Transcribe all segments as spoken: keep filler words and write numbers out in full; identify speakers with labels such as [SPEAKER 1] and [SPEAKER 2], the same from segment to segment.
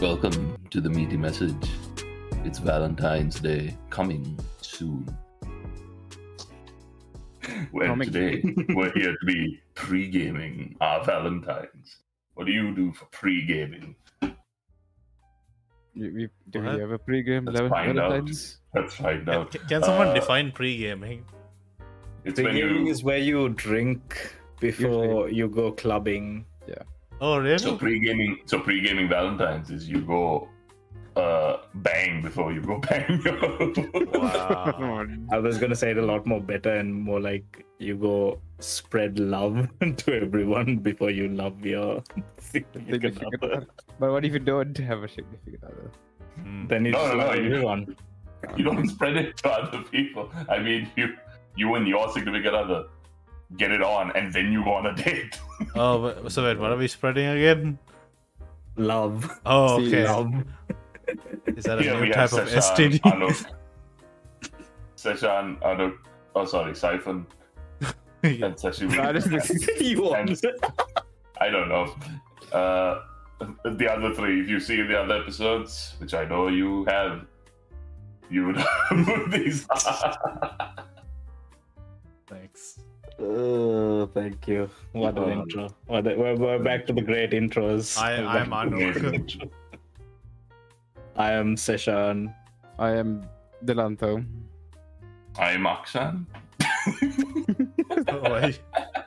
[SPEAKER 1] Welcome to the meaty message. It's Valentine's Day coming soon. Well,
[SPEAKER 2] Coming.
[SPEAKER 1] today we're here to be pre-gaming our Valentines. What do you do for pre-gaming?
[SPEAKER 2] You, we, do we
[SPEAKER 3] What?
[SPEAKER 2] have a pre-game
[SPEAKER 1] Let's
[SPEAKER 2] level
[SPEAKER 1] find out.
[SPEAKER 2] Valentine's?
[SPEAKER 1] Let's find
[SPEAKER 3] Can,
[SPEAKER 1] out.
[SPEAKER 3] can someone
[SPEAKER 1] Uh,
[SPEAKER 3] define pre-gaming?
[SPEAKER 1] It's when
[SPEAKER 4] Pre-gaming
[SPEAKER 1] you.
[SPEAKER 4] is where you drink before you go clubbing.
[SPEAKER 3] Oh, really?
[SPEAKER 1] So pre-gaming. So pre-gaming Valentines is you go uh, bang before you go bang.
[SPEAKER 3] Wow.
[SPEAKER 4] I was gonna say it a lot more better and more like you go spread love to everyone before you love your significant
[SPEAKER 2] Significant
[SPEAKER 4] other.
[SPEAKER 2] other. But what if you don't have a significant other?
[SPEAKER 3] Hmm.
[SPEAKER 4] Then you
[SPEAKER 1] No,
[SPEAKER 4] just
[SPEAKER 1] no, no,
[SPEAKER 4] love
[SPEAKER 1] you-
[SPEAKER 4] everyone.
[SPEAKER 1] You don't spread it to other people. I mean, you, you and your significant other get it on, and then you go on a date.
[SPEAKER 3] Oh, but- so wait, what are we spreading again?
[SPEAKER 4] Love.
[SPEAKER 3] Oh,
[SPEAKER 2] See,
[SPEAKER 3] okay.
[SPEAKER 4] Love.
[SPEAKER 3] Is that a
[SPEAKER 1] Here we
[SPEAKER 3] new
[SPEAKER 1] have
[SPEAKER 3] type of S T D?
[SPEAKER 1] Seshan, Anuk, Seshan, Anuk, oh sorry, Siphon,
[SPEAKER 3] Yeah.
[SPEAKER 1] and Sashimi.
[SPEAKER 2] That is-
[SPEAKER 4] you want
[SPEAKER 1] And- I don't know. Uh, the other three, if you see the other episodes, which I know you have, you would know who these are.
[SPEAKER 3] Thanks.
[SPEAKER 4] Oh, thank you. What an
[SPEAKER 1] Uh,
[SPEAKER 4] intro. What a, we're, we're back to the great intros.
[SPEAKER 3] I,
[SPEAKER 4] We're
[SPEAKER 3] I'm
[SPEAKER 4] back to the
[SPEAKER 3] Anuk.
[SPEAKER 4] great intro. I am Seshan.
[SPEAKER 2] I am Delanto.
[SPEAKER 1] I'm Akshan.
[SPEAKER 3] Oh, wait.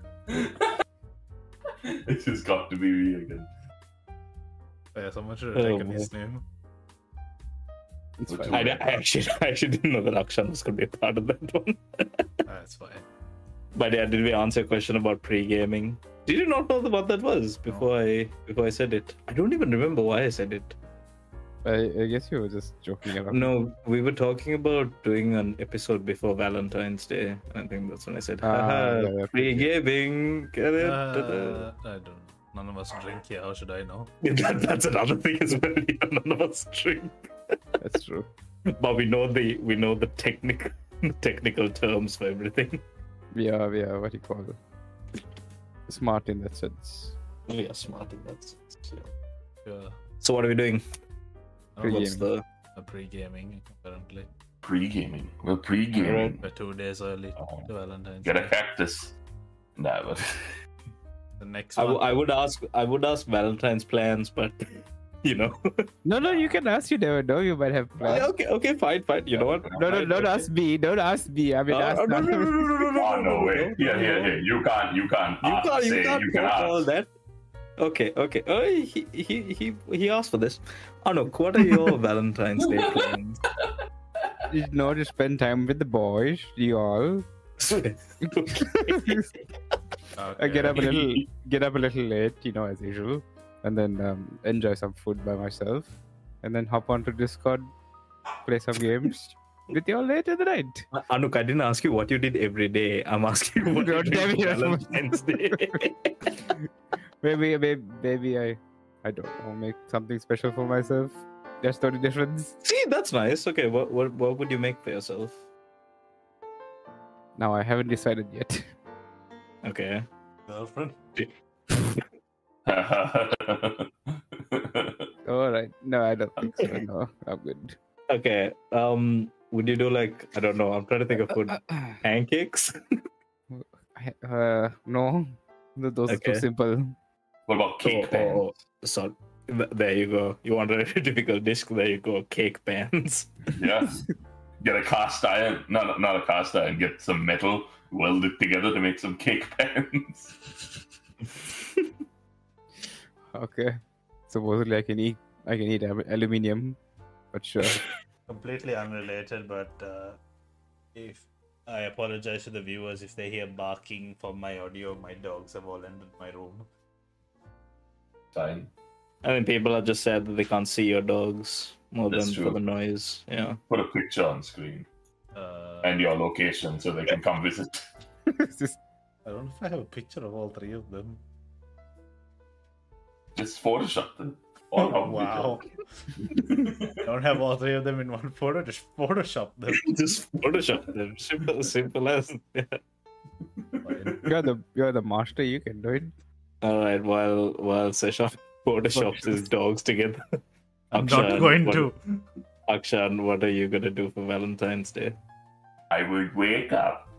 [SPEAKER 1] It's just got to be me again.
[SPEAKER 3] Yeah, someone should have
[SPEAKER 4] Oh,
[SPEAKER 3] taken his name.
[SPEAKER 2] It's
[SPEAKER 1] Which
[SPEAKER 2] fine.
[SPEAKER 4] I, I actually I actually didn't know that Akshan was going to be a part of that one.
[SPEAKER 3] That's fine.
[SPEAKER 4] But yeah, did we answer a question about pre-gaming? Did you not know what that was before I before I said it? I don't even remember why I said it.
[SPEAKER 2] I, I guess you were just joking around.
[SPEAKER 4] No, we were talking about doing an episode before Valentine's Day. I think that's when I said,
[SPEAKER 2] Ah,
[SPEAKER 4] Haha,
[SPEAKER 2] yeah, yeah,
[SPEAKER 4] pre-gaming. Get it?
[SPEAKER 3] Uh, I don't know. None of us drink here. How should I know?
[SPEAKER 4] That, that's another thing as well. Yeah, none of us drink,
[SPEAKER 2] That's true.
[SPEAKER 4] but we know the we know the technical technical terms for everything.
[SPEAKER 2] We are, we are, what do you call it? Smart in that sense.
[SPEAKER 4] We are smart in that sense. Yeah.
[SPEAKER 3] Yeah.
[SPEAKER 4] So what are we doing?
[SPEAKER 2] Pre-gaming.
[SPEAKER 4] What's the
[SPEAKER 3] A pre-gaming, apparently.
[SPEAKER 1] Pre-gaming. We're pre-gaming.
[SPEAKER 3] We're two days early
[SPEAKER 1] Oh.
[SPEAKER 3] to Valentine's
[SPEAKER 1] Get a
[SPEAKER 3] Day.
[SPEAKER 1] cactus. Nah, but
[SPEAKER 3] The next
[SPEAKER 4] I,
[SPEAKER 3] one.
[SPEAKER 4] w- I would ask I would ask Valentine's plans, but you know.
[SPEAKER 2] No, no, you can ask. You never know. You might have plans.
[SPEAKER 4] okay, okay, fine, fine. You know what?
[SPEAKER 2] No, no,
[SPEAKER 4] Fine,
[SPEAKER 2] don't
[SPEAKER 4] okay.
[SPEAKER 2] ask me. Don't ask me. I mean,
[SPEAKER 4] Uh,
[SPEAKER 2] ask
[SPEAKER 4] no, no, no, no, no, no, no,
[SPEAKER 1] oh no way.
[SPEAKER 4] no,
[SPEAKER 1] Yeah,
[SPEAKER 4] no,
[SPEAKER 1] yeah,
[SPEAKER 4] no.
[SPEAKER 1] yeah. You can't. You can't.
[SPEAKER 4] You
[SPEAKER 1] uh,
[SPEAKER 4] can't. You
[SPEAKER 1] say
[SPEAKER 4] can't
[SPEAKER 1] you can
[SPEAKER 4] quote
[SPEAKER 1] ask.
[SPEAKER 4] all that. Okay, okay. Oh, he, he, he, he asked for this. Anuk, what are your Valentine's Day plans?
[SPEAKER 2] you know, to spend time with the boys. You all. I get up a little, get up a little late, you know, as usual, and then um, enjoy some food by myself, and then hop onto Discord, play some games with you all later in the night.
[SPEAKER 4] Anuk, I didn't ask you what you did every day. I'm asking you what you
[SPEAKER 2] God
[SPEAKER 4] did
[SPEAKER 2] damn
[SPEAKER 4] for
[SPEAKER 2] it.
[SPEAKER 4] Valentine's Day.
[SPEAKER 2] Maybe, maybe, maybe I, I don't know, make something special for myself. That's the only difference.
[SPEAKER 4] See, that's nice. Okay, what, what, what would you make for yourself?
[SPEAKER 2] Now I haven't decided yet.
[SPEAKER 4] Okay.
[SPEAKER 3] Girlfriend?
[SPEAKER 2] All right. No, I don't think so. No, I'm good.
[SPEAKER 4] Okay. Um, would you do like I don't know? I'm trying to think of food. Pancakes.
[SPEAKER 2] uh, no, Th- those are
[SPEAKER 4] Okay.
[SPEAKER 2] too simple.
[SPEAKER 1] What about cake
[SPEAKER 4] Oh,
[SPEAKER 1] pans?
[SPEAKER 4] oh, oh. So th- there you go. You want a typical dish? There you go. Cake pans.
[SPEAKER 1] Yeah. Get a cast iron. No, no, not a cast iron. Get some metal, weld it together to make some cake pans.
[SPEAKER 2] Okay. Supposedly I can eat. I can eat al- aluminium, but sure.
[SPEAKER 3] Completely unrelated, but uh, if I apologize to the viewers if they hear barking from my audio, my dogs have all entered my room.
[SPEAKER 1] Fine.
[SPEAKER 4] I mean, people are just sad that they can't see your dogs more
[SPEAKER 1] That's
[SPEAKER 4] than
[SPEAKER 1] true.
[SPEAKER 4] for the noise. Yeah.
[SPEAKER 1] Put a picture on screen
[SPEAKER 3] Uh,
[SPEAKER 1] and your location so they can come visit.
[SPEAKER 2] It's just-
[SPEAKER 3] I don't know if I have a picture of all three of them.
[SPEAKER 1] Just Photoshop them. All
[SPEAKER 3] Oh,
[SPEAKER 1] on
[SPEAKER 3] wow.
[SPEAKER 1] video.
[SPEAKER 3] I don't have all three of them in one photo, just Photoshop them.
[SPEAKER 4] just Photoshop them. Simple, simple as. Yeah.
[SPEAKER 3] Fine.
[SPEAKER 2] you're the you're the master. You can do it.
[SPEAKER 4] All right. While while Sesha photoshops his dogs together.
[SPEAKER 3] I'm
[SPEAKER 4] Akshan,
[SPEAKER 3] not going
[SPEAKER 4] what-
[SPEAKER 3] to.
[SPEAKER 4] Akshan, what are you gonna do for Valentine's Day?
[SPEAKER 1] I would wake up.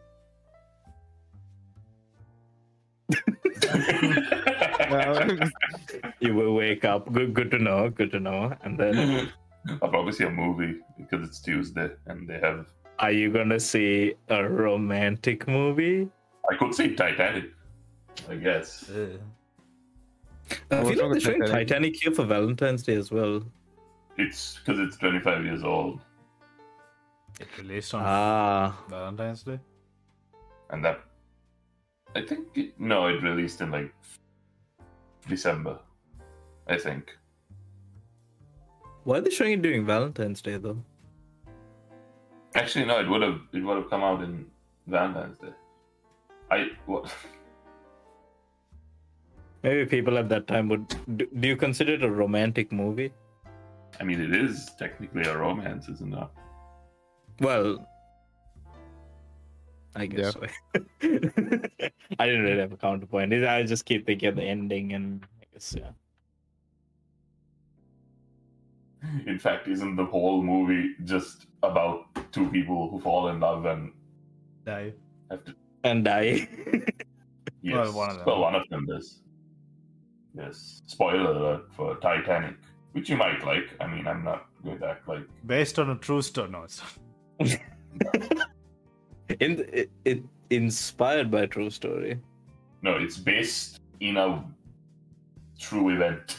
[SPEAKER 4] You will wake up. Good, good to know. Good to know. And then,
[SPEAKER 1] I'll probably see a movie because it's Tuesday and they have.
[SPEAKER 4] are you gonna see a romantic movie?
[SPEAKER 1] I could see Titanic, I guess.
[SPEAKER 3] Uh,
[SPEAKER 4] I
[SPEAKER 2] What's
[SPEAKER 4] feel like
[SPEAKER 2] wrong
[SPEAKER 4] they're
[SPEAKER 2] with
[SPEAKER 4] showing
[SPEAKER 2] Titanic?
[SPEAKER 4] Titanic here for Valentine's Day as well.
[SPEAKER 1] It's because it's twenty-five years old,
[SPEAKER 3] it released on
[SPEAKER 4] Ah,
[SPEAKER 3] Valentine's Day.
[SPEAKER 1] and that I think it, no, it released in like December, I think.
[SPEAKER 4] why are they showing it during Valentine's Day though?
[SPEAKER 1] Actually, no, it would have it would have come out in Valentine's Day. I what?
[SPEAKER 4] Maybe people at that time would. Do, do you consider it a romantic movie?
[SPEAKER 1] I mean, it is technically a romance, isn't it?
[SPEAKER 4] Well, I guess so. I didn't really have a counterpoint. I just keep thinking of the ending, and I guess yeah.
[SPEAKER 1] In fact, isn't the whole movie just about two people who fall in love and
[SPEAKER 3] Die.
[SPEAKER 1] have to?
[SPEAKER 4] And die.
[SPEAKER 1] Yes.
[SPEAKER 3] Well, one of them.
[SPEAKER 1] Well, one of them does. Yes. Spoiler alert for Titanic, which you might like. I mean, I'm not going to act like.
[SPEAKER 3] Based on a true story. No, it's not.
[SPEAKER 4] In it, it inspired by a true story.
[SPEAKER 1] No, it's based in a true event.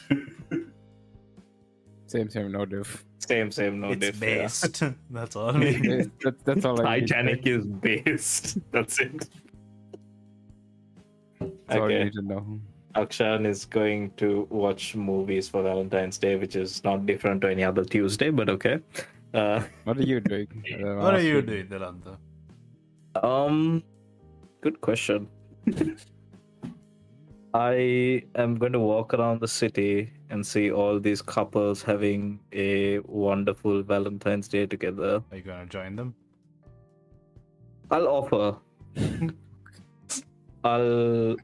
[SPEAKER 2] Same, same, no diff.
[SPEAKER 4] Same, same, no
[SPEAKER 3] it's
[SPEAKER 4] diff. yeah.
[SPEAKER 3] based. That's all. I mean.
[SPEAKER 2] That's, that's all I need.
[SPEAKER 4] Titanic is based. That's it.
[SPEAKER 2] That's all you
[SPEAKER 4] Okay.
[SPEAKER 2] need to know.
[SPEAKER 4] Akshan is going to watch movies for Valentine's Day, which is not different to any other Tuesday, but okay. Uh,
[SPEAKER 2] What are you doing? Uh,
[SPEAKER 3] What are you
[SPEAKER 2] honestly.
[SPEAKER 3] doing, Delanta?
[SPEAKER 4] um, good question. I am going to walk around the city and see all these couples having a wonderful Valentine's Day together.
[SPEAKER 3] Are you gonna join them?
[SPEAKER 4] I'll offer. I'll.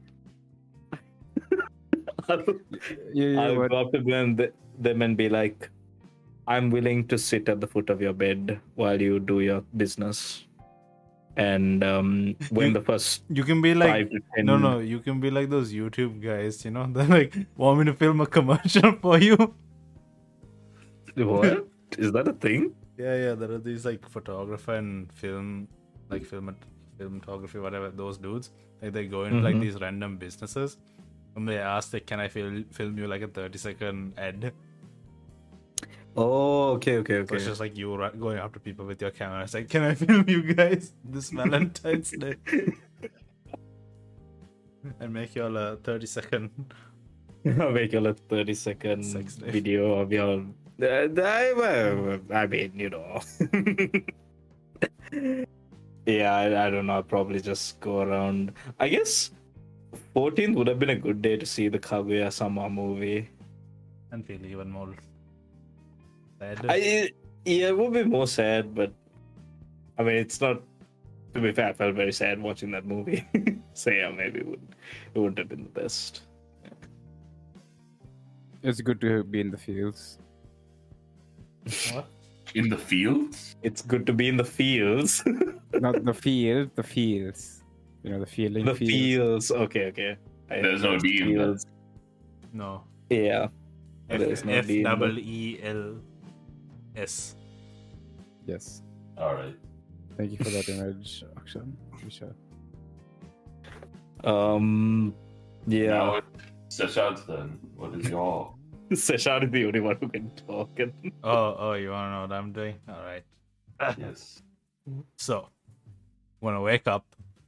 [SPEAKER 4] I'll
[SPEAKER 2] You, you,
[SPEAKER 4] I'll
[SPEAKER 2] what-
[SPEAKER 4] go up to them, them and be like, I'm willing to sit at the foot of your bed while you do your business. And um, when
[SPEAKER 3] You-
[SPEAKER 4] the first
[SPEAKER 3] You can be like
[SPEAKER 4] five to ten.
[SPEAKER 3] no, no. You can be like those YouTube guys. You know, they're like, want me to film a commercial for you?
[SPEAKER 4] What? Is that a thing?
[SPEAKER 3] Yeah, yeah. There are these like photographer and film, like film, filmography, whatever. Those dudes, like they go into like
[SPEAKER 4] Mhm.
[SPEAKER 3] these random businesses, and they ask, like, "Can I film film you like a thirty second ad?"
[SPEAKER 4] Oh, okay, okay,
[SPEAKER 3] So
[SPEAKER 4] okay.
[SPEAKER 3] it's just like you ru- going up to people with your camera. It's like, "Can I film you guys this Valentine's Day?" And make you all a thirty second.
[SPEAKER 4] Make a thirty second
[SPEAKER 3] Sex day.
[SPEAKER 4] video of your. Uh, I, well, I mean, you know. Yeah, I, I don't know. I'll probably just go around. I guess fourteenth would have been a good day to see the Kaguya-sama movie.
[SPEAKER 3] And feel even more sad.
[SPEAKER 4] I yeah, it would be more sad, but I mean, it's not. To be fair, I felt very sad watching that movie. So yeah, maybe it would it wouldn't have been the best.
[SPEAKER 2] It's good to be in the fields.
[SPEAKER 3] What?
[SPEAKER 1] In the fields?
[SPEAKER 4] It's good to be in the fields.
[SPEAKER 2] Not the field, the fields. You know, the feeling
[SPEAKER 4] the
[SPEAKER 2] fields.
[SPEAKER 4] fields. Okay, okay. I-
[SPEAKER 1] There's no D in that.
[SPEAKER 4] fields.
[SPEAKER 3] No.
[SPEAKER 4] Yeah.
[SPEAKER 3] F,
[SPEAKER 4] There's no
[SPEAKER 3] F
[SPEAKER 4] D in
[SPEAKER 3] double
[SPEAKER 4] that.
[SPEAKER 3] E L S.
[SPEAKER 2] Yes.
[SPEAKER 1] All right.
[SPEAKER 2] Thank you for that image, Akshan. Sure.
[SPEAKER 4] Um. Yeah.
[SPEAKER 1] Now it's Sashad's turn. What is your?
[SPEAKER 4] Seshad is the only one who can talk. And...
[SPEAKER 3] Oh, oh, you wanna know what I'm doing? All right.
[SPEAKER 1] Yes.
[SPEAKER 3] So, when I wake up,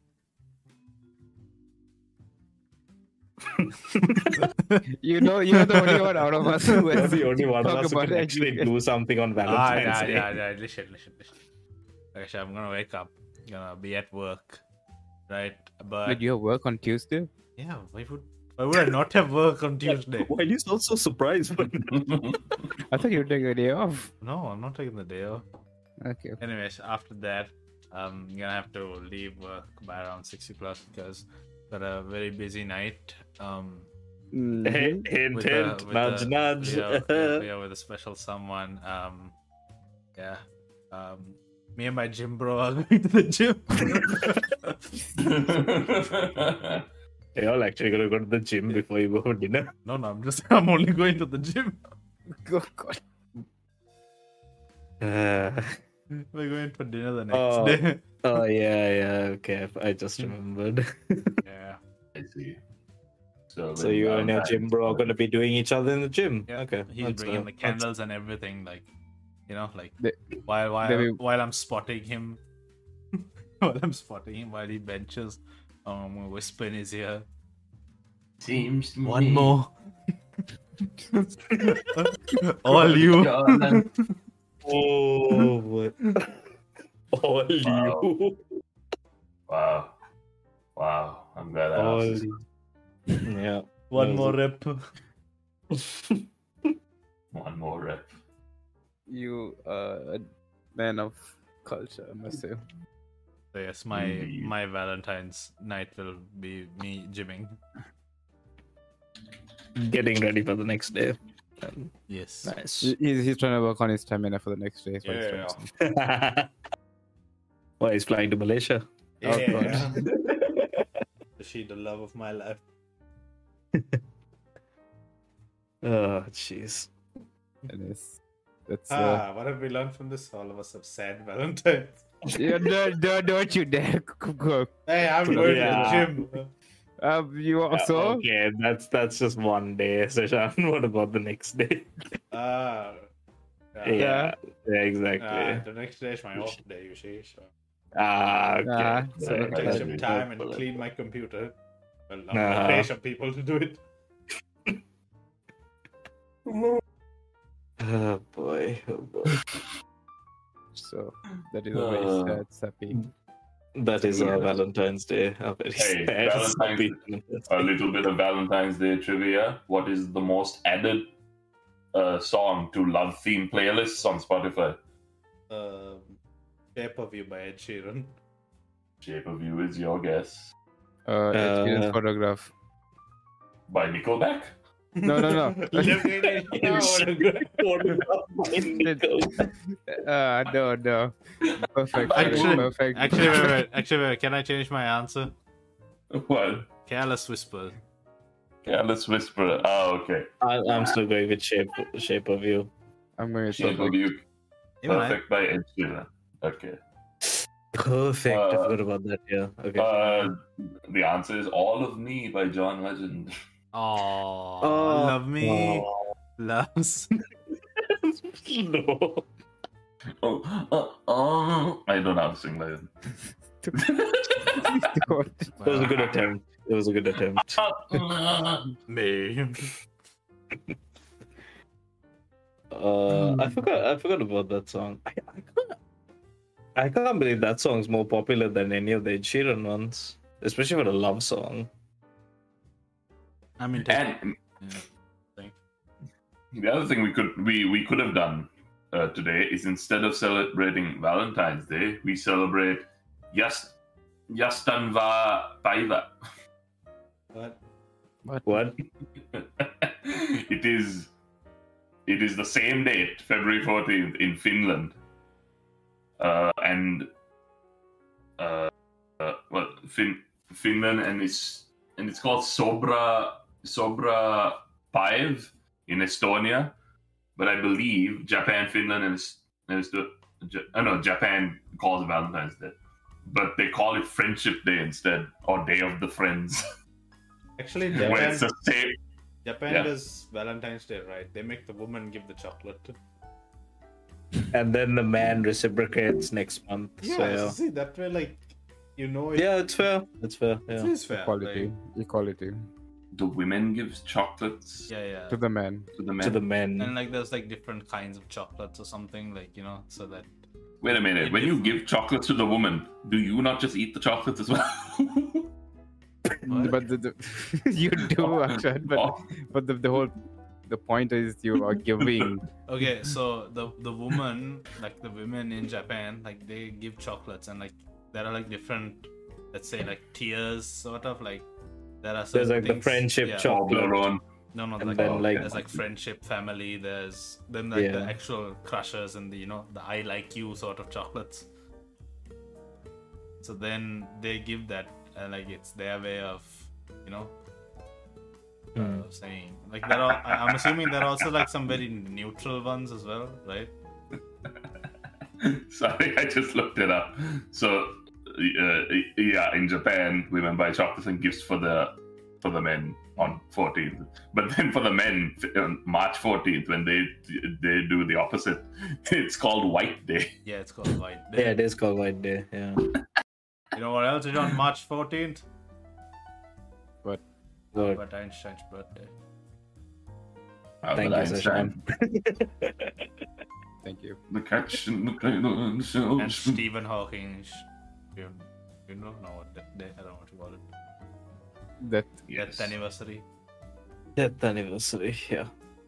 [SPEAKER 2] You know, you're the only one out of us who
[SPEAKER 4] You're
[SPEAKER 2] has
[SPEAKER 4] the only one of
[SPEAKER 2] talk
[SPEAKER 4] us who
[SPEAKER 2] about
[SPEAKER 4] can actually
[SPEAKER 2] education.
[SPEAKER 4] do something on
[SPEAKER 3] ah,
[SPEAKER 4] Valentine's
[SPEAKER 3] yeah,
[SPEAKER 4] Day.
[SPEAKER 3] yeah, yeah, listen, listen, listen. Actually, I'm gonna wake up, gonna be at work, right? But
[SPEAKER 2] Did you have work on Tuesday?
[SPEAKER 3] yeah, why would why would I not have work on Tuesday?
[SPEAKER 4] Why are you so so surprised?
[SPEAKER 2] I thought you were taking a day off.
[SPEAKER 3] No, I'm not taking the day off.
[SPEAKER 2] Okay.
[SPEAKER 3] Anyways, after that, I'm gonna have to leave work by around six o'clock because got a very busy night. Um,
[SPEAKER 2] Mhm.
[SPEAKER 4] Hint, hint,
[SPEAKER 3] with
[SPEAKER 4] hint,
[SPEAKER 3] a, with
[SPEAKER 4] nudge,
[SPEAKER 3] a,
[SPEAKER 4] nudge.
[SPEAKER 3] Yeah, yeah, yeah, with a special someone. Um, yeah. Um, me and my gym bro are going to the gym.
[SPEAKER 4] You're all actually gonna go to the gym before you go for dinner.
[SPEAKER 3] No, no, I'm just I'm only going to the gym.
[SPEAKER 2] Oh, God.
[SPEAKER 4] Uh,
[SPEAKER 3] We're going for dinner the next
[SPEAKER 4] Oh.
[SPEAKER 3] day.
[SPEAKER 4] oh yeah, yeah. Okay, I just
[SPEAKER 3] Hmm.
[SPEAKER 4] remembered.
[SPEAKER 3] Yeah.
[SPEAKER 1] I see. So,
[SPEAKER 4] So
[SPEAKER 1] then
[SPEAKER 4] you and your
[SPEAKER 1] Valentine's-
[SPEAKER 4] gym bro are gonna be doing each other in the gym.
[SPEAKER 3] Yeah.
[SPEAKER 4] Okay.
[SPEAKER 3] He's
[SPEAKER 4] that's,
[SPEAKER 3] bringing
[SPEAKER 4] uh,
[SPEAKER 3] the
[SPEAKER 4] that's-
[SPEAKER 3] candles and everything, like, you know, like
[SPEAKER 2] They-
[SPEAKER 3] while while
[SPEAKER 2] they will-
[SPEAKER 3] while I'm spotting him, while I'm spotting him while he benches, um, I'm gonna whisper in his ear.
[SPEAKER 1] Seems to
[SPEAKER 3] One
[SPEAKER 1] me-
[SPEAKER 3] more. All you.
[SPEAKER 1] Darling.
[SPEAKER 4] Oh, what? All
[SPEAKER 1] Wow.
[SPEAKER 4] you.
[SPEAKER 1] Wow. Wow. I'm glad I
[SPEAKER 4] All
[SPEAKER 1] asked.
[SPEAKER 4] you. Yeah.
[SPEAKER 3] One
[SPEAKER 4] That was
[SPEAKER 3] more
[SPEAKER 4] it.
[SPEAKER 3] rep.
[SPEAKER 1] One more rep.
[SPEAKER 2] You are a man of culture, I must say.
[SPEAKER 3] So yes, my
[SPEAKER 1] Indeed.
[SPEAKER 3] my Valentine's night will be me gymming.
[SPEAKER 4] Getting ready for the next day. Um,
[SPEAKER 3] Yes.
[SPEAKER 4] nice.
[SPEAKER 2] He- He's, he's trying to work on his stamina for the next day. is what he's
[SPEAKER 3] Yeah.
[SPEAKER 2] trying to say.
[SPEAKER 4] Why he's flying to Malaysia?
[SPEAKER 2] Oh,
[SPEAKER 3] Yeah. She the love of my life.
[SPEAKER 4] Oh, jeez.
[SPEAKER 2] And it's, that's, uh,
[SPEAKER 3] Ah, what have we learned from this? All of us have sad Valentine's.
[SPEAKER 2] yeah, no, no, don't you dare go.
[SPEAKER 3] Hey, I'm
[SPEAKER 2] Put it-
[SPEAKER 3] going
[SPEAKER 4] Yeah.
[SPEAKER 3] to the gym.
[SPEAKER 2] Um, you also.
[SPEAKER 4] Okay, that's that's just one day, Seshan. What about the next day?
[SPEAKER 3] Ah.
[SPEAKER 4] Yeah, yeah, exactly.
[SPEAKER 3] Ah, the next day is my off day, you see. So
[SPEAKER 4] Ah, okay.
[SPEAKER 2] Ah,
[SPEAKER 3] so
[SPEAKER 2] so-
[SPEAKER 3] I take
[SPEAKER 1] okay.
[SPEAKER 3] some time and clean my computer. Well, I'm
[SPEAKER 4] Uh-huh.
[SPEAKER 3] gonna pay some people to do it.
[SPEAKER 4] Oh boy, oh boy.
[SPEAKER 2] So that is a very
[SPEAKER 1] Uh,
[SPEAKER 2] sad, sappy.
[SPEAKER 4] That is our Valentine's Day. A very
[SPEAKER 1] Hey,
[SPEAKER 4] sad,
[SPEAKER 1] Valentine's-
[SPEAKER 4] happy Valentine's
[SPEAKER 1] A
[SPEAKER 4] Day.
[SPEAKER 1] little bit of Valentine's Day trivia. What is the most added uh, song to love theme playlists on Spotify?
[SPEAKER 3] Um, Shape of You by Ed Sheeran.
[SPEAKER 1] Shape of You is your guess.
[SPEAKER 2] Uh, experience
[SPEAKER 4] Uh,
[SPEAKER 2] photograph.
[SPEAKER 1] By Nickelback?
[SPEAKER 2] No, no, no.
[SPEAKER 3] Look at it. Oh,
[SPEAKER 2] Uh, no, no. Perfect.
[SPEAKER 3] Actually-
[SPEAKER 2] perfect.
[SPEAKER 3] Actually, wait, wait, actually, wait, can I change my answer?
[SPEAKER 1] What?
[SPEAKER 3] Careless Whisper.
[SPEAKER 1] Careless Whisperer. Oh, okay.
[SPEAKER 4] I, I'm still going with shape shape of you.
[SPEAKER 2] I'm going to
[SPEAKER 1] Shape of You.
[SPEAKER 3] Even I-
[SPEAKER 1] Perfect by Ed Sheeran. Okay.
[SPEAKER 4] Perfect. I
[SPEAKER 1] Uh,
[SPEAKER 4] forgot about that. Yeah. Okay.
[SPEAKER 1] Uh, the answer is All of Me by John Legend.
[SPEAKER 3] Oh,
[SPEAKER 4] Oh,
[SPEAKER 3] love me,
[SPEAKER 4] oh.
[SPEAKER 3] loves.
[SPEAKER 4] No.
[SPEAKER 1] Oh, uh, oh. I don't know how to sing like
[SPEAKER 4] It was a good attempt. It was a good attempt.
[SPEAKER 1] that.
[SPEAKER 3] Me.
[SPEAKER 4] Uh, I forgot. I forgot about that song. I, I can't. I can't believe that song's more popular than any of the Ed Sheeran ones, especially for a love song.
[SPEAKER 3] I mean,
[SPEAKER 1] And
[SPEAKER 3] yeah.
[SPEAKER 1] the other thing we could we, we could have done uh, today is instead of celebrating Valentine's Day, we celebrate Yas Yastanva Paiva.
[SPEAKER 3] What?
[SPEAKER 4] What?
[SPEAKER 1] it is it is the same date, February fourteenth, in Finland. Uh, and uh, uh, well, fin- Finland, and it's and it's called Sobra Sobra Päev in Estonia, but I believe Japan, Finland, and Es- and Esto- Ja- oh no, Japan calls it Valentine's Day, but they call it Friendship Day instead, or Day of the Friends.
[SPEAKER 3] Actually,
[SPEAKER 1] Where
[SPEAKER 3] Japan,
[SPEAKER 1] it's the same.
[SPEAKER 3] Japan
[SPEAKER 1] yeah.
[SPEAKER 3] does Valentine's Day, right? They make the woman give the chocolate.
[SPEAKER 4] And then the man reciprocates next month.
[SPEAKER 3] Yeah,
[SPEAKER 4] So yeah.
[SPEAKER 3] see that way, like you know, it,
[SPEAKER 4] Yeah, it's fair. It's fair.
[SPEAKER 3] it
[SPEAKER 4] Yeah.
[SPEAKER 3] is fair.
[SPEAKER 2] Equality.
[SPEAKER 3] like-
[SPEAKER 2] Equality.
[SPEAKER 1] The women gives chocolates
[SPEAKER 3] yeah, yeah.
[SPEAKER 2] To the man.
[SPEAKER 1] to the men.
[SPEAKER 4] To the men.
[SPEAKER 3] And like, there's like different kinds of chocolates or something, like you know, so that
[SPEAKER 1] Wait a minute. When you give chocolates to the woman, do you not just eat the chocolates as well?
[SPEAKER 3] What?
[SPEAKER 2] But the, the, you do, Akshat, but
[SPEAKER 1] Oh,
[SPEAKER 2] but the, the whole the point is you are giving.
[SPEAKER 3] Okay, so the the woman, like the women in Japan, like they give chocolates, and like there are like different, let's say like tiers, sort of like There are
[SPEAKER 4] There's
[SPEAKER 3] certain
[SPEAKER 4] like the
[SPEAKER 3] things-
[SPEAKER 4] friendship
[SPEAKER 3] yeah.
[SPEAKER 4] chocolate.
[SPEAKER 1] Toblerone.
[SPEAKER 3] No, no,
[SPEAKER 4] And
[SPEAKER 3] like,
[SPEAKER 4] then, like-
[SPEAKER 3] there's like friendship, family. There's then like the
[SPEAKER 4] Yeah.
[SPEAKER 3] actual crushers and the you know the I like you sort of chocolates. So then they give that, and like it's their way of you know uh,
[SPEAKER 4] Hmm.
[SPEAKER 3] saying like there are. I- I'm assuming there are also like some very neutral ones as well, right?
[SPEAKER 1] Sorry, I just looked it up. So, uh, yeah, in Japan, women buy chocolates and gifts for the for the men on fourteenth. But then for the men, on March fourteenth, when they they do the opposite, it's called White Day.
[SPEAKER 3] Yeah, it's called White
[SPEAKER 4] Yeah,
[SPEAKER 3] Day.
[SPEAKER 4] it is called White Day. Yeah.
[SPEAKER 3] You know what else is on March fourteenth?
[SPEAKER 2] What?
[SPEAKER 4] Good.
[SPEAKER 3] Albert Einstein's birthday.
[SPEAKER 4] Thank
[SPEAKER 1] Albert
[SPEAKER 4] you, Sashan.
[SPEAKER 2] Thank you.
[SPEAKER 1] The catch and the cradle and the shell.
[SPEAKER 3] And Stephen Hawking. You, you don't know what that day, I don't know what you call it.
[SPEAKER 2] That
[SPEAKER 1] Yes.
[SPEAKER 3] Death anniversary.
[SPEAKER 4] Death anniversary. Yeah.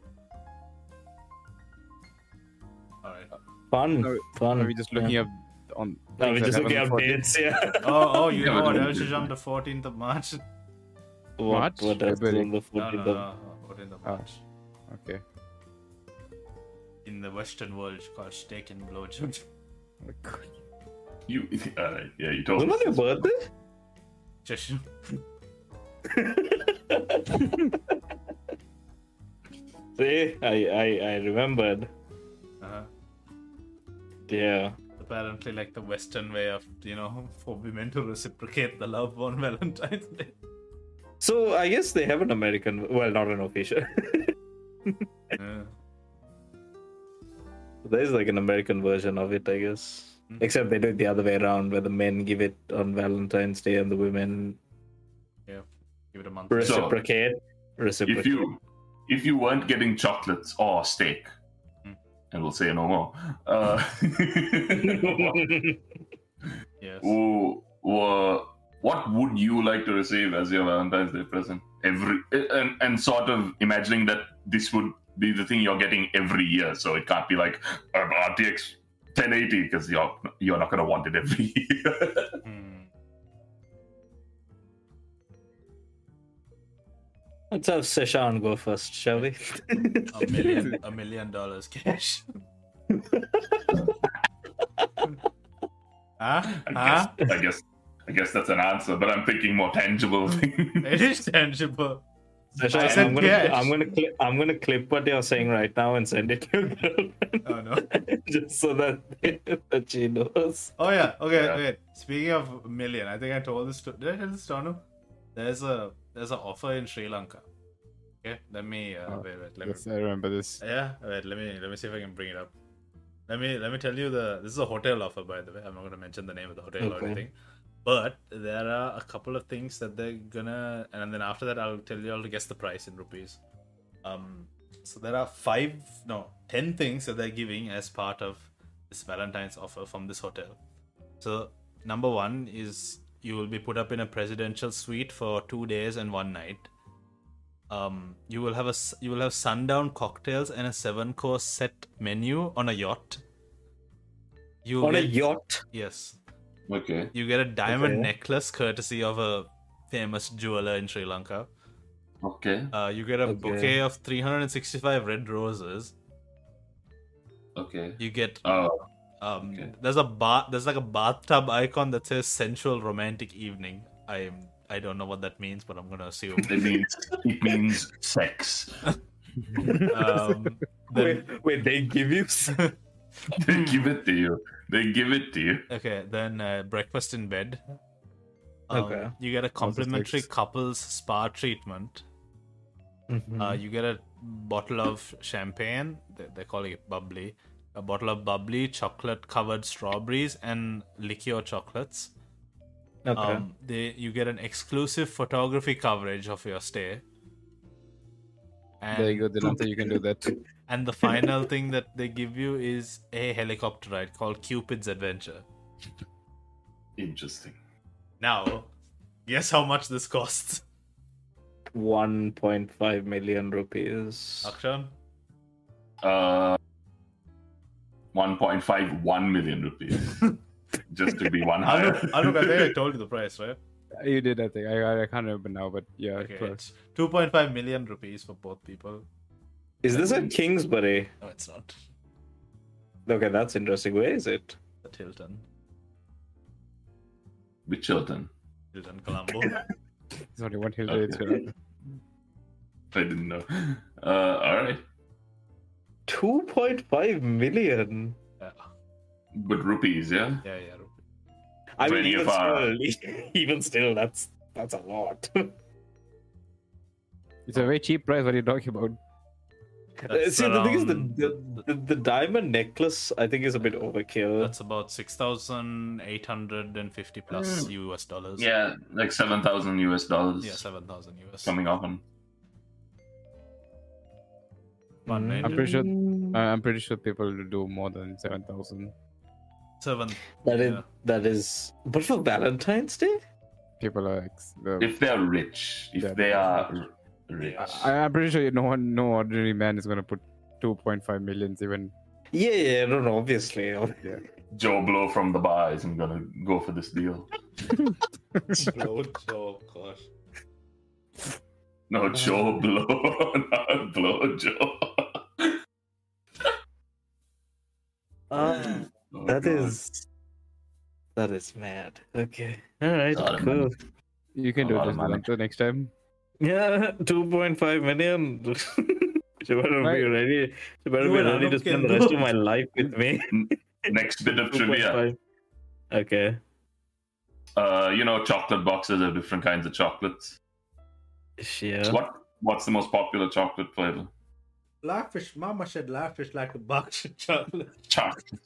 [SPEAKER 3] Alright.
[SPEAKER 4] Fun.
[SPEAKER 2] Are we-
[SPEAKER 4] Fun.
[SPEAKER 2] are we just looking
[SPEAKER 4] yeah.
[SPEAKER 2] up on?
[SPEAKER 4] No, we're
[SPEAKER 2] things that
[SPEAKER 4] just looking
[SPEAKER 2] happen
[SPEAKER 4] up
[SPEAKER 2] on
[SPEAKER 4] dates. Yeah.
[SPEAKER 3] Oh, oh, you
[SPEAKER 1] Yeah,
[SPEAKER 3] know
[SPEAKER 1] we
[SPEAKER 3] what
[SPEAKER 1] don't
[SPEAKER 3] else
[SPEAKER 1] do
[SPEAKER 3] is
[SPEAKER 1] that.
[SPEAKER 3] on the fourteenth of March?
[SPEAKER 4] What?
[SPEAKER 2] March?
[SPEAKER 4] What else is
[SPEAKER 2] February.
[SPEAKER 4] on the
[SPEAKER 3] No, no,
[SPEAKER 4] fourteenth
[SPEAKER 3] no,
[SPEAKER 4] of?
[SPEAKER 3] fourteenth of
[SPEAKER 2] Oh.
[SPEAKER 3] March.
[SPEAKER 2] Okay.
[SPEAKER 3] In the Western world, it's called steak and blowjob.
[SPEAKER 1] You, uh, yeah, you told
[SPEAKER 4] Wasn't
[SPEAKER 1] me.
[SPEAKER 4] that your birthday?
[SPEAKER 3] Just
[SPEAKER 4] See, I, I, I remembered.
[SPEAKER 3] uh,
[SPEAKER 4] Yeah.
[SPEAKER 3] apparently like the Western way of you know for women to reciprocate the love on Valentine's Day.
[SPEAKER 4] So I guess they have an American, well, not an official.
[SPEAKER 3] Yeah.
[SPEAKER 4] There's like an American version of it, I guess.
[SPEAKER 3] Hmm.
[SPEAKER 4] Except they do it the other way around, where the men give it on Valentine's Day and the women
[SPEAKER 3] Yeah. Give it a month.
[SPEAKER 4] reciprocate. Reciprocate.
[SPEAKER 1] If you if you weren't getting chocolates or steak,
[SPEAKER 3] Hmm.
[SPEAKER 1] and we'll say no more. Uh,
[SPEAKER 3] Yes.
[SPEAKER 1] oh, wha- what would you like to receive as your Valentine's Day present? Every and, and sort of imagining that this would be the thing you're getting every year, so it can't be like uh, R T X ten eighty because you're you're not gonna want it every year.
[SPEAKER 3] Hmm.
[SPEAKER 4] Let's have Seshan go first, shall we?
[SPEAKER 3] A million, a million dollars cash. Huh?
[SPEAKER 1] I
[SPEAKER 3] Huh?
[SPEAKER 1] guess, I guess I guess that's an answer, but I'm thinking more tangible things.
[SPEAKER 3] It is tangible.
[SPEAKER 4] Seshan,
[SPEAKER 3] I said
[SPEAKER 4] I'm gonna,
[SPEAKER 3] cash.
[SPEAKER 4] I'm gonna, clip, I'm gonna clip what you're saying right now and send it to your girlfriend,
[SPEAKER 3] Oh no.
[SPEAKER 4] just so that that she knows.
[SPEAKER 3] Oh yeah. Okay.
[SPEAKER 1] Yeah.
[SPEAKER 3] Wait. Speaking of a million, I think I told this. To, did I tell this, Tanu? There's a there's an offer in Sri Lanka. Okay. Let me. Uh,
[SPEAKER 2] Oh,
[SPEAKER 3] wait. Wait. Let me.
[SPEAKER 2] Yes, I remember this.
[SPEAKER 3] Yeah. Wait. Let me. Let me see if I can bring it up. Let me. Let me tell you the. This is a hotel offer, by the way. I'm not going to mention the name of the hotel or
[SPEAKER 4] Okay.
[SPEAKER 3] anything. But there are a couple of things that they're gonna, and then after that, I'll tell you all to guess the price in rupees. Um. So there are five, no, ten things that they're giving as part of this Valentine's offer from this hotel. So number one is you will be put up in a presidential suite for two days and one night. Um, you will have a s- you will have sundown cocktails and a seven course set menu on a yacht. You
[SPEAKER 4] On a
[SPEAKER 3] get,
[SPEAKER 4] yacht.
[SPEAKER 3] yes,
[SPEAKER 1] Okay.
[SPEAKER 3] you get a diamond
[SPEAKER 4] Okay.
[SPEAKER 3] necklace courtesy of a famous jeweler in Sri Lanka.
[SPEAKER 1] Okay.
[SPEAKER 3] Uh, you get a
[SPEAKER 4] Okay.
[SPEAKER 3] bouquet of three hundred sixty-five red roses.
[SPEAKER 1] Okay.
[SPEAKER 3] You get
[SPEAKER 1] Oh,
[SPEAKER 3] um,
[SPEAKER 1] Okay.
[SPEAKER 3] there's a bath. There's like a bathtub icon that says "sensual romantic evening." I am. I don't know what that means, but I'm gonna assume.
[SPEAKER 1] it means it means sex.
[SPEAKER 3] um, then,
[SPEAKER 4] Wait, wait, they give you. s-
[SPEAKER 1] They give it to you. They give it to you.
[SPEAKER 3] okay, then uh, breakfast in bed. Um,
[SPEAKER 4] Okay.
[SPEAKER 3] You get a complimentary
[SPEAKER 2] sex.
[SPEAKER 3] couples spa treatment.
[SPEAKER 4] Mhm.
[SPEAKER 3] Uh, you get a bottle of champagne. They- They're calling it bubbly. A bottle of bubbly, chocolate-covered strawberries, and liqueur chocolates.
[SPEAKER 4] okay.
[SPEAKER 3] Um, they you get an exclusive photography coverage of your stay. And,
[SPEAKER 2] There you go. Then after you can do that.
[SPEAKER 3] and the final thing that they give you is a helicopter ride called Cupid's Adventure.
[SPEAKER 1] Interesting.
[SPEAKER 3] Now, guess how much this costs,
[SPEAKER 4] one point five million rupees.
[SPEAKER 3] Akshan?
[SPEAKER 1] Uh, one point five one million rupees. Just to be one higher.
[SPEAKER 3] Anuk, Anuk, I think I told you the price, right?
[SPEAKER 2] You did, I think. I I I can't remember now, but yeah,
[SPEAKER 3] Okay,
[SPEAKER 2] close.
[SPEAKER 3] it's two point five million rupees for both people.
[SPEAKER 4] Is this at Kingsbury?
[SPEAKER 3] No, it's not.
[SPEAKER 4] Okay, that's interesting. Where is it?
[SPEAKER 3] At Hilton.
[SPEAKER 1] Which Hilton?
[SPEAKER 3] Hilton Colombo.
[SPEAKER 2] There's only one hill
[SPEAKER 1] Okay.
[SPEAKER 2] it's gonna-
[SPEAKER 1] I didn't know. Uh, all right,
[SPEAKER 4] two point five million.
[SPEAKER 3] yeah,
[SPEAKER 1] but rupees, yeah.
[SPEAKER 3] yeah, yeah. Rupee.
[SPEAKER 4] I mean,
[SPEAKER 1] Many
[SPEAKER 4] even
[SPEAKER 1] of our-
[SPEAKER 4] still, even still, that's that's a lot.
[SPEAKER 2] It's a very cheap price. What are you talking about?
[SPEAKER 3] That's
[SPEAKER 4] See, the thing is, the,
[SPEAKER 3] around-
[SPEAKER 4] the, the the diamond necklace, I think, is a bit overkill.
[SPEAKER 3] That's about six thousand eight hundred and fifty plus
[SPEAKER 1] Mm.
[SPEAKER 3] U S dollars.
[SPEAKER 1] Yeah, like seven thousand U S dollars.
[SPEAKER 3] yeah, seven thousand U S.
[SPEAKER 1] coming up on.
[SPEAKER 3] One night.
[SPEAKER 2] I'm pretty sure. I- I'm pretty sure people will do more than seven thousand.
[SPEAKER 3] Seven.
[SPEAKER 4] That is
[SPEAKER 3] yeah.
[SPEAKER 4] that is. But for Valentine's Day,
[SPEAKER 2] People are. Ex- the-
[SPEAKER 1] If they're rich, if
[SPEAKER 2] Yeah,
[SPEAKER 1] they
[SPEAKER 2] they're
[SPEAKER 1] are r- rich,
[SPEAKER 2] I, I'm pretty sure no one, no ordinary man is gonna put two point five millions even.
[SPEAKER 4] yeah, yeah, no, no, obviously.
[SPEAKER 1] Joe Blow from the bar isn't gonna go for this deal.
[SPEAKER 3] Blow Joe, gosh.
[SPEAKER 1] No, Joe Blow, not Blow Joe.
[SPEAKER 4] Um,
[SPEAKER 1] Oh,
[SPEAKER 4] that
[SPEAKER 1] God.
[SPEAKER 4] is that is mad. Okay, all right,
[SPEAKER 1] Lot of
[SPEAKER 4] cool.
[SPEAKER 1] money.
[SPEAKER 2] You can
[SPEAKER 1] A
[SPEAKER 2] do
[SPEAKER 1] lot
[SPEAKER 2] this
[SPEAKER 1] of money.
[SPEAKER 2] until next time.
[SPEAKER 4] Yeah, two point five million. You better be
[SPEAKER 2] Right.
[SPEAKER 4] ready. You better
[SPEAKER 3] You
[SPEAKER 4] be
[SPEAKER 3] and
[SPEAKER 4] ready to
[SPEAKER 3] Anup
[SPEAKER 4] spend
[SPEAKER 3] can
[SPEAKER 4] the rest
[SPEAKER 3] do
[SPEAKER 4] of my life with me.
[SPEAKER 1] Next bit of
[SPEAKER 4] two point
[SPEAKER 1] trivia.
[SPEAKER 4] five. Okay.
[SPEAKER 1] Uh, you know, chocolate boxes have different kinds of chocolates.
[SPEAKER 4] Yeah.
[SPEAKER 1] What What's the most popular chocolate flavor?
[SPEAKER 3] Blackfish. Mama said blackfish like a box of chocolate.
[SPEAKER 1] Chocolate.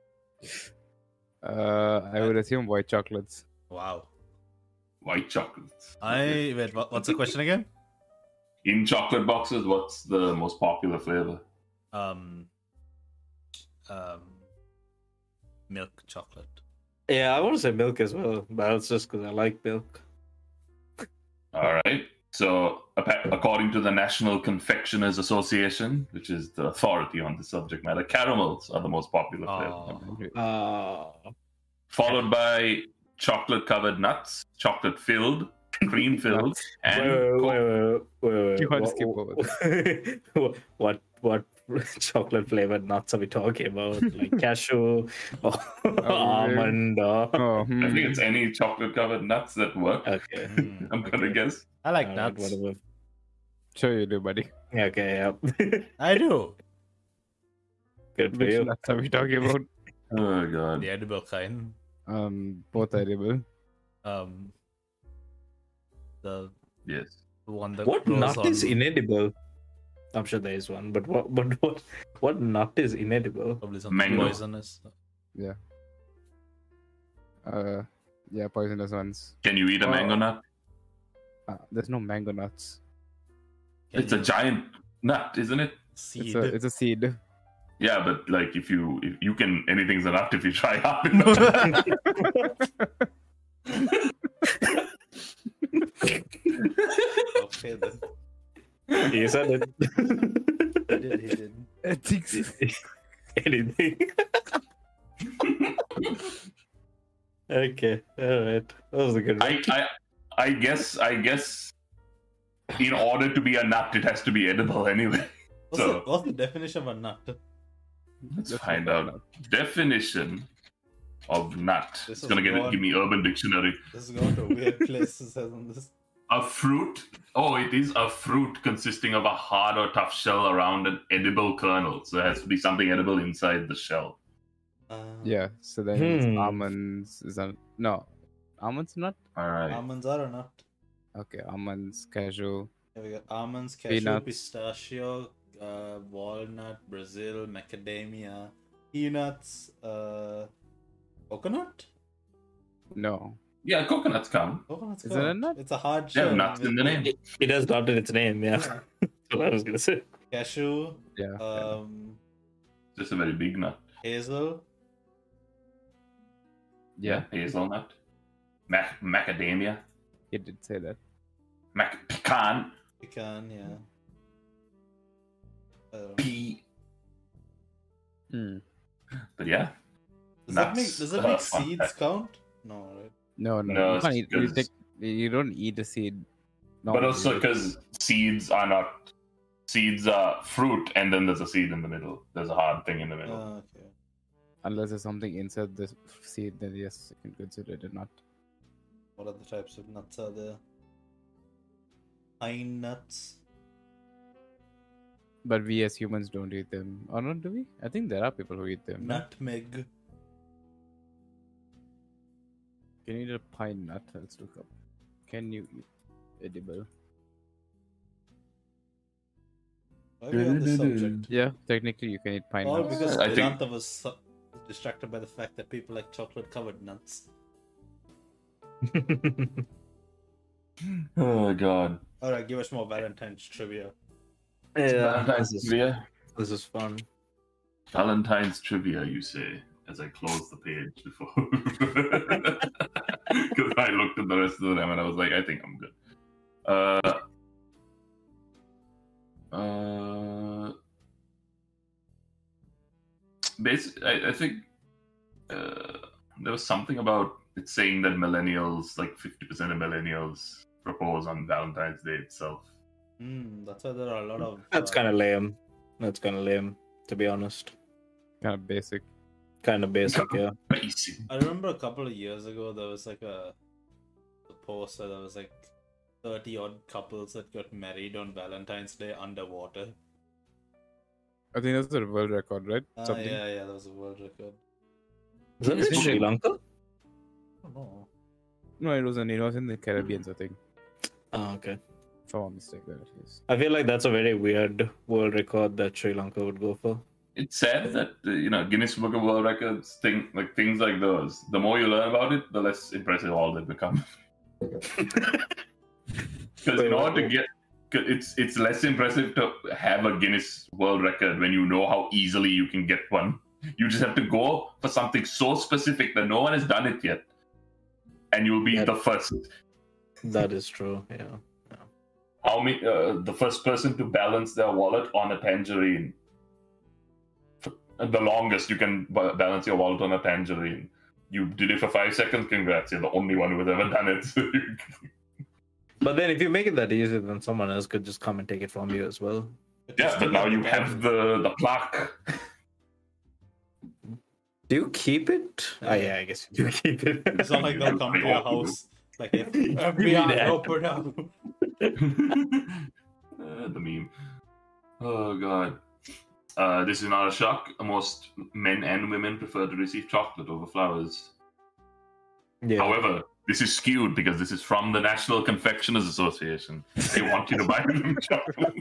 [SPEAKER 2] Uh, I would assume white chocolates.
[SPEAKER 3] Wow.
[SPEAKER 1] White chocolates.
[SPEAKER 3] I wait. What, what's the question again?
[SPEAKER 1] In chocolate boxes, what's the most popular flavor?
[SPEAKER 3] Um. Um. Milk chocolate.
[SPEAKER 4] Yeah, I want to say milk as well, but that's just because I like milk.
[SPEAKER 1] All right. So, appa- according to the National Confectioners Association, which is the authority on the subject matter, caramels are the most popular flavor.
[SPEAKER 3] Oh.
[SPEAKER 4] Uh,
[SPEAKER 1] Followed by chocolate-covered nuts, chocolate-filled, cream-filled, and
[SPEAKER 4] wait, wait, wait, wait, wait,
[SPEAKER 2] You can't
[SPEAKER 4] what-
[SPEAKER 2] skip over
[SPEAKER 4] what, what what chocolate flavored nuts are we talking about? Like cashew or almond or
[SPEAKER 2] Oh,
[SPEAKER 1] I
[SPEAKER 2] hmm.
[SPEAKER 1] think it's any chocolate-covered nuts that work.
[SPEAKER 4] okay.
[SPEAKER 3] Hmm,
[SPEAKER 1] I'm gonna
[SPEAKER 3] okay.
[SPEAKER 1] guess.
[SPEAKER 3] I like
[SPEAKER 4] Alright,
[SPEAKER 3] nuts.
[SPEAKER 4] whatever.
[SPEAKER 2] Sure you do, buddy.
[SPEAKER 4] Okay, yeah.
[SPEAKER 3] I do.
[SPEAKER 4] Good for
[SPEAKER 2] Which
[SPEAKER 4] you.
[SPEAKER 2] nuts are we talking about?
[SPEAKER 1] Oh god.
[SPEAKER 3] The edible kind.
[SPEAKER 2] Um, both edible.
[SPEAKER 3] Um. The
[SPEAKER 1] Yes.
[SPEAKER 3] one that
[SPEAKER 4] What
[SPEAKER 3] grows
[SPEAKER 4] nut
[SPEAKER 3] on...
[SPEAKER 4] is inedible? I'm sure there is one, but what but what what nut is inedible?
[SPEAKER 3] Probably something
[SPEAKER 1] Mango.
[SPEAKER 3] poisonous.
[SPEAKER 2] Uh, yeah, poisonous ones.
[SPEAKER 1] Can you eat a
[SPEAKER 2] Oh.
[SPEAKER 1] mango nut?
[SPEAKER 2] Uh, there's no mango nuts.
[SPEAKER 3] Can
[SPEAKER 1] It's a
[SPEAKER 3] you
[SPEAKER 1] giant nut, isn't it?
[SPEAKER 3] seed.
[SPEAKER 2] It's a it's a seed.
[SPEAKER 1] Yeah, but like if you if you can anything's a nut if you try hard enough.
[SPEAKER 3] Okay then.
[SPEAKER 4] He said it.
[SPEAKER 3] He did. He did.
[SPEAKER 2] Ethics.
[SPEAKER 4] Anything. Okay, alright. That was a good one.
[SPEAKER 1] I, I I guess I guess in order to be a nut it has to be edible anyway.
[SPEAKER 3] What's,
[SPEAKER 1] So-
[SPEAKER 3] the, what's the definition of a nut?
[SPEAKER 1] Let's
[SPEAKER 2] That's
[SPEAKER 1] find
[SPEAKER 2] not
[SPEAKER 1] out. Definition of nut.
[SPEAKER 3] This
[SPEAKER 1] It's
[SPEAKER 3] is
[SPEAKER 1] gonna get
[SPEAKER 3] broad.
[SPEAKER 1] give me Urban Dictionary.
[SPEAKER 3] This is going to a weird place. It says on this.
[SPEAKER 1] A fruit. Oh, it is a fruit consisting of a hard or tough shell around an edible kernel. So there has to be something edible inside the shell.
[SPEAKER 3] Uh,
[SPEAKER 2] Yeah. So then it's
[SPEAKER 4] Hmm.
[SPEAKER 2] almonds. Is that no? Almonds nut.
[SPEAKER 1] All right.
[SPEAKER 3] Almonds are a nut.
[SPEAKER 2] Okay. Almonds, cashew.
[SPEAKER 3] Here we got almonds, cashew,
[SPEAKER 2] Peanuts.
[SPEAKER 3] pistachio, uh, walnut, Brazil, macadamia, peanuts, uh, coconut.
[SPEAKER 2] No.
[SPEAKER 1] Yeah, coconuts come.
[SPEAKER 3] Coconut's
[SPEAKER 2] Is it a
[SPEAKER 3] count.
[SPEAKER 2] nut?
[SPEAKER 3] It's a hard
[SPEAKER 1] They have
[SPEAKER 3] shell.
[SPEAKER 1] nuts in the name.
[SPEAKER 4] It, it has not in its name, yeah. That's what I was gonna say.
[SPEAKER 3] Cashew,
[SPEAKER 2] Yeah.
[SPEAKER 3] um,
[SPEAKER 1] Just a very big nut.
[SPEAKER 3] hazel,
[SPEAKER 2] yeah.
[SPEAKER 1] Hazelnut. Mac- macadamia.
[SPEAKER 2] He did say that.
[SPEAKER 1] Mac- pecan.
[SPEAKER 3] pecan, yeah. I don't know.
[SPEAKER 1] Pea.
[SPEAKER 2] Hmm.
[SPEAKER 1] But yeah.
[SPEAKER 3] Does that
[SPEAKER 1] Nuts.
[SPEAKER 3] make does that
[SPEAKER 1] Uh,
[SPEAKER 3] make
[SPEAKER 1] fun
[SPEAKER 3] seeds
[SPEAKER 1] fact.
[SPEAKER 3] count? No, right?
[SPEAKER 2] No, no.
[SPEAKER 1] No,
[SPEAKER 2] you can't
[SPEAKER 1] it's
[SPEAKER 2] eat. You
[SPEAKER 1] because-
[SPEAKER 2] take You don't eat a seed.
[SPEAKER 1] But also because seeds are not seeds are fruit, and then there's a seed in the middle. There's a hard thing in the middle.
[SPEAKER 3] Uh, okay.
[SPEAKER 2] Unless there's something inside the seed, then yes, you can consider it a nut.
[SPEAKER 3] What other types of nuts are there? Pine nuts.
[SPEAKER 2] But we as humans don't eat them. Or not, do we? I think there are people who eat them.
[SPEAKER 3] Nutmeg.
[SPEAKER 2] Can you eat a pine nut? Let's look up. Can you eat edible?
[SPEAKER 3] Why are we on this subject?
[SPEAKER 2] Yeah, technically you can eat pine
[SPEAKER 3] All
[SPEAKER 2] nuts.
[SPEAKER 3] because
[SPEAKER 1] I think-
[SPEAKER 3] Vedanta was su- distracted by the fact that people like chocolate covered nuts.
[SPEAKER 1] Oh god.
[SPEAKER 3] Alright, give us more Valentine's trivia.
[SPEAKER 4] Yeah,
[SPEAKER 1] Valentine's
[SPEAKER 4] this is,
[SPEAKER 1] trivia.
[SPEAKER 4] this is fun.
[SPEAKER 1] Valentine's trivia, you say, as I close the page before. Because I looked at the rest of them and I was like, I think I'm good. Uh, uh, basically, I, I think uh, there was something about it saying that millennials, like fifty percent of millennials, propose on Valentine's Day itself.
[SPEAKER 3] Hmm, that's why there are a lot of.
[SPEAKER 4] That's
[SPEAKER 3] uh,
[SPEAKER 4] kind of lame. That's kind of lame, to be honest.
[SPEAKER 2] Kind of basic.
[SPEAKER 4] Kind of basic, yeah.
[SPEAKER 1] Basic.
[SPEAKER 3] I remember a couple of years ago there was like a, a post where there was like thirty odd couples that got married on Valentine's Day underwater.
[SPEAKER 2] I think that's the world record, right?
[SPEAKER 3] Ah,
[SPEAKER 2] Something.
[SPEAKER 3] yeah, yeah, that was a world record.
[SPEAKER 4] Is that in
[SPEAKER 2] Isn't
[SPEAKER 4] Sri
[SPEAKER 2] it-
[SPEAKER 4] Lanka?
[SPEAKER 3] I don't know.
[SPEAKER 2] No, it wasn't. It was in the Caribbean, I think.
[SPEAKER 4] Oh, okay.
[SPEAKER 2] If I'm not mistaken, at least.
[SPEAKER 4] I feel like that's a very weird world record that Sri Lanka would go for.
[SPEAKER 1] It's sad that uh, you know Guinness Book of World Records thing like things like those. The more you learn about it, the less impressive all they become. Because
[SPEAKER 4] Wait,
[SPEAKER 1] in order
[SPEAKER 4] what?
[SPEAKER 1] to get, 'cause it's it's less impressive to have a Guinness World Record when you know how easily you can get one. You just have to go for something so specific that no one has done it yet, and you'll be
[SPEAKER 4] Yeah.
[SPEAKER 1] the first.
[SPEAKER 4] That is true, yeah.
[SPEAKER 1] How many? Uh, the first person to balance their wallet on a tangerine. The longest you can ba- balance your wallet on a tangerine. You did it for five seconds. Congrats! You're the only one who has ever done it.
[SPEAKER 4] But then if you make it that easy, then someone else could just come and take it from you as well.
[SPEAKER 1] Yeah, but now you have the the plaque.
[SPEAKER 4] Do you keep it? Oh, yeah, I guess you do keep it.
[SPEAKER 3] It's not like they'll come to your house. Like, F B I, open up.
[SPEAKER 1] Uh, the meme. Oh god. Uh, this is not a shock. Most men and women prefer to receive chocolate over flowers.
[SPEAKER 4] Yeah.
[SPEAKER 1] However, this is skewed because this is from the National Confectioners Association. They want you to buy them chocolate.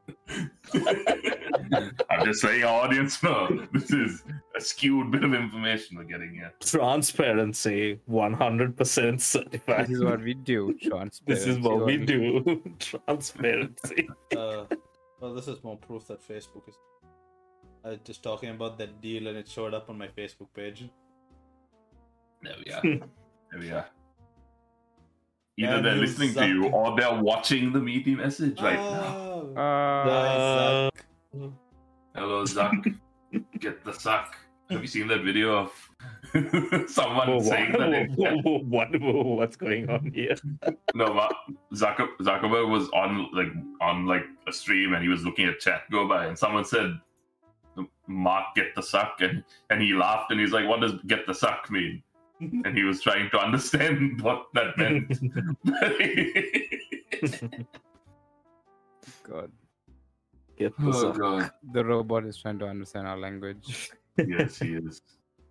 [SPEAKER 1] I'm just saying, our audience know this is a skewed bit of information we're getting here.
[SPEAKER 4] Transparency, one hundred percent certified.
[SPEAKER 2] This is what we do, transparency.
[SPEAKER 4] This is what we do. Transparency.
[SPEAKER 3] Uh, well, this is more proof that Facebook is. I was just talking about that deal and it showed up on my Facebook page.
[SPEAKER 1] There we are. There we are. Either
[SPEAKER 3] And
[SPEAKER 1] they're
[SPEAKER 3] you
[SPEAKER 1] listening
[SPEAKER 3] suck.
[SPEAKER 1] to you or they're watching the meaty message right now.
[SPEAKER 3] Oh,
[SPEAKER 2] Uh,
[SPEAKER 3] nice, Zach.
[SPEAKER 1] Hello, Zuck. Get the suck. Have you seen that video of someone
[SPEAKER 4] Whoa,
[SPEAKER 1] saying that? in
[SPEAKER 4] whoa, whoa, what, whoa, what's going on here?
[SPEAKER 1] No, Ma- Zucker- Zuckerberg was on like on like a stream and he was looking at chat go by, and someone said, "Mark, get the suck," and and he laughed and he's like, "What does get the suck mean?" And he was trying to understand what that meant.
[SPEAKER 2] God.
[SPEAKER 4] Get this
[SPEAKER 1] Oh
[SPEAKER 4] up.
[SPEAKER 1] god.
[SPEAKER 2] The robot is trying to understand our language.
[SPEAKER 1] Yes, he is.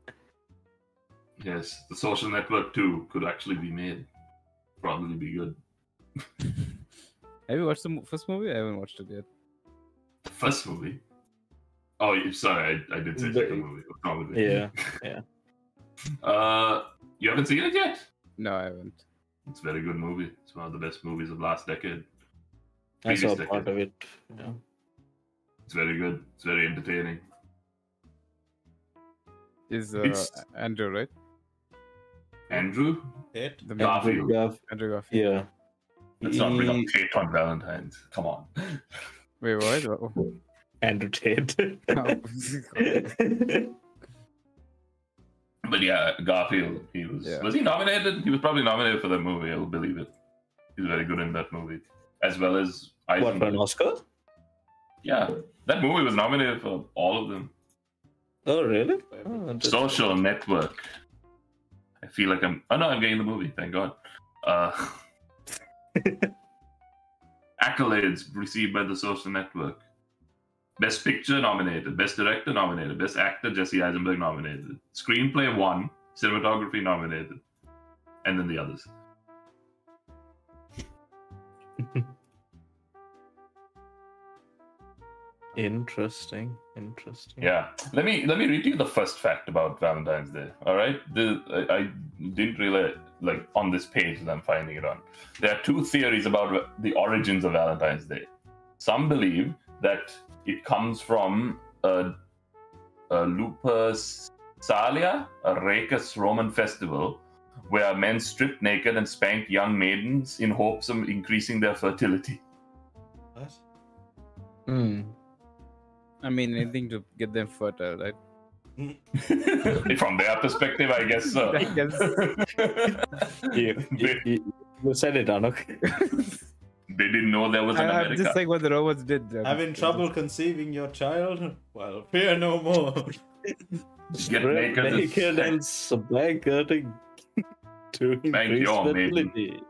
[SPEAKER 1] Yes, the Social Network two could actually be made. Probably be good.
[SPEAKER 2] Have you watched the mo- first movie? I haven't watched it yet.
[SPEAKER 1] The first movie. Oh, you- sorry, I, I did say
[SPEAKER 4] The-
[SPEAKER 1] second movie. What's wrong with me?
[SPEAKER 4] Yeah.
[SPEAKER 1] Uh, you haven't seen it yet?
[SPEAKER 2] No, I haven't.
[SPEAKER 1] It's a very good movie. It's one of the best movies of last decade.
[SPEAKER 4] I saw
[SPEAKER 1] Previous
[SPEAKER 4] part
[SPEAKER 1] decade.
[SPEAKER 4] of it. Yeah.
[SPEAKER 1] It's very good. It's very entertaining.
[SPEAKER 2] Is uh,
[SPEAKER 1] It's-
[SPEAKER 2] Andrew, right?
[SPEAKER 1] Andrew?
[SPEAKER 3] It?
[SPEAKER 2] The
[SPEAKER 1] Garfield.
[SPEAKER 4] Yeah.
[SPEAKER 2] Andrew Garfield.
[SPEAKER 4] Yeah.
[SPEAKER 1] Let's not bring up
[SPEAKER 4] He-
[SPEAKER 1] Kate on Valentine's. Come on.
[SPEAKER 2] Wait, what? Oh.
[SPEAKER 4] Andrew Tate.
[SPEAKER 1] But yeah, Garfield, he was
[SPEAKER 2] Yeah.
[SPEAKER 1] was he nominated? He was probably nominated for that movie. I'll believe it. He's very good in that movie, as well as
[SPEAKER 4] What, for
[SPEAKER 1] Eisenberg.
[SPEAKER 4] an Oscar?
[SPEAKER 1] Yeah, that movie was nominated for all of them.
[SPEAKER 4] Oh, really? Oh, interesting.
[SPEAKER 1] Social Network. I feel like I'm. Oh no, I'm getting the movie. Thank God. Uh, accolades received by the Social Network. Best Picture nominated. Best Director nominated. Best Actor Jesse Eisenberg nominated. Screenplay one. Cinematography nominated. And then the others.
[SPEAKER 4] Interesting. Interesting.
[SPEAKER 1] Yeah. Let me let me read you the first fact about Valentine's Day. All right. The, I, I didn't really like on this page that I'm finding it on. There are two theories about the origins of Valentine's Day. Some believe that it comes from a, a Lupercalia, a raucous Roman festival, where men stripped naked and spanked young maidens in hopes of increasing their fertility.
[SPEAKER 3] What?
[SPEAKER 4] Hmm.
[SPEAKER 2] I mean, anything to get them fertile, right?
[SPEAKER 1] From their perspective, I guess so.
[SPEAKER 2] I guess.
[SPEAKER 4] You, you, you, you said it, Anuk.
[SPEAKER 1] They didn't know there was an
[SPEAKER 2] I, I'm
[SPEAKER 1] America.
[SPEAKER 2] just like what the Romans did. I'm
[SPEAKER 3] Having
[SPEAKER 2] just-
[SPEAKER 3] trouble conceiving your child? Well, fear no more.
[SPEAKER 1] Get
[SPEAKER 4] Strip
[SPEAKER 1] naked and
[SPEAKER 4] naked and spank her to, to increase
[SPEAKER 1] your maiden.
[SPEAKER 4] fertility.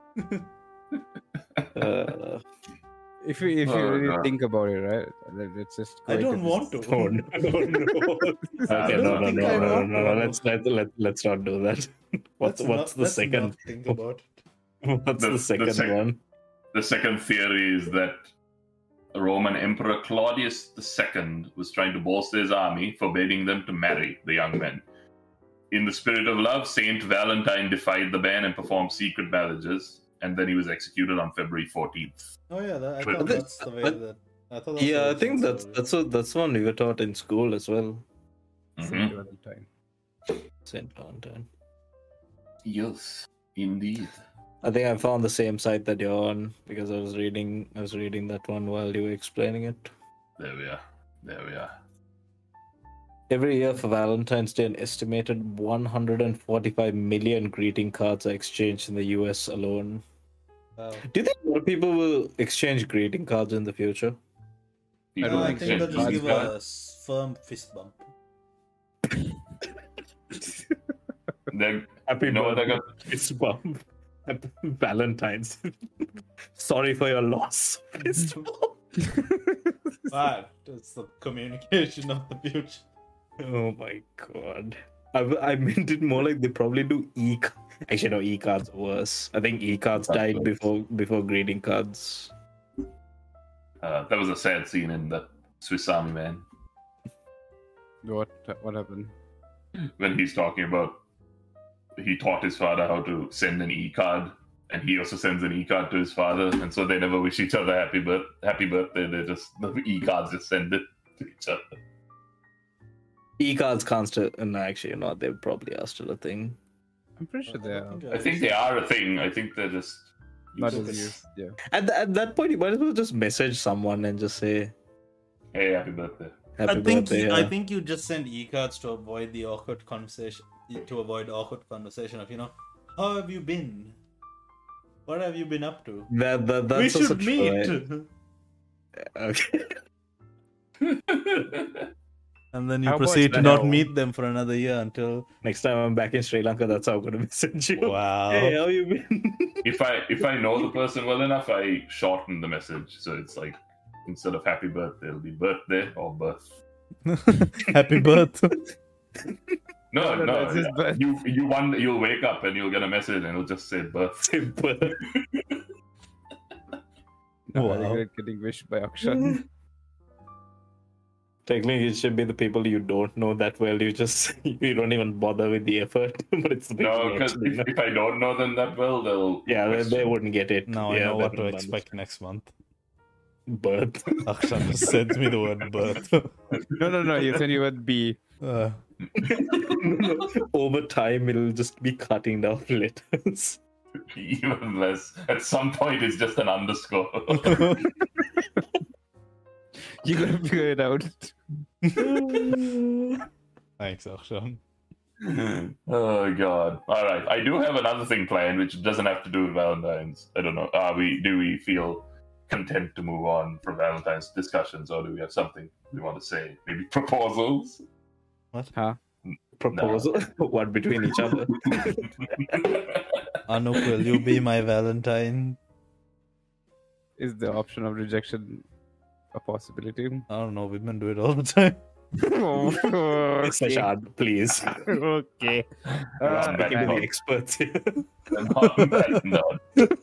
[SPEAKER 4] uh,
[SPEAKER 2] If you if you
[SPEAKER 1] Oh,
[SPEAKER 2] really
[SPEAKER 1] God.
[SPEAKER 2] think about it, right? that- It's just.
[SPEAKER 3] I
[SPEAKER 2] quite
[SPEAKER 3] don't
[SPEAKER 2] a-
[SPEAKER 3] want to.
[SPEAKER 4] oh, no, no, no. Okay,
[SPEAKER 1] don't
[SPEAKER 4] no, no,
[SPEAKER 3] think
[SPEAKER 4] no,
[SPEAKER 3] I
[SPEAKER 4] no, no,
[SPEAKER 3] want
[SPEAKER 4] no, no.
[SPEAKER 3] to.
[SPEAKER 4] Let's let let let's not do that. What's
[SPEAKER 3] Let's
[SPEAKER 4] what's
[SPEAKER 3] not-
[SPEAKER 4] the
[SPEAKER 3] let's
[SPEAKER 4] second?
[SPEAKER 3] not think about it.
[SPEAKER 4] What's
[SPEAKER 1] The-
[SPEAKER 4] the
[SPEAKER 1] the
[SPEAKER 4] second
[SPEAKER 1] sec-
[SPEAKER 4] one?
[SPEAKER 1] The second theory is that Roman Emperor Claudius the Second was trying to bolster his army, forbidding them to marry the young men. In the spirit of love, Saint Valentine defied the ban and performed secret marriages, and then he was executed on February fourteenth.
[SPEAKER 3] Oh yeah, that, I
[SPEAKER 1] But
[SPEAKER 3] thought
[SPEAKER 4] this-
[SPEAKER 3] that's the way
[SPEAKER 4] but-
[SPEAKER 3] that. I thought that's
[SPEAKER 4] Yeah,
[SPEAKER 3] the
[SPEAKER 4] I think
[SPEAKER 3] original
[SPEAKER 4] that's
[SPEAKER 3] story.
[SPEAKER 4] that's what that's one we were taught in school as well.
[SPEAKER 2] Saint Valentine.
[SPEAKER 4] Saint Valentine.
[SPEAKER 1] Yes, indeed.
[SPEAKER 4] I think I found the same site that you're on because I was reading I was reading that one while you were explaining it.
[SPEAKER 1] There we are. There we are.
[SPEAKER 4] Every year for Valentine's Day, an estimated one hundred forty-five million greeting cards are exchanged in the U S alone.
[SPEAKER 3] Wow.
[SPEAKER 4] Do you think more people will exchange greeting cards in the future?
[SPEAKER 1] People
[SPEAKER 2] don't
[SPEAKER 3] Uh, I
[SPEAKER 2] think
[SPEAKER 3] think
[SPEAKER 1] exchange
[SPEAKER 3] they'll just
[SPEAKER 1] cards,
[SPEAKER 3] give
[SPEAKER 1] guys.
[SPEAKER 3] a s- firm fist bump.
[SPEAKER 1] They're-
[SPEAKER 4] Happy
[SPEAKER 1] You know what I got?
[SPEAKER 4] Fist bump. Valentine's. Sorry for your loss. Fist bump.
[SPEAKER 3] That is the communication of the future.
[SPEAKER 4] Oh my god. I, I meant it more like they probably do e. Actually, no, e cards are worse. I think e cards
[SPEAKER 1] That's
[SPEAKER 4] died
[SPEAKER 1] worse.
[SPEAKER 4] before before greeting cards.
[SPEAKER 1] Uh, that was a sad scene in the Swiss Army Man
[SPEAKER 2] What what happened?
[SPEAKER 1] when he's talking about he taught his father how to send an e-card, and he also sends an e-card to his father, and so they never wish each other happy birth happy birthday. They just the e-cards just send it to each other.
[SPEAKER 4] E cards can't still. No, actually, no, they probably are still a thing.
[SPEAKER 2] I'm pretty sure they are
[SPEAKER 1] I think they are a thing. I think they're just
[SPEAKER 2] not
[SPEAKER 1] useless.
[SPEAKER 2] as used. Yeah.
[SPEAKER 4] At, th- at that point, you might as well just message someone and just say
[SPEAKER 1] Hey, happy birthday.
[SPEAKER 4] happy
[SPEAKER 3] I think
[SPEAKER 4] birthday.
[SPEAKER 3] you,
[SPEAKER 4] yeah.
[SPEAKER 3] I think you just send e-cards to avoid the awkward conversation. To avoid awkward conversation of you know, how have you been? What have you been up to?
[SPEAKER 4] that, that, that's
[SPEAKER 3] we
[SPEAKER 4] also
[SPEAKER 3] should
[SPEAKER 4] true,
[SPEAKER 3] meet.
[SPEAKER 4] right? Okay.
[SPEAKER 3] And then you
[SPEAKER 2] How about
[SPEAKER 3] proceed to
[SPEAKER 2] now?
[SPEAKER 3] not meet them for another year until.
[SPEAKER 4] Next time I'm back in Sri Lanka, that's how I'm gonna message you.
[SPEAKER 3] Wow.
[SPEAKER 4] Hey, how you been?
[SPEAKER 1] if I if I know the person well enough, I shorten the message, so it's like instead of happy birthday, it'll be birthday or birth.
[SPEAKER 3] Happy birthday.
[SPEAKER 1] No,
[SPEAKER 2] No, no,
[SPEAKER 1] no,
[SPEAKER 2] no, it's just birth.
[SPEAKER 1] you you one you'll wake up and you'll get a message and it'll just say birth.
[SPEAKER 4] Simple.
[SPEAKER 2] No, I
[SPEAKER 3] Wow.
[SPEAKER 2] regret getting wished by Akshat.
[SPEAKER 4] Technically, it should be the people you don't know that well. You just you don't even bother with the effort. But it's the people
[SPEAKER 1] No,
[SPEAKER 4] you
[SPEAKER 1] because
[SPEAKER 4] actually
[SPEAKER 1] if,
[SPEAKER 4] know.
[SPEAKER 1] if I don't know them that well, they'll
[SPEAKER 4] Yeah, they, they
[SPEAKER 1] question.
[SPEAKER 4] wouldn't get it.
[SPEAKER 3] Now
[SPEAKER 4] yeah,
[SPEAKER 3] I know
[SPEAKER 4] they
[SPEAKER 3] what to
[SPEAKER 4] wouldn't
[SPEAKER 3] expect next month.
[SPEAKER 4] understand. Birth.
[SPEAKER 3] Akshan just sends me the word birth.
[SPEAKER 2] No, no, no. You said you would be.
[SPEAKER 3] Uh,
[SPEAKER 4] Over time, it'll just be cutting down letters.
[SPEAKER 1] even less. At some point, it's just an underscore.
[SPEAKER 2] You gotta figure it out.
[SPEAKER 3] Thanks, Akshan.
[SPEAKER 1] Oh god! All right, I do have another thing planned, which doesn't have to do with Valentine's. I don't know. Are we? Do we feel content to move on from Valentine's discussions, or do we have something we want to say? Maybe proposals.
[SPEAKER 2] Huh?
[SPEAKER 4] Proposal one between each other.
[SPEAKER 3] Anup, will you be my Valentine?
[SPEAKER 2] Is the option of rejection a possibility?
[SPEAKER 3] I don't know. Women do it all the time.
[SPEAKER 2] Oh, okay.
[SPEAKER 4] Sashad, please.
[SPEAKER 2] Okay.
[SPEAKER 1] On
[SPEAKER 2] Uh,
[SPEAKER 1] that
[SPEAKER 4] Give me the
[SPEAKER 1] note-
[SPEAKER 4] experts here.
[SPEAKER 1] and on that note-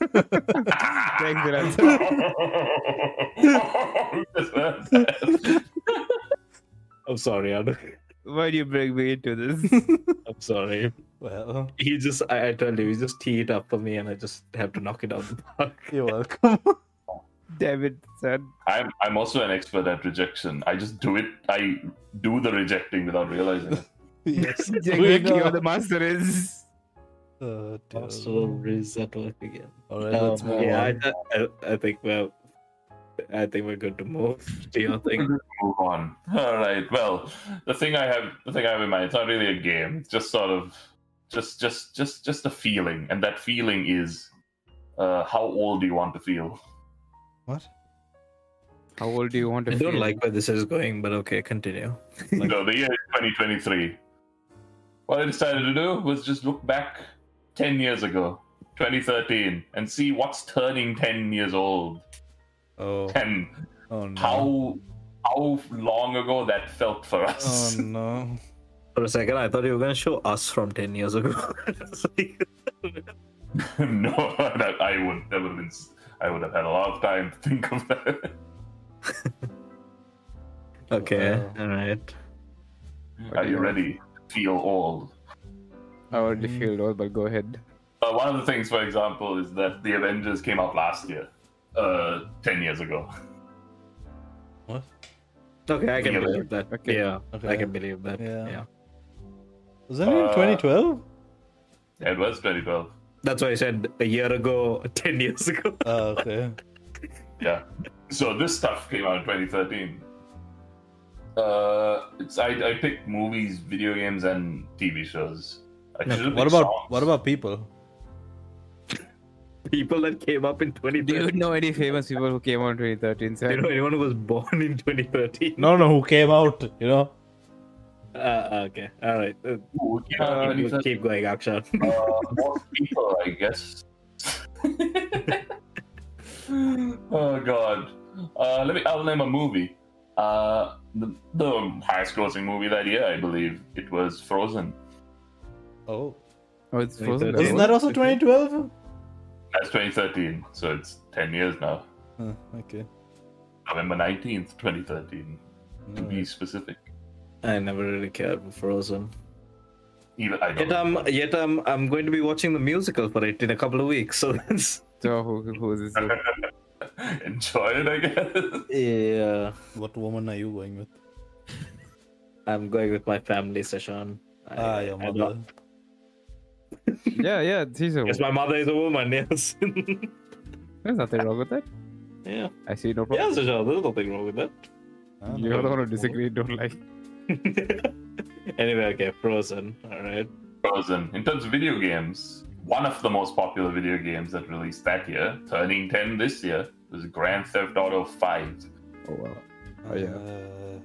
[SPEAKER 2] Thanks, Virat.
[SPEAKER 4] I'm sorry, Anu.
[SPEAKER 2] Why do you bring me into this?
[SPEAKER 4] I'm sorry.
[SPEAKER 3] Well,
[SPEAKER 4] He just, I, I told you, he just tee it up for me, and I just have to knock it out the park.
[SPEAKER 3] you're welcome.
[SPEAKER 2] Damn it, son.
[SPEAKER 1] I'm I'm also an expert at rejection. I just do it. I do the rejecting without realizing it.
[SPEAKER 3] Yes. we
[SPEAKER 2] Exactly
[SPEAKER 3] know.
[SPEAKER 2] what the master is.
[SPEAKER 3] Oh, dear.
[SPEAKER 4] So is that work again?
[SPEAKER 3] All right, let's
[SPEAKER 4] Um,
[SPEAKER 3] move
[SPEAKER 4] yeah, I,
[SPEAKER 3] on.
[SPEAKER 4] I, I think we're, I think we're good to move to your thing.
[SPEAKER 1] Move on. All right. Well, the thing I have, the thing I have in mind, it's not really a game. It's just sort of, just, just, just, just a feeling, and that feeling is, uh, how old do you want to feel?
[SPEAKER 3] What?
[SPEAKER 2] How old do you want to
[SPEAKER 4] I
[SPEAKER 2] feel?
[SPEAKER 4] don't like where this is going, but okay, continue.
[SPEAKER 1] No, the year is twenty twenty-three. What I decided to do was just look back ten years ago, twenty thirteen, and see what's turning ten years old.
[SPEAKER 3] Oh,
[SPEAKER 1] And
[SPEAKER 3] oh no.
[SPEAKER 1] how how long ago that felt for
[SPEAKER 3] Oh
[SPEAKER 1] us.
[SPEAKER 3] no.
[SPEAKER 4] For a second, I thought you were going to show us from ten years ago.
[SPEAKER 1] No, that I would that would have been. I would have had a lot of time to think of that.
[SPEAKER 4] Okay,
[SPEAKER 3] Wow.
[SPEAKER 4] alright.
[SPEAKER 1] Are you ready to feel old?
[SPEAKER 2] I already feel old, but go ahead.
[SPEAKER 1] Uh, one of the things, for example, is that the Avengers came out last year, uh, ten years ago.
[SPEAKER 3] What?
[SPEAKER 4] Okay, I can
[SPEAKER 1] Yeah.
[SPEAKER 4] believe that.
[SPEAKER 2] Okay.
[SPEAKER 4] Yeah,
[SPEAKER 3] Okay.
[SPEAKER 4] I can believe that.
[SPEAKER 3] Yeah.
[SPEAKER 4] Yeah.
[SPEAKER 3] Was that in
[SPEAKER 1] Uh,
[SPEAKER 3] twenty twelve?
[SPEAKER 1] It was twenty twelve.
[SPEAKER 4] That's why I said a year ago, ten years ago.
[SPEAKER 3] Oh, okay.
[SPEAKER 1] Yeah. So this stuff came out in twenty thirteen. Uh, it's I, I picked movies, video games, and T V shows. I
[SPEAKER 4] Okay.
[SPEAKER 1] should've
[SPEAKER 3] What
[SPEAKER 1] picked
[SPEAKER 3] about
[SPEAKER 1] songs.
[SPEAKER 3] what about people?
[SPEAKER 4] People that came up in twenty
[SPEAKER 2] Do you
[SPEAKER 4] thirteen.
[SPEAKER 2] know any famous people who came out in twenty thirteen?
[SPEAKER 4] Do
[SPEAKER 2] Sir?
[SPEAKER 4] you know anyone who was born in twenty thirteen?
[SPEAKER 3] No, no, who came out? You know.
[SPEAKER 4] Uh, okay, alright. Uh,
[SPEAKER 1] Ooh, you know,
[SPEAKER 2] Uh,
[SPEAKER 1] twenty thirteen,
[SPEAKER 4] keep going, Akshat.
[SPEAKER 1] uh, more people, I guess. Oh god. Uh, let me. I'll name a movie. Uh, the, the highest-grossing movie that year, I believe, it was Frozen.
[SPEAKER 3] Oh.
[SPEAKER 2] Oh, it's
[SPEAKER 4] Twenty
[SPEAKER 2] Frozen.
[SPEAKER 4] thirteen.
[SPEAKER 3] Isn't that also twenty twelve?
[SPEAKER 1] That's twenty thirteen, so it's ten years now.
[SPEAKER 3] Huh, okay.
[SPEAKER 1] November nineteenth, twenty thirteen, to be
[SPEAKER 3] Alright.
[SPEAKER 1] specific.
[SPEAKER 4] I never really cared for Frozen.
[SPEAKER 1] Even I don't
[SPEAKER 4] Yet um, yet um, I'm going to be watching the musical for it in a couple of weeks. So that's
[SPEAKER 2] So who, who is this?
[SPEAKER 1] enjoy it, I guess.
[SPEAKER 4] yeah.
[SPEAKER 3] What woman are you going with?
[SPEAKER 4] I'm going with my family, Sashan. I-
[SPEAKER 3] Ah, your
[SPEAKER 4] I
[SPEAKER 3] mother.
[SPEAKER 4] don't-
[SPEAKER 2] Yeah, yeah, she's a.
[SPEAKER 4] Yes, my mother is a woman. Yes.
[SPEAKER 2] There's nothing wrong with that.
[SPEAKER 4] yeah.
[SPEAKER 2] I see no
[SPEAKER 4] Yeah,
[SPEAKER 2] problem.
[SPEAKER 4] Sashan. There's nothing wrong with that.
[SPEAKER 3] Ah,
[SPEAKER 2] You're
[SPEAKER 3] no.
[SPEAKER 2] the one who disagree, don't like.
[SPEAKER 4] Anyway, okay, Frozen. All right.
[SPEAKER 1] Frozen. In terms of video games, one of the most popular video games that released that year, turning ten this year, was Grand Theft Auto five.
[SPEAKER 2] Oh, wow. Oh, yeah.
[SPEAKER 3] Uh,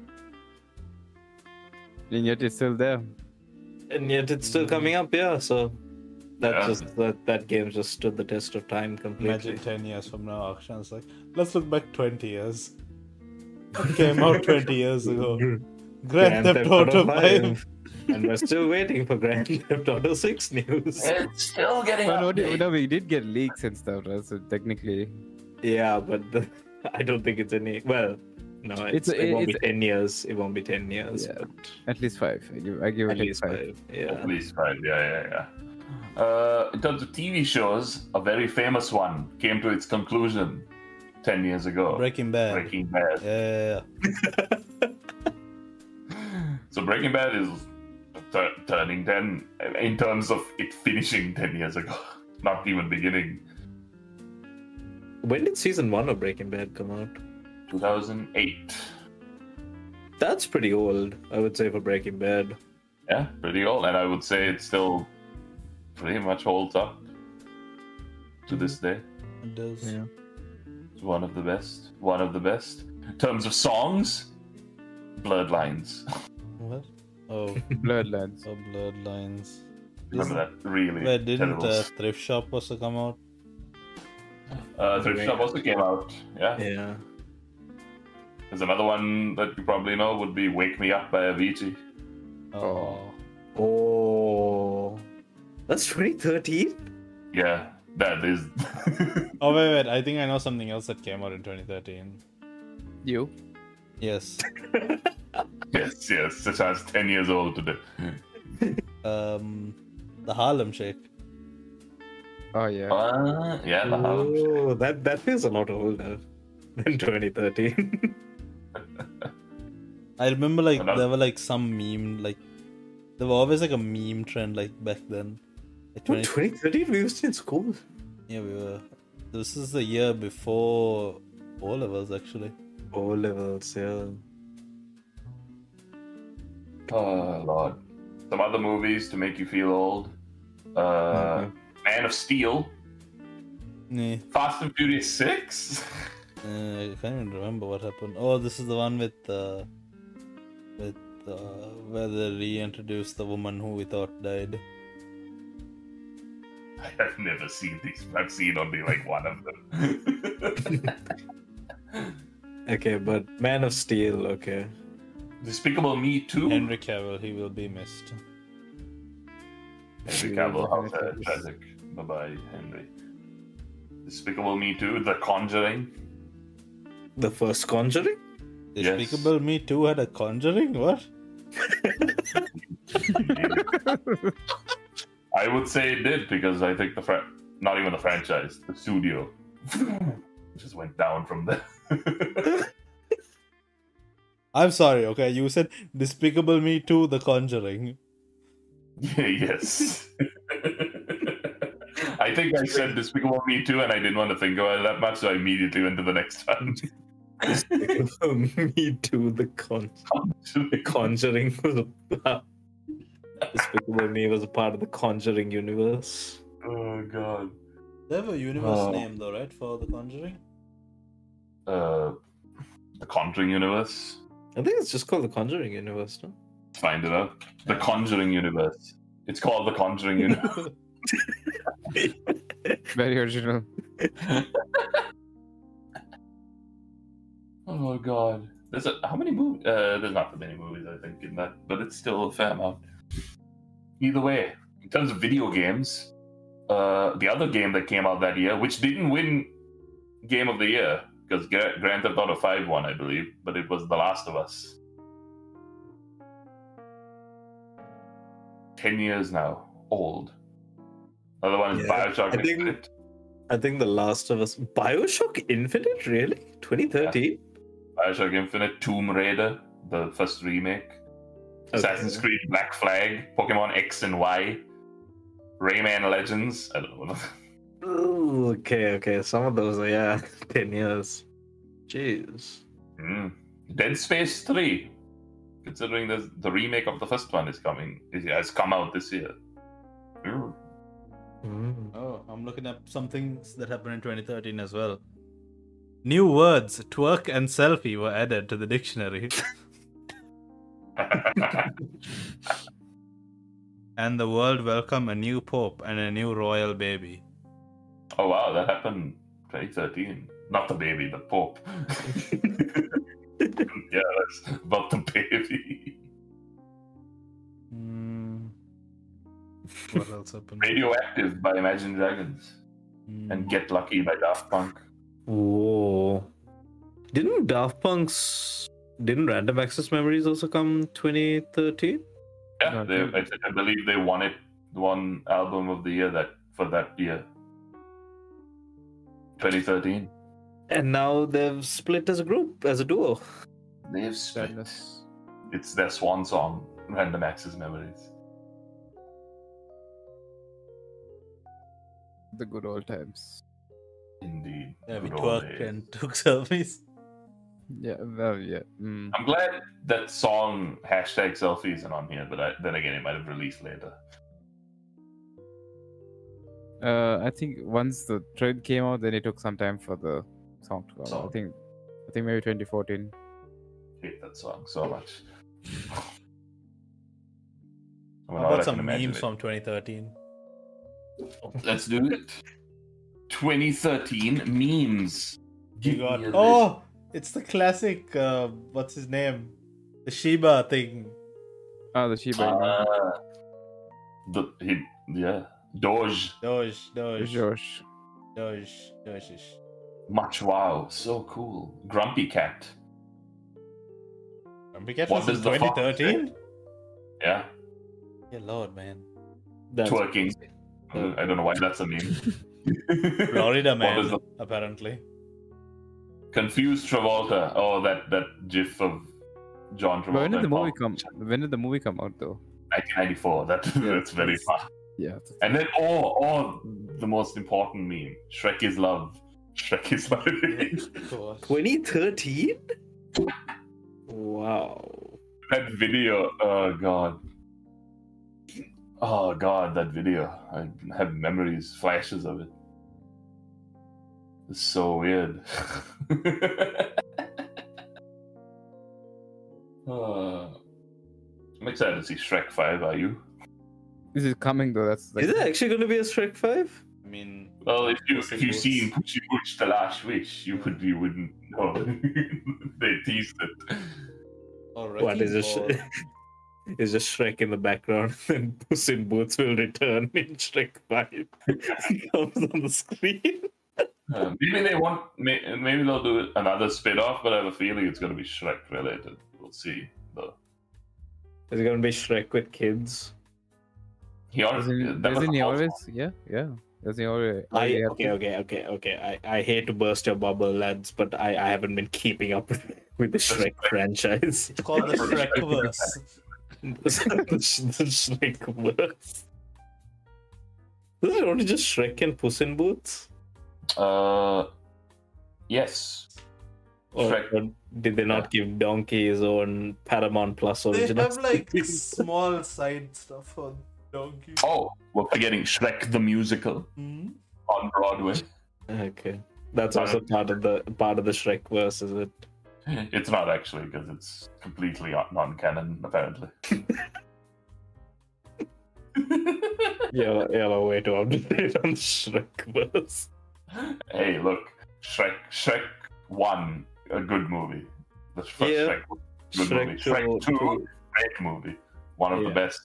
[SPEAKER 2] And yet it's still there.
[SPEAKER 4] And yet it's still coming up. Yeah. So that
[SPEAKER 1] Yeah.
[SPEAKER 4] just that that game just stood the test of time completely.
[SPEAKER 3] imagine ten years from now, Akshan's like, let's look back twenty years. It came out twenty years ago. Grand Theft Auto five.
[SPEAKER 4] And we're still waiting for Grand Theft Auto six news.
[SPEAKER 1] It's still getting
[SPEAKER 2] But no,
[SPEAKER 1] updated.
[SPEAKER 2] no, we did get leaks and stuff, right? So technically,
[SPEAKER 4] Yeah, but the, I don't think it's any. Well, no, it's,
[SPEAKER 2] It's-
[SPEAKER 4] it won't
[SPEAKER 2] it's-
[SPEAKER 4] be ten years. It won't be ten years.
[SPEAKER 2] Yeah.
[SPEAKER 4] But
[SPEAKER 2] at least five. I give, I give
[SPEAKER 4] at
[SPEAKER 2] it
[SPEAKER 4] least
[SPEAKER 2] five.
[SPEAKER 4] five. Yeah.
[SPEAKER 1] At least five, yeah, yeah, yeah. Uh, in terms of T V shows, a very famous one came to its conclusion ten years ago.
[SPEAKER 3] Breaking Bad.
[SPEAKER 1] Breaking Bad.
[SPEAKER 3] Yeah.
[SPEAKER 1] So Breaking Bad is t- turning ten in terms of it finishing ten years ago, not even beginning.
[SPEAKER 4] When did season one of Breaking Bad come out?
[SPEAKER 1] two thousand eight.
[SPEAKER 4] That's pretty old, I would say, for Breaking Bad.
[SPEAKER 1] Yeah, pretty old, and I would say it still pretty much holds up to this day.
[SPEAKER 3] It does.
[SPEAKER 4] Yeah.
[SPEAKER 1] It's one of the best. One of the best. In terms of songs, Bloodlines.
[SPEAKER 3] What? Oh,
[SPEAKER 2] Bloodlands.
[SPEAKER 3] oh Bloodlines.
[SPEAKER 1] Remember that really
[SPEAKER 3] Wait, didn't
[SPEAKER 1] terrible.
[SPEAKER 3] uh, Thrift Shop also come out?
[SPEAKER 1] Uh, Thrift Shop also came out. Yeah.
[SPEAKER 4] Yeah.
[SPEAKER 1] There's another one that you probably know would be "Wake Me Up" by Avicii.
[SPEAKER 3] Oh.
[SPEAKER 4] Oh. That's twenty thirteen?
[SPEAKER 1] Yeah, that is.
[SPEAKER 3] Oh wait, wait. I think I know something else that came out in twenty thirteen.
[SPEAKER 2] You?
[SPEAKER 3] Yes.
[SPEAKER 1] yes, yes. It has ten years old today.
[SPEAKER 3] Um, the Harlem Shake.
[SPEAKER 2] Oh yeah.
[SPEAKER 1] Uh, yeah, the Harlem Shake.
[SPEAKER 4] Oh, that, that feels a lot older than twenty thirteen.
[SPEAKER 3] I remember like
[SPEAKER 1] Another-
[SPEAKER 3] there were like some meme like there were always like a meme trend like back then. Like
[SPEAKER 4] No,
[SPEAKER 3] 20
[SPEAKER 4] twenty thirteen? We were still in school.
[SPEAKER 3] Yeah, we were. This is the year before O levels actually.
[SPEAKER 4] O levels, yeah.
[SPEAKER 1] Oh Lord. Some other movies to make you feel old. Uh,
[SPEAKER 4] Okay.
[SPEAKER 1] Man of Steel.
[SPEAKER 3] Yeah.
[SPEAKER 1] Fast and Furious Six.
[SPEAKER 3] Uh, I can't even remember what happened. Oh, this is the one with uh, with uh, where they reintroduced the woman who we thought died.
[SPEAKER 1] I have never seen these. I've seen only like one of them.
[SPEAKER 4] Okay, but Man of Steel, okay.
[SPEAKER 1] Despicable Me Two.
[SPEAKER 3] Henry Cavill, he will be missed.
[SPEAKER 1] Henry Cavill, how sad, tragic. Bye bye, Henry. Despicable Me Two. The Conjuring.
[SPEAKER 4] The first Conjuring?
[SPEAKER 1] Yes.
[SPEAKER 3] Despicable Me two had a Conjuring. What?
[SPEAKER 1] I would say it did because I think the fra- not even the franchise, the studio just went down from there.
[SPEAKER 3] I'm sorry. Okay, you said Despicable Me two, The Conjuring.
[SPEAKER 1] Yes. I think I said Despicable Me Two, and I didn't want to think about it that much, so I immediately went to the next one.
[SPEAKER 4] Me too, the con the Conjuring was a Despicable Me was a part of the Conjuring universe.
[SPEAKER 1] Oh god.
[SPEAKER 3] They have a universe
[SPEAKER 1] Oh.
[SPEAKER 3] name though, right? For The Conjuring.
[SPEAKER 1] Uh, the Conjuring universe.
[SPEAKER 4] I think it's just called the Conjuring universe, no?
[SPEAKER 1] Let's find it out. The Conjuring universe. It's called the Conjuring universe.
[SPEAKER 2] Very original.
[SPEAKER 1] Oh god. There's a, how many movies? Uh, there's not that many movies, I think, in that, but it's still a fair amount. Either way, in terms of video games, uh, the other game that came out that year, which didn't win Game of the Year, because Gra- Grand Theft Auto five won, I believe, but it was The Last of Us. Ten years now, old. Another one is
[SPEAKER 4] Yeah,
[SPEAKER 1] Bioshock
[SPEAKER 4] I think-
[SPEAKER 1] Infinite.
[SPEAKER 4] I think The Last of Us. Bioshock Infinite, really? twenty thirteen?
[SPEAKER 1] Bioshock Infinite, Tomb Raider, the first remake. Assassin's Creed Black Flag, Pokemon X and Y, Rayman Legends. I don't know.
[SPEAKER 4] Ooh, okay, okay. Some of those are, yeah, ten years. Jeez.
[SPEAKER 1] Mm. Dead Space three. Considering the the remake of the first one is coming, is has come out this year. Ooh.
[SPEAKER 4] Mm.
[SPEAKER 3] Oh, I'm looking up some things that happened in twenty thirteen as well. New words, twerk and selfie, were added to the dictionary. And the world welcomed a new pope and a new royal baby.
[SPEAKER 1] Oh wow, that happened twenty thirteen. Not the baby, the Pope. Yeah, that's about the baby.
[SPEAKER 3] Hmm. What else happened?
[SPEAKER 1] Radioactive by Imagine Dragons.
[SPEAKER 3] Hmm.
[SPEAKER 1] And Get Lucky by Daft Punk.
[SPEAKER 4] Whoa. Didn't Daft Punk's. Didn't Random Access Memories also come twenty thirteen?
[SPEAKER 1] Yeah,
[SPEAKER 2] No,
[SPEAKER 1] they,
[SPEAKER 2] dude.
[SPEAKER 1] I, I believe they won it, won album of the year that for that year, twenty thirteen.
[SPEAKER 4] And now they've split as a group, as a duo.
[SPEAKER 1] They've split.
[SPEAKER 2] Sadness.
[SPEAKER 1] It's their swan song, Random Access Memories.
[SPEAKER 2] The good old times.
[SPEAKER 1] Indeed.
[SPEAKER 3] Yeah, we
[SPEAKER 1] Good old
[SPEAKER 3] twerked
[SPEAKER 1] days.
[SPEAKER 3] and took selfies.
[SPEAKER 2] Yeah, well, yeah. Mm.
[SPEAKER 1] I'm glad that song hashtag selfie isn't on here, but I, then again, it might have released later.
[SPEAKER 2] Uh, I think once the trend came out, then it took some time for the song to come out. I
[SPEAKER 1] Song.
[SPEAKER 2] think, I think maybe twenty fourteen.
[SPEAKER 1] Hate that song so much. I mean,
[SPEAKER 3] How
[SPEAKER 1] all I
[SPEAKER 3] about
[SPEAKER 1] can
[SPEAKER 3] some
[SPEAKER 1] imagine
[SPEAKER 3] memes
[SPEAKER 1] it.
[SPEAKER 3] from twenty thirteen?
[SPEAKER 1] Let's do it. twenty thirteen memes.
[SPEAKER 3] You
[SPEAKER 1] Give
[SPEAKER 3] got
[SPEAKER 1] me a
[SPEAKER 3] oh, it's the classic. Uh, what's his name? The Shiba thing.
[SPEAKER 2] Oh, the Shiba.
[SPEAKER 1] list.
[SPEAKER 2] Inu.
[SPEAKER 1] Uh, the he, yeah, Doge.
[SPEAKER 3] Doge, Doge,
[SPEAKER 2] Josh.
[SPEAKER 3] Doge, Doge.
[SPEAKER 1] Much wow, so cool. Grumpy cat.
[SPEAKER 3] Grumpy Cat
[SPEAKER 1] What
[SPEAKER 3] was in
[SPEAKER 1] does the
[SPEAKER 3] twenty
[SPEAKER 1] fox
[SPEAKER 3] thirteen.
[SPEAKER 1] Yeah,
[SPEAKER 3] Yeah, Lord, man.
[SPEAKER 4] That's
[SPEAKER 1] twerking. Uh, I don't know why that's a meme.
[SPEAKER 3] Florida
[SPEAKER 1] What
[SPEAKER 3] man,
[SPEAKER 1] is the
[SPEAKER 3] apparently.
[SPEAKER 1] confused Travolta? Oh, that that GIF of John Travolta.
[SPEAKER 2] But when did the
[SPEAKER 1] and
[SPEAKER 2] movie
[SPEAKER 1] Tom-
[SPEAKER 2] come? When did the movie come out though?
[SPEAKER 1] nineteen ninety-four. That that's very
[SPEAKER 2] it's-
[SPEAKER 1] far.
[SPEAKER 2] Yeah.
[SPEAKER 1] And then, oh, oh, the most important meme: Shrek is love. Shrek is love.
[SPEAKER 3] Gosh.
[SPEAKER 4] twenty thirteen? Wow.
[SPEAKER 1] That video. Oh god. Oh god, that video. I have memories, flashes of it. It's so weird. Uh, I'm excited to see Shrek five. Are you?
[SPEAKER 2] This is coming though. That's, that's
[SPEAKER 4] Is it actually going to be a Shrek five?
[SPEAKER 3] I mean,
[SPEAKER 1] Well, if you
[SPEAKER 3] Puss in
[SPEAKER 1] if you
[SPEAKER 3] Boots.
[SPEAKER 1] seen Pussy Boots: The Last Wish, you would you wouldn't know. They teased it.
[SPEAKER 3] or
[SPEAKER 4] What is
[SPEAKER 3] Wrecking
[SPEAKER 4] a
[SPEAKER 3] Ball.
[SPEAKER 4] Sh- is just Shrek in the background, and Puss in Boots will return in Shrek five. He comes on the screen.
[SPEAKER 1] Uh, maybe they want. May, maybe they'll do another spin-off, but I have a feeling it's going to be Shrek related. We'll see. Though
[SPEAKER 4] Is it going to be Shrek with kids?
[SPEAKER 1] he already.
[SPEAKER 2] Doesn't,
[SPEAKER 1] that was
[SPEAKER 2] doesn't
[SPEAKER 1] the
[SPEAKER 2] he
[SPEAKER 1] whole-
[SPEAKER 2] always? Yeah, yeah. Doesn't he always?
[SPEAKER 4] I
[SPEAKER 2] already have
[SPEAKER 4] okay,
[SPEAKER 2] to-
[SPEAKER 4] okay, okay, okay. I, I hate to burst your bubble, lads, but I, I haven't been keeping up with, with the Shrek franchise.
[SPEAKER 3] It's called the Shrekverse.
[SPEAKER 4] the, the Shrekverse. Is it only just Shrek and Puss in Boots?
[SPEAKER 1] Uh, yes.
[SPEAKER 4] Or,
[SPEAKER 1] Shrek.
[SPEAKER 4] or did they not give Donkey his own Paramount Plus
[SPEAKER 3] They
[SPEAKER 4] original?
[SPEAKER 3] have like small side stuff on Donkey.
[SPEAKER 1] Oh, we're forgetting Shrek the musical
[SPEAKER 3] Hmm?
[SPEAKER 1] on Broadway.
[SPEAKER 4] Okay, that's also part of the part of the Shrekverse, is it?
[SPEAKER 1] It's not actually because it's completely non-canon, apparently.
[SPEAKER 4] Yeah, yeah, a way to update on the Shrekverse.
[SPEAKER 1] Hey, look, Shrek, Shrek One, a good movie. The first
[SPEAKER 4] Yeah.
[SPEAKER 1] Shrek, good
[SPEAKER 4] Shrek
[SPEAKER 1] movie.
[SPEAKER 4] two-
[SPEAKER 1] Shrek Two,
[SPEAKER 4] two.
[SPEAKER 1] great movie, one of
[SPEAKER 4] Yeah.
[SPEAKER 1] the best.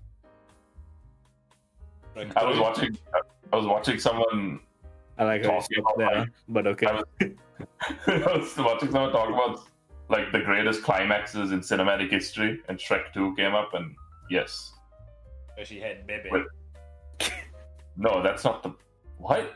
[SPEAKER 3] Shrek
[SPEAKER 1] I was
[SPEAKER 3] three.
[SPEAKER 1] watching, I was watching someone.
[SPEAKER 4] I like how you
[SPEAKER 1] Talking
[SPEAKER 4] stopped
[SPEAKER 1] about,
[SPEAKER 4] there,
[SPEAKER 1] like-
[SPEAKER 4] but okay.
[SPEAKER 1] I was, I was watching someone talk about like the greatest climaxes in cinematic history, and Shrek Two came up, and yes,
[SPEAKER 3] Where she had baby.
[SPEAKER 1] Wait. no, that's not the what.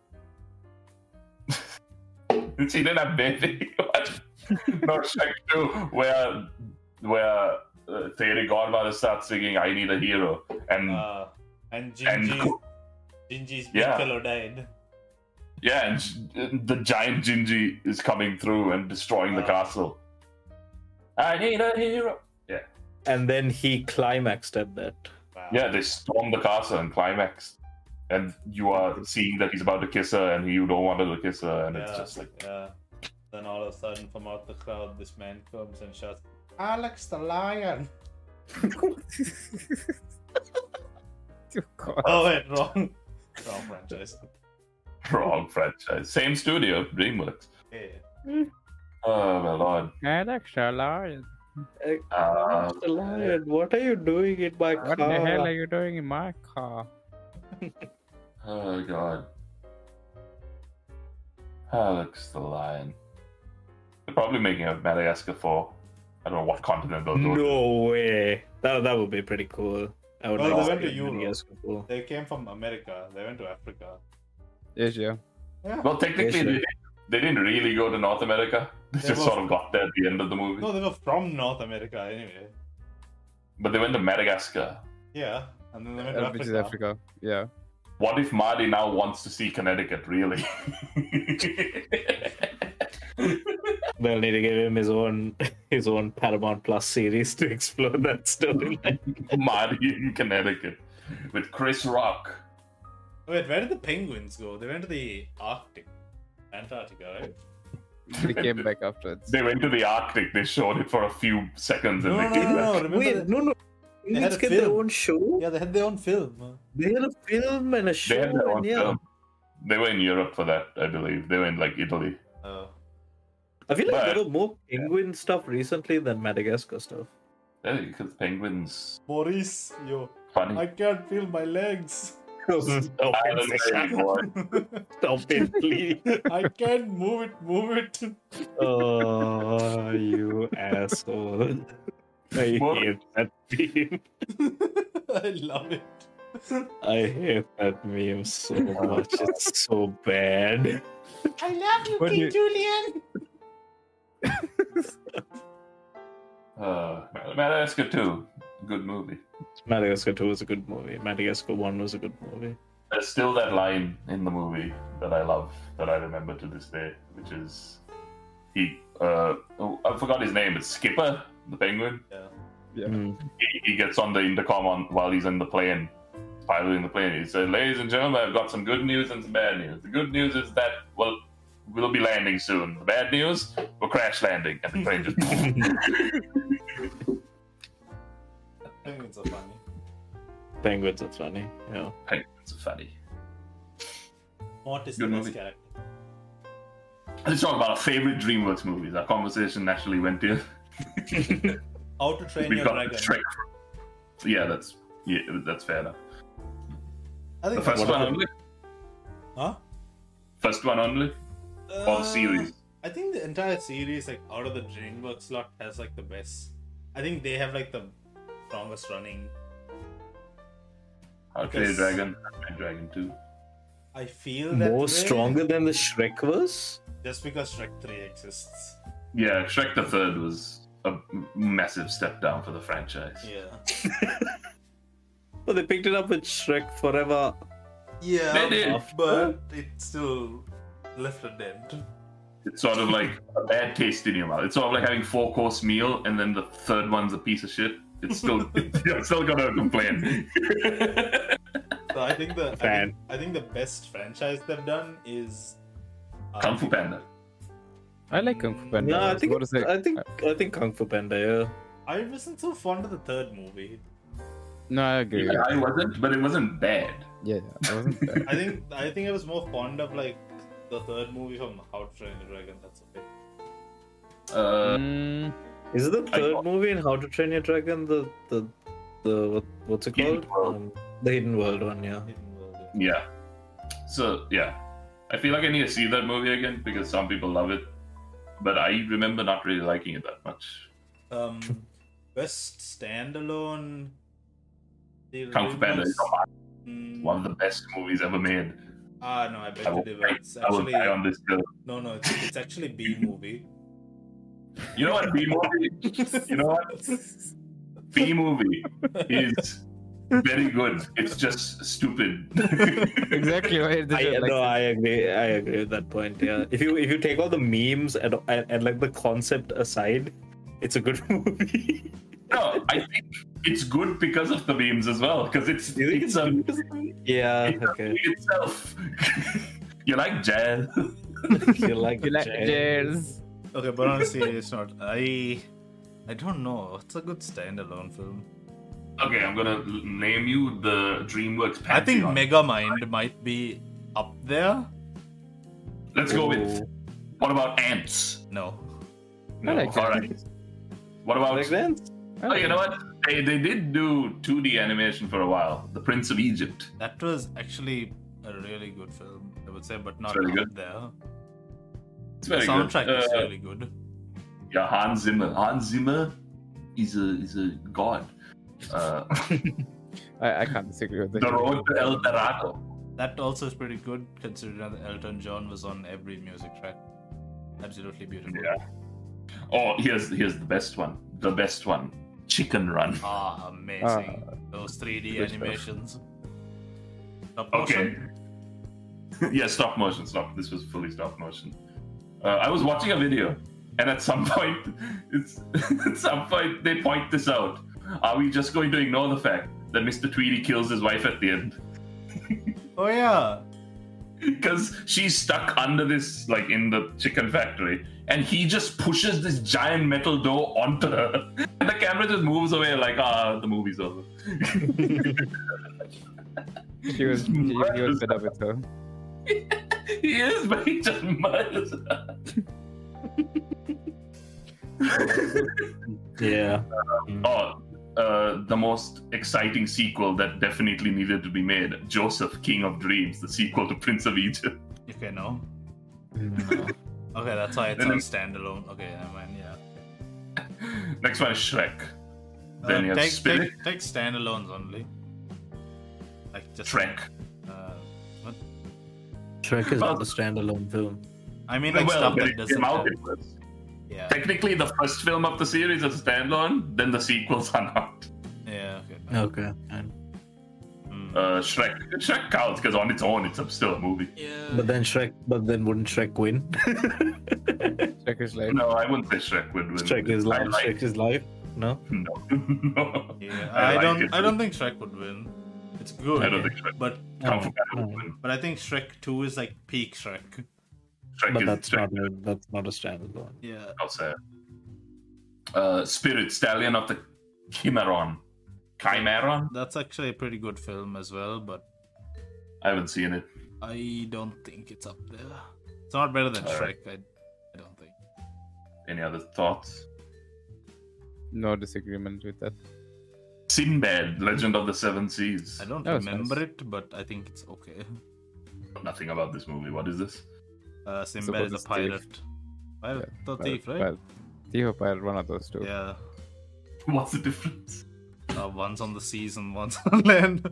[SPEAKER 1] She didn't have baby. What? No, Shrek Two, where where uh, Fairy Godmother starts singing "I Need a Hero," and
[SPEAKER 3] Uh, and
[SPEAKER 1] and
[SPEAKER 3] Gingy's, Gingy's big
[SPEAKER 1] Yeah.
[SPEAKER 3] fellow died.
[SPEAKER 1] yeah, and sh- the giant Gingy is coming through and destroying the
[SPEAKER 3] Uh.
[SPEAKER 1] castle. I need a hero.
[SPEAKER 4] And then he climaxed at that.
[SPEAKER 3] Wow.
[SPEAKER 1] Yeah, they storm the castle and climax, and you are seeing that he's about to kiss her, and you don't want her to kiss her, and it's
[SPEAKER 3] Yeah,
[SPEAKER 1] just like,
[SPEAKER 3] yeah. Then all of a sudden, from out the crowd, this man comes and shouts, "Alex the lion!"
[SPEAKER 2] Oh, God.
[SPEAKER 3] Oh wait, wrong, wrong franchise.
[SPEAKER 1] wrong franchise. Same studio, DreamWorks.
[SPEAKER 3] Yeah.
[SPEAKER 1] Oh my lord.
[SPEAKER 2] Alex, a lion.
[SPEAKER 1] Uh,
[SPEAKER 4] The lion, what are you doing in my
[SPEAKER 2] What
[SPEAKER 4] car?
[SPEAKER 2] the hell are you doing in my car?
[SPEAKER 1] oh god. Alex the Lion. They're probably making a Madagascar four. I don't know what continent they'll go to.
[SPEAKER 4] No way. That that would be pretty cool. I would
[SPEAKER 3] Well,
[SPEAKER 4] like
[SPEAKER 3] they
[SPEAKER 4] to
[SPEAKER 3] went
[SPEAKER 4] see
[SPEAKER 3] to Europe.
[SPEAKER 4] Madagascar four.
[SPEAKER 3] They came from America. They went to Africa.
[SPEAKER 2] Asia.
[SPEAKER 3] Yeah.
[SPEAKER 1] Well, technically,
[SPEAKER 4] Yeah, sure.
[SPEAKER 1] they, they didn't really go to North America. They
[SPEAKER 3] They
[SPEAKER 1] just
[SPEAKER 3] were-
[SPEAKER 1] sort of got there at the end of the movie.
[SPEAKER 3] No, they were from North America anyway.
[SPEAKER 1] But they went to Madagascar.
[SPEAKER 3] Yeah, and then they went to
[SPEAKER 2] Uh,
[SPEAKER 3] Africa.
[SPEAKER 2] which is Africa. Yeah.
[SPEAKER 1] What if Marty now wants to see Connecticut, really?
[SPEAKER 4] They'll need to give him his own his own Paramount Plus series to explore that storyline.
[SPEAKER 1] Marty in Connecticut with Chris Rock.
[SPEAKER 3] Wait, where did the penguins go? They went to the Arctic, Antarctica, right?
[SPEAKER 2] They came back afterwards.
[SPEAKER 1] They went to the Arctic. They showed it for a few seconds and
[SPEAKER 3] No,
[SPEAKER 1] they
[SPEAKER 3] no,
[SPEAKER 1] came
[SPEAKER 3] no, no.
[SPEAKER 1] back.
[SPEAKER 3] Remember
[SPEAKER 4] Wait,
[SPEAKER 3] the-
[SPEAKER 4] no, no.
[SPEAKER 3] They had
[SPEAKER 4] Let's
[SPEAKER 3] a
[SPEAKER 4] get their
[SPEAKER 3] film.
[SPEAKER 4] own show.
[SPEAKER 3] Yeah, they had their own film.
[SPEAKER 4] They had a film and a show.
[SPEAKER 1] They had their own
[SPEAKER 4] and yeah.
[SPEAKER 1] film. They were in Europe for that, I believe. They were in like Italy.
[SPEAKER 3] Oh.
[SPEAKER 4] I feel like
[SPEAKER 1] But-
[SPEAKER 4] there were more penguin stuff recently than Madagascar stuff.
[SPEAKER 1] Yeah, because penguins
[SPEAKER 3] Boris, yo,
[SPEAKER 1] funny.
[SPEAKER 3] I can't feel my legs.
[SPEAKER 4] Stop
[SPEAKER 1] I don't
[SPEAKER 4] it,
[SPEAKER 1] know anymore.
[SPEAKER 4] Stop it, please.
[SPEAKER 3] I can't move it, move it.
[SPEAKER 4] Oh, you asshole. I
[SPEAKER 1] What?
[SPEAKER 4] hate that meme.
[SPEAKER 3] I love it.
[SPEAKER 4] I hate that meme so much. It's so bad.
[SPEAKER 3] I love you,
[SPEAKER 2] What do
[SPEAKER 3] King
[SPEAKER 2] you-
[SPEAKER 3] Julian.
[SPEAKER 1] Uh, Madagascar two, good movie.
[SPEAKER 4] Madagascar two was a good movie. Madagascar one was a good movie.
[SPEAKER 1] There's still that line in the movie that I love, that I remember to this day, which is he. Uh, oh, I forgot his name. It's Skipper, the penguin.
[SPEAKER 2] Yeah.
[SPEAKER 4] Mm.
[SPEAKER 1] He, he gets on the intercom on while he's in the plane, piloting the plane. He said, "Ladies and gentlemen, I've got some good news and some bad news. The good news is that well, we'll be landing soon. The bad news, we're crash landing." And the plane just.
[SPEAKER 3] Penguins are funny.
[SPEAKER 4] Penguins are funny. Yeah.
[SPEAKER 1] Penguins are funny.
[SPEAKER 3] Mort is
[SPEAKER 1] Good
[SPEAKER 3] the best
[SPEAKER 1] movie.
[SPEAKER 3] character.
[SPEAKER 1] Let's talk about our favorite DreamWorks movies. Our conversation naturally went here.
[SPEAKER 3] How to Train
[SPEAKER 1] We've
[SPEAKER 3] Your
[SPEAKER 1] got
[SPEAKER 3] Dragon.
[SPEAKER 1] Shrek. Yeah, that's yeah, that's fair enough.
[SPEAKER 3] I
[SPEAKER 1] The
[SPEAKER 3] think
[SPEAKER 1] first
[SPEAKER 3] that's
[SPEAKER 1] one
[SPEAKER 3] what-
[SPEAKER 1] only.
[SPEAKER 3] Huh?
[SPEAKER 1] First one only. Or
[SPEAKER 3] Uh,
[SPEAKER 1] the series.
[SPEAKER 3] I think the entire series, like out of the DreamWorks lot, has like the best. I think they have like the strongest running.
[SPEAKER 1] How to Train Your
[SPEAKER 3] because-
[SPEAKER 1] Dragon, How to Train Your Dragon two.
[SPEAKER 3] I feel that
[SPEAKER 4] More
[SPEAKER 3] way
[SPEAKER 4] stronger than the Shrek was?
[SPEAKER 3] just because Shrek three exists.
[SPEAKER 1] Yeah, Shrek the Third was a massive step down for the franchise.
[SPEAKER 3] Yeah.
[SPEAKER 4] Well, they picked it up with Shrek Forever.
[SPEAKER 3] Yeah,
[SPEAKER 1] They did.
[SPEAKER 3] but it still left a dent.
[SPEAKER 1] It's sort of like a bad taste in your mouth. It's sort of like having four course meal and then the third one's a piece of shit. It's still you're still gonna complain.
[SPEAKER 3] So I think the I
[SPEAKER 4] Fan.
[SPEAKER 3] think, I think the best franchise they've done is uh,
[SPEAKER 1] Kung Fu Panda.
[SPEAKER 2] I like Kung Fu Panda.
[SPEAKER 4] No, I think
[SPEAKER 2] What is it?
[SPEAKER 4] I think I think Kung Fu Panda. Yeah.
[SPEAKER 3] I wasn't so fond of the third movie.
[SPEAKER 2] No, I agree.
[SPEAKER 1] Yeah, I wasn't, but it wasn't bad.
[SPEAKER 2] Yeah, yeah, I wasn't there.
[SPEAKER 3] I think I think I was more fond of like the third movie from How to Train Your Dragon. That's okay.
[SPEAKER 1] Uh,
[SPEAKER 2] Mm,
[SPEAKER 4] Is it the
[SPEAKER 1] I
[SPEAKER 4] third
[SPEAKER 1] got-
[SPEAKER 4] movie in How to Train Your Dragon? The the the what, what's it
[SPEAKER 1] Hidden
[SPEAKER 4] called?
[SPEAKER 1] World.
[SPEAKER 4] Um, the Hidden World one. Yeah.
[SPEAKER 3] Hidden World, yeah.
[SPEAKER 1] yeah. So yeah, I feel like I need to see that movie again because some people love it, but I remember not really liking it that much.
[SPEAKER 3] Um, best standalone. the
[SPEAKER 1] Kung Fu Panda is
[SPEAKER 3] Mm,
[SPEAKER 1] one of the best movies ever made.
[SPEAKER 3] Ah, no, I bet
[SPEAKER 1] I will,
[SPEAKER 3] you did. It's
[SPEAKER 1] I will
[SPEAKER 3] actually
[SPEAKER 1] die on this hill.
[SPEAKER 3] no, no. It's, it's actually B movie.
[SPEAKER 1] You know what? B movie. You know what? B movie is very good. It's just stupid.
[SPEAKER 2] exactly. Right? This
[SPEAKER 4] I,
[SPEAKER 2] is like-
[SPEAKER 4] no, I agree. I agree with that point. Yeah. If you if you take all the memes and and, and like the concept aside, it's a good movie.
[SPEAKER 1] No, I think it's good because of the memes as well. Because it's
[SPEAKER 4] You think
[SPEAKER 1] it's
[SPEAKER 4] it's
[SPEAKER 1] a
[SPEAKER 4] good because of the- Yeah.
[SPEAKER 1] it's a
[SPEAKER 4] Okay.
[SPEAKER 1] movie itself. You like jazz?
[SPEAKER 4] You like
[SPEAKER 2] You like
[SPEAKER 4] jazz.
[SPEAKER 2] jazz?
[SPEAKER 3] Okay, but honestly, it's not. I I don't know. It's a good standalone film.
[SPEAKER 1] Okay, I'm gonna l- name you the DreamWorks
[SPEAKER 3] I think
[SPEAKER 1] pantheon.
[SPEAKER 3] Megamind might be up there.
[SPEAKER 1] Let's go with.
[SPEAKER 4] Oh.
[SPEAKER 1] What about Ants?
[SPEAKER 3] No.
[SPEAKER 2] I like
[SPEAKER 1] All
[SPEAKER 2] that.
[SPEAKER 1] right. What about?
[SPEAKER 4] Like that?
[SPEAKER 2] I
[SPEAKER 1] Oh,
[SPEAKER 2] like
[SPEAKER 1] you know
[SPEAKER 2] it.
[SPEAKER 1] what? They they did do two D animation for a while. The Prince of Egypt.
[SPEAKER 3] That was actually a really good film, I would say, but not
[SPEAKER 1] Very
[SPEAKER 3] up
[SPEAKER 1] good.
[SPEAKER 3] there.
[SPEAKER 1] It's
[SPEAKER 3] The
[SPEAKER 1] very
[SPEAKER 3] soundtrack
[SPEAKER 1] good.
[SPEAKER 3] is
[SPEAKER 1] Uh,
[SPEAKER 3] really good.
[SPEAKER 1] Yeah, Hans Zimmer. Hans Zimmer is a is a god. Uh,
[SPEAKER 2] I, I can't disagree with that.
[SPEAKER 1] the Road to El Dorado.
[SPEAKER 3] That also is pretty good, considering that Elton John was on every music track. Absolutely beautiful.
[SPEAKER 1] Yeah. Oh, here's here's the best one. The best one. Chicken Run.
[SPEAKER 3] Ah, amazing. Those three D
[SPEAKER 2] good stuff.
[SPEAKER 3] animations. Stop
[SPEAKER 1] Okay.
[SPEAKER 3] motion.
[SPEAKER 1] Yeah, stop motion. Stop. This was fully stop motion. Uh, I was watching a video, And at some point, it's at some point they point this out. Are we just going to ignore the fact that Mister Tweedy kills his wife at the end?
[SPEAKER 3] Oh yeah.
[SPEAKER 1] Because she's stuck under this, like in the chicken factory, and he just pushes this giant metal door onto her, and the camera just moves away like, ah, the movie's over.
[SPEAKER 2] She was, he, he was fed up with her.
[SPEAKER 1] He is, but he just murders her.
[SPEAKER 4] Yeah.
[SPEAKER 1] Oh, uh, the most exciting sequel that definitely needed to be made: Joseph, King of Dreams, the sequel to Prince of Egypt.
[SPEAKER 3] Okay, no.
[SPEAKER 4] No.
[SPEAKER 3] Okay, that's why it's
[SPEAKER 1] Then
[SPEAKER 3] a
[SPEAKER 1] it-
[SPEAKER 3] standalone. Okay, never mind. Yeah.
[SPEAKER 1] Next one is Shrek.
[SPEAKER 3] Uh,
[SPEAKER 1] Then you have
[SPEAKER 3] take,
[SPEAKER 1] Spirit,
[SPEAKER 3] take take standalones only. Like just
[SPEAKER 1] Shrek.
[SPEAKER 3] Uh, what?
[SPEAKER 4] Shrek is
[SPEAKER 1] Well-
[SPEAKER 4] not a standalone film.
[SPEAKER 3] I mean, like
[SPEAKER 1] Well,
[SPEAKER 3] stuff
[SPEAKER 1] when
[SPEAKER 3] that
[SPEAKER 1] it
[SPEAKER 3] doesn't.
[SPEAKER 1] came out,
[SPEAKER 3] Have,
[SPEAKER 1] it was.
[SPEAKER 3] yeah.
[SPEAKER 1] Technically, the first film of the series is a standalone, then the sequels are not.
[SPEAKER 3] Yeah. Okay.
[SPEAKER 4] Okay. And,
[SPEAKER 3] Hmm.
[SPEAKER 1] Uh, Shrek. Shrek counts because on its own, it's a, still a movie.
[SPEAKER 3] yeah.
[SPEAKER 4] but then Shrek. But then wouldn't Shrek win?
[SPEAKER 2] Shrek is like,
[SPEAKER 1] No, I wouldn't say Shrek would win.
[SPEAKER 4] Shrek is
[SPEAKER 1] I
[SPEAKER 4] life.
[SPEAKER 1] like-
[SPEAKER 4] Shrek is life. No.
[SPEAKER 1] No. No.
[SPEAKER 3] Yeah,
[SPEAKER 1] I
[SPEAKER 3] I,
[SPEAKER 1] like
[SPEAKER 3] don't.
[SPEAKER 1] it.
[SPEAKER 3] I don't think Shrek would win. It's good,
[SPEAKER 1] I don't think Shrek.
[SPEAKER 3] but
[SPEAKER 1] Kung Fu
[SPEAKER 4] Oh,
[SPEAKER 1] Panda would
[SPEAKER 4] oh.
[SPEAKER 1] win.
[SPEAKER 3] but I think Shrek Two is like peak Shrek.
[SPEAKER 1] Shrek
[SPEAKER 4] But
[SPEAKER 1] is
[SPEAKER 4] that's
[SPEAKER 1] Shrek
[SPEAKER 4] not. A, that's not a standalone.
[SPEAKER 3] Yeah.
[SPEAKER 1] I'll say. Uh, Spirit, Stallion of the Chimeron. Chimeron?
[SPEAKER 3] That's actually a pretty good film as well, but
[SPEAKER 1] I haven't seen it.
[SPEAKER 3] I don't think it's up there. It's not better than
[SPEAKER 1] Alright.
[SPEAKER 3] Shrek. I, I don't think.
[SPEAKER 1] Any other thoughts?
[SPEAKER 2] no disagreement with that.
[SPEAKER 1] Sinbad, Legend of the Seven Seas.
[SPEAKER 3] I don't
[SPEAKER 2] That was
[SPEAKER 3] remember
[SPEAKER 2] nice.
[SPEAKER 3] it, but I think it's okay.
[SPEAKER 1] Nothing about this movie. What is this?
[SPEAKER 3] Uh, Sinbad is a
[SPEAKER 2] Suppose it's thief.
[SPEAKER 3] pirate. Pirate,
[SPEAKER 2] Yeah,
[SPEAKER 3] the
[SPEAKER 2] Well,
[SPEAKER 3] thief, right?
[SPEAKER 2] Well, thief or pirate, one of those two.
[SPEAKER 3] Yeah.
[SPEAKER 1] What's the difference?
[SPEAKER 3] Uh, one's on the seas and one's on land.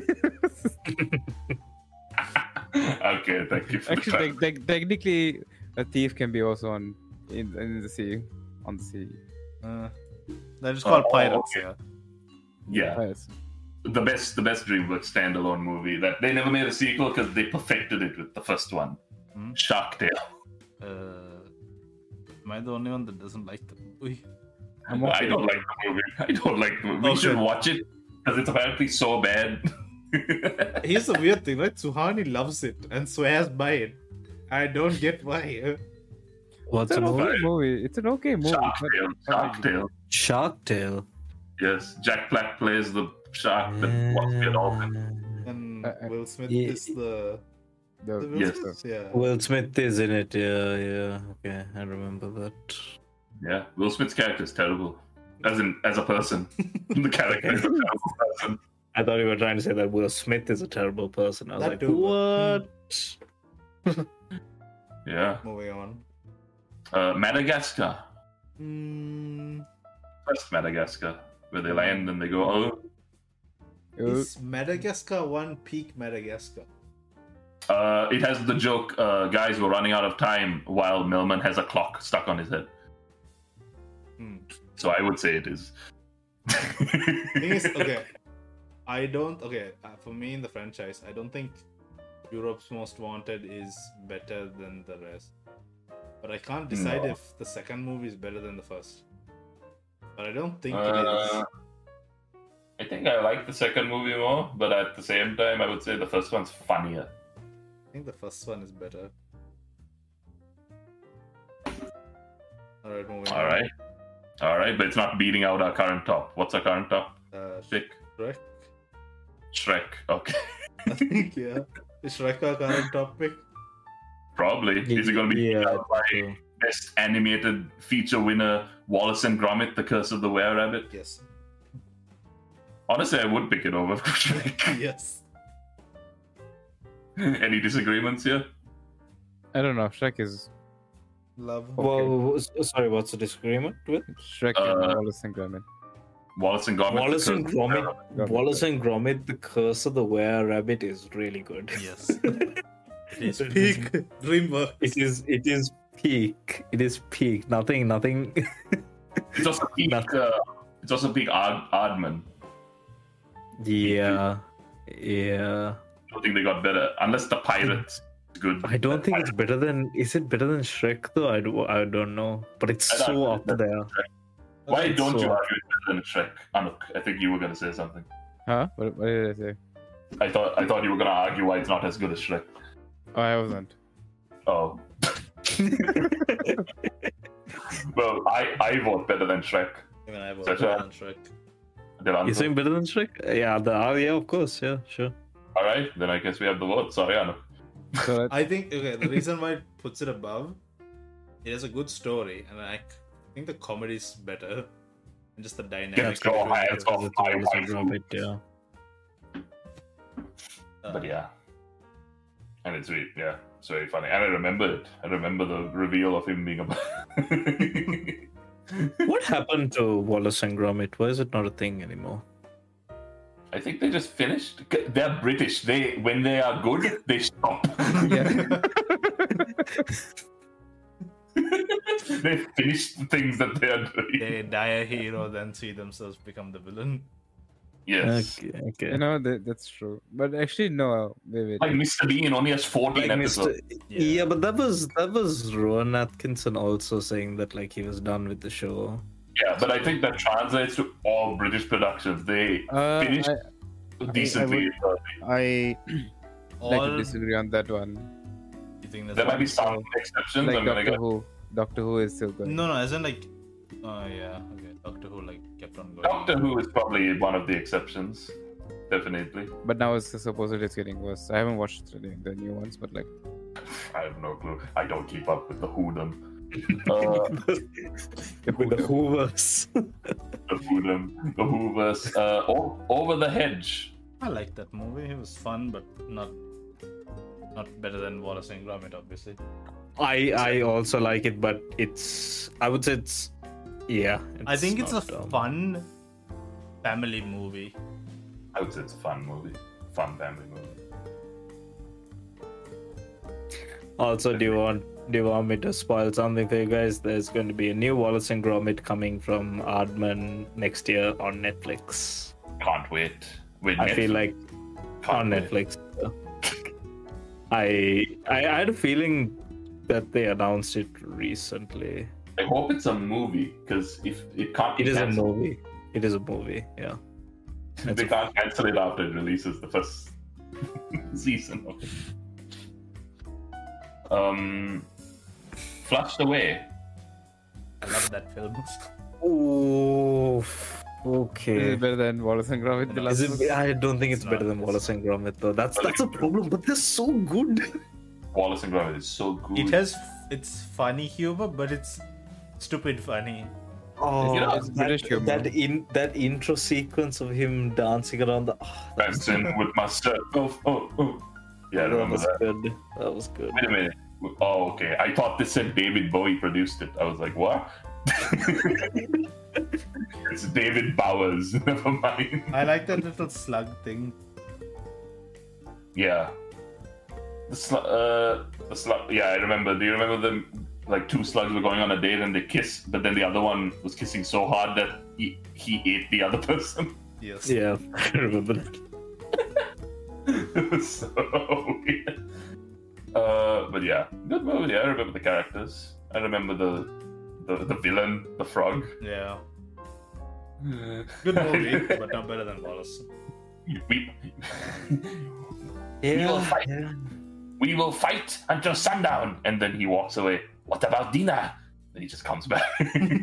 [SPEAKER 1] Okay, thank you for
[SPEAKER 2] Actually,
[SPEAKER 1] the
[SPEAKER 2] te- te- technically, a thief can be also on in, in the sea, on the sea.
[SPEAKER 3] Uh, they're just called
[SPEAKER 1] Oh,
[SPEAKER 3] pirates.
[SPEAKER 1] okay.
[SPEAKER 3] Yeah.
[SPEAKER 1] Yeah,
[SPEAKER 2] Pirates.
[SPEAKER 1] the best, the best DreamWorks standalone movie that they never made a sequel because they perfected it with the first one,
[SPEAKER 3] Hmm?
[SPEAKER 1] Shark Tale.
[SPEAKER 3] Uh, am I the only one that doesn't like the movie?
[SPEAKER 2] I'm
[SPEAKER 1] I
[SPEAKER 2] okay.
[SPEAKER 1] don't like the movie. I don't like the movie. We
[SPEAKER 3] Okay.
[SPEAKER 1] should watch it because it's apparently so bad.
[SPEAKER 3] Here's the weird thing, right? Suhani loves it and swears by it. I don't get why.
[SPEAKER 4] What's
[SPEAKER 2] It's
[SPEAKER 4] a
[SPEAKER 2] an
[SPEAKER 4] movie?
[SPEAKER 2] okay movie. It's an okay movie.
[SPEAKER 1] Shark
[SPEAKER 2] but-
[SPEAKER 1] Tale. Shark Tale.
[SPEAKER 4] Shark Tale.
[SPEAKER 1] Yes, Jack Black plays the shark that wants to be a dolphin.
[SPEAKER 3] And
[SPEAKER 2] Uh, uh,
[SPEAKER 3] Will Smith
[SPEAKER 4] yeah.
[SPEAKER 3] is the.
[SPEAKER 2] the-
[SPEAKER 3] the Will
[SPEAKER 1] Yes.
[SPEAKER 3] Smith? Yeah.
[SPEAKER 4] Will Smith is in it. Yeah, yeah. Okay, I remember that.
[SPEAKER 1] Yeah, Will Smith's character is terrible. As in, as a person, the character is a terrible person.
[SPEAKER 4] I thought you were trying to say that Will Smith is a terrible person. I was
[SPEAKER 3] That
[SPEAKER 4] like,
[SPEAKER 3] too,
[SPEAKER 4] what?
[SPEAKER 1] Yeah.
[SPEAKER 3] Moving on.
[SPEAKER 1] Uh, Madagascar.
[SPEAKER 3] Mm,
[SPEAKER 1] First Madagascar, where they land and they go, oh.
[SPEAKER 2] Uh,
[SPEAKER 3] is Madagascar one peak Madagascar?
[SPEAKER 1] Uh, it has the joke, uh, guys were running out of time while Melman has a clock stuck on his head.
[SPEAKER 3] Hmm.
[SPEAKER 1] So I would say it is.
[SPEAKER 3] Thing is, okay, I don't. Okay, uh, for me in the franchise, I don't think Europe's Most Wanted is better than the rest. But I can't decide
[SPEAKER 1] No.
[SPEAKER 3] if the second movie is better than the first. But I don't think it
[SPEAKER 1] Uh,
[SPEAKER 3] is.
[SPEAKER 1] I think I like the second movie more, but at the same time, I would say the first one's funnier.
[SPEAKER 3] I think the first one is better. Alright, moving on.
[SPEAKER 1] All right, all right, but it's not beating out our current top. What's our current top
[SPEAKER 3] Uh,
[SPEAKER 1] pick?
[SPEAKER 3] Shrek?
[SPEAKER 1] Shrek. Okay,
[SPEAKER 3] I think, yeah. Is Shrek our current topic?
[SPEAKER 1] probably. Is it going to be beat
[SPEAKER 4] Yeah,
[SPEAKER 1] out by
[SPEAKER 4] true.
[SPEAKER 1] best animated feature winner Wallace and Gromit: The Curse of the Were-Rabbit?
[SPEAKER 3] Yes.
[SPEAKER 1] Honestly, I would pick it over Shrek.
[SPEAKER 3] Yes.
[SPEAKER 1] Any disagreements here?
[SPEAKER 2] I don't know. Shrek is
[SPEAKER 3] Love.
[SPEAKER 4] Well, s- sorry, what's the disagreement with?
[SPEAKER 2] Shrek
[SPEAKER 1] Uh,
[SPEAKER 2] and Wallace and Gromit.
[SPEAKER 1] Wallace and Gromit.
[SPEAKER 4] Wallace
[SPEAKER 1] The
[SPEAKER 4] and
[SPEAKER 1] Curse of the
[SPEAKER 4] Gromit.
[SPEAKER 1] Were-Rabbit.
[SPEAKER 2] Gromit.
[SPEAKER 4] Wallace and Gromit: The Curse of the Were-Rabbit is really good.
[SPEAKER 3] Yes. It is peak DreamWorks.
[SPEAKER 4] It is. It is peak. It is peak. Nothing. Nothing.
[SPEAKER 1] It's also peak.
[SPEAKER 4] Nothing.
[SPEAKER 1] Uh, it's also peak Ard- Aardman.
[SPEAKER 4] yeah. Yeah.
[SPEAKER 1] I don't think they got better, unless the pirates good.
[SPEAKER 4] I don't think it's better than. Is it better than Shrek though? I, do, I don't know. But it's
[SPEAKER 1] I don't
[SPEAKER 4] so
[SPEAKER 1] know.
[SPEAKER 4] up there.
[SPEAKER 1] Why
[SPEAKER 4] It's
[SPEAKER 1] don't
[SPEAKER 4] so
[SPEAKER 1] you
[SPEAKER 4] up.
[SPEAKER 1] argue it's better than Shrek? Anuk, I think you were gonna say something.
[SPEAKER 2] Huh? What, what did I say?
[SPEAKER 1] I thought I thought you were gonna argue why it's not as good as Shrek.
[SPEAKER 2] Oh, I wasn't.
[SPEAKER 1] Oh. Well, I I vote better than Shrek.
[SPEAKER 3] Even I was
[SPEAKER 1] Such
[SPEAKER 3] better
[SPEAKER 1] a-
[SPEAKER 3] than Shrek.
[SPEAKER 1] Devanto.
[SPEAKER 4] You saying better than Shrek? Yeah, the, uh, yeah, of course, yeah, sure.
[SPEAKER 1] All right, then I guess we have the vote. Sorry, Anuk.
[SPEAKER 2] So that,
[SPEAKER 3] I think okay. The reason why it puts it above, it has a good story, and I think the comedy is better, and just the dynamic.
[SPEAKER 1] Yeah, let's go
[SPEAKER 3] between
[SPEAKER 1] high,
[SPEAKER 3] the
[SPEAKER 1] let's
[SPEAKER 3] two.
[SPEAKER 1] go high,
[SPEAKER 4] It's a
[SPEAKER 1] high
[SPEAKER 4] drop
[SPEAKER 1] food.
[SPEAKER 4] it, yeah.
[SPEAKER 3] Uh,
[SPEAKER 1] But yeah, and it's really, yeah, it's very funny, and I remember it. I remember the reveal of him being a.
[SPEAKER 4] What happened to Wallace and Gromit? Why is it not a thing anymore?
[SPEAKER 1] I think they just finished. They're British. They when they are good, they stop.
[SPEAKER 2] yeah.
[SPEAKER 1] They finish the things that they are doing.
[SPEAKER 3] they die a hero, then see themselves become the villain.
[SPEAKER 1] Yes.
[SPEAKER 4] Okay, okay.
[SPEAKER 2] You know, that, that's true. But actually, no. Wait, wait.
[SPEAKER 1] Like Mister Bean only has fourteen
[SPEAKER 4] Like
[SPEAKER 1] episodes.
[SPEAKER 4] Mister
[SPEAKER 3] Yeah.
[SPEAKER 4] Yeah. but that was that was Rowan Atkinson also saying that like he was done with the show.
[SPEAKER 1] Yeah, but I think that translates to all British productions. They
[SPEAKER 2] Uh,
[SPEAKER 1] finish
[SPEAKER 2] I,
[SPEAKER 1] decently.
[SPEAKER 2] I
[SPEAKER 3] All
[SPEAKER 2] like to disagree on that one.
[SPEAKER 3] you think that's
[SPEAKER 1] There might be
[SPEAKER 3] wrong?
[SPEAKER 1] some exceptions.
[SPEAKER 2] Like
[SPEAKER 1] I'm gonna
[SPEAKER 2] Doctor
[SPEAKER 1] get.
[SPEAKER 2] Who. Doctor Who is still going.
[SPEAKER 3] No, no, as in like, oh yeah, okay. Doctor Who like kept on going.
[SPEAKER 1] Doctor Who is probably one of the exceptions. Definitely.
[SPEAKER 2] But now it's supposedly it's getting worse. I haven't watched the, the new ones, but like,
[SPEAKER 1] I have no clue. I don't keep up with the Whodom. Uh,
[SPEAKER 4] With the Hoovers.
[SPEAKER 1] the Whodom, the Hoovers. Uh, o- Over the Hedge.
[SPEAKER 3] I liked that movie. It was fun, but not not better than Wallace and Gromit, obviously.
[SPEAKER 4] I I also like it, but it's I would say it's yeah.
[SPEAKER 3] I think it's a
[SPEAKER 4] not, um,
[SPEAKER 3] fun family movie.
[SPEAKER 1] I would say it's a fun movie. Fun family movie.
[SPEAKER 4] Also, do you want do you want me to spoil something for you guys? There's going to be a new Wallace and Gromit coming from Aardman next year on Netflix.
[SPEAKER 1] Can't wait. Wait,
[SPEAKER 4] I feel like
[SPEAKER 1] Can't
[SPEAKER 4] on
[SPEAKER 1] wait.
[SPEAKER 4] Netflix. I, I I had a feeling that they announced it recently.
[SPEAKER 1] I hope it's a movie because if it can't, be
[SPEAKER 4] It is a
[SPEAKER 1] cancelled-
[SPEAKER 4] movie. It is a movie. Yeah. That's
[SPEAKER 1] They
[SPEAKER 4] a-
[SPEAKER 1] can't cancel it after it releases the first season of it. Um, Flushed Away.
[SPEAKER 3] I love that film.
[SPEAKER 4] Oh,
[SPEAKER 2] is
[SPEAKER 4] okay.
[SPEAKER 2] it better than Wallace and Gromit? The
[SPEAKER 3] No,
[SPEAKER 4] Is
[SPEAKER 2] last
[SPEAKER 4] it,
[SPEAKER 2] one?
[SPEAKER 4] I don't think it's,
[SPEAKER 3] It's
[SPEAKER 4] better
[SPEAKER 3] not.
[SPEAKER 4] than Wallace and Gromit though. That's
[SPEAKER 1] Well,
[SPEAKER 4] that's a
[SPEAKER 1] it's-
[SPEAKER 4] problem. But they're so good.
[SPEAKER 1] Wallace and Gromit is so good.
[SPEAKER 3] It has it's funny humor, but it's stupid funny.
[SPEAKER 4] Oh,
[SPEAKER 1] You know,
[SPEAKER 2] it's
[SPEAKER 4] that,
[SPEAKER 2] British humor.
[SPEAKER 4] that in that intro sequence of him dancing around the. Oh, that was,
[SPEAKER 1] Dancing with mustard. Oh, oh, oh. Yeah, I
[SPEAKER 4] that
[SPEAKER 1] remember
[SPEAKER 4] was
[SPEAKER 1] that.
[SPEAKER 4] good. That was good.
[SPEAKER 1] Wait a minute. Oh, okay. I thought this said David Bowie produced it. I was like, what? It's David Bowers. Never mind.
[SPEAKER 3] I like that little slug thing.
[SPEAKER 1] Yeah. The slug. Uh, the slug. Yeah, I remember. Do you remember them? Like two slugs were going on a date and they kissed, but then the other one was kissing so hard that he, he ate the other person.
[SPEAKER 3] Yes.
[SPEAKER 4] Yeah, I remember that.
[SPEAKER 1] It was so weird. Uh, but yeah, good movie. I remember the characters. I remember the the, the villain, the frog.
[SPEAKER 3] Yeah. Good movie, but not better than Wallace.
[SPEAKER 1] we,
[SPEAKER 4] Yeah,
[SPEAKER 1] will fight.
[SPEAKER 4] yeah.
[SPEAKER 1] we will fight until sundown. And then he walks away. What about Dina? Then he just comes back.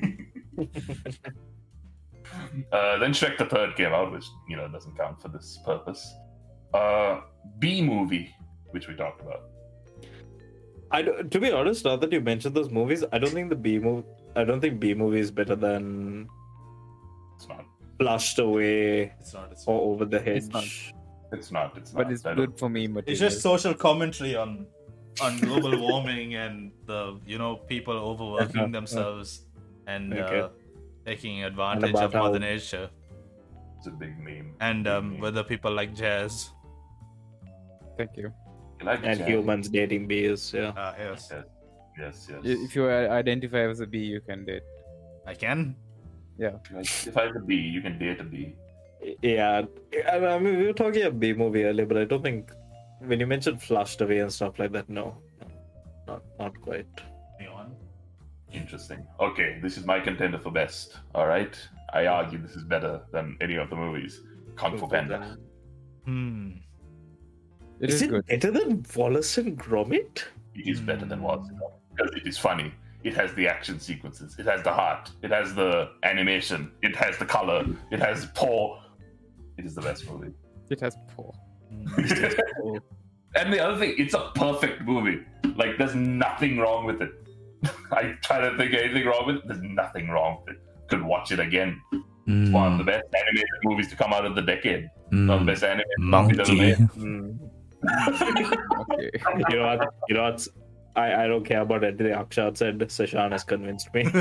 [SPEAKER 1] uh, then Shrek the Third came out, which, you know, doesn't count for this purpose. Uh, B movie, which we talked about.
[SPEAKER 4] I don't- to be honest, now that you mentioned those movies, I don't think the B movie. I don't think B movie is better than
[SPEAKER 1] It's not.
[SPEAKER 4] Flushed Away
[SPEAKER 3] It's not. It's,
[SPEAKER 4] or Over the Hedge.
[SPEAKER 2] It's not.
[SPEAKER 1] It's not. It's not.
[SPEAKER 2] But it's
[SPEAKER 1] I
[SPEAKER 2] good
[SPEAKER 1] don't-
[SPEAKER 2] for me. Material.
[SPEAKER 3] it's just social commentary on on global warming and the you know people overworking
[SPEAKER 4] Uh-huh.
[SPEAKER 3] themselves and
[SPEAKER 4] Okay.
[SPEAKER 3] uh, taking advantage
[SPEAKER 4] about
[SPEAKER 3] of Mother
[SPEAKER 4] how-
[SPEAKER 3] Nature,
[SPEAKER 1] It's a big meme.
[SPEAKER 3] and
[SPEAKER 1] Big
[SPEAKER 3] um,
[SPEAKER 1] meme.
[SPEAKER 3] whether people like jazz.
[SPEAKER 2] Thank you.
[SPEAKER 1] You like
[SPEAKER 4] And
[SPEAKER 1] jazz?
[SPEAKER 4] humans dating bees. Yeah.
[SPEAKER 3] Uh, yes,
[SPEAKER 1] Yes, yes, yes.
[SPEAKER 2] I- If you uh, identify as a bee, you can date.
[SPEAKER 3] I can.
[SPEAKER 1] If I have a bee, you can date a bee.
[SPEAKER 4] Yeah, I I mean, we were talking a B movie earlier, but I don't think when you mentioned flushed away and stuff like that, no, no not not quite.
[SPEAKER 3] Anyone?
[SPEAKER 1] Interesting. Okay, this is my contender for best. All right, I argue this is better than any of the movies. Kung Fu Panda.
[SPEAKER 3] Hmm.
[SPEAKER 2] It
[SPEAKER 4] is,
[SPEAKER 2] is
[SPEAKER 4] it
[SPEAKER 2] good.
[SPEAKER 4] better than Wallace and Gromit?
[SPEAKER 1] It is better than Wallace and Gromit because it is funny. It has the action sequences. It has the heart. It has the animation. It has the color. It has paw. It is the best movie.
[SPEAKER 2] It has paw.
[SPEAKER 1] And the other thing, it's a perfect movie. Like, there's nothing wrong with it. I try to think anything wrong with it. There's nothing wrong with it. Could watch it again. It's one of the best animated movies to come out of the decade.
[SPEAKER 5] Mm.
[SPEAKER 1] One of the best animated movies ever
[SPEAKER 5] Monkey.
[SPEAKER 1] made.
[SPEAKER 4] Mm.
[SPEAKER 2] Okay.
[SPEAKER 4] You know what? You know what? I, I don't care about anything Akshat said. Sashan has convinced me.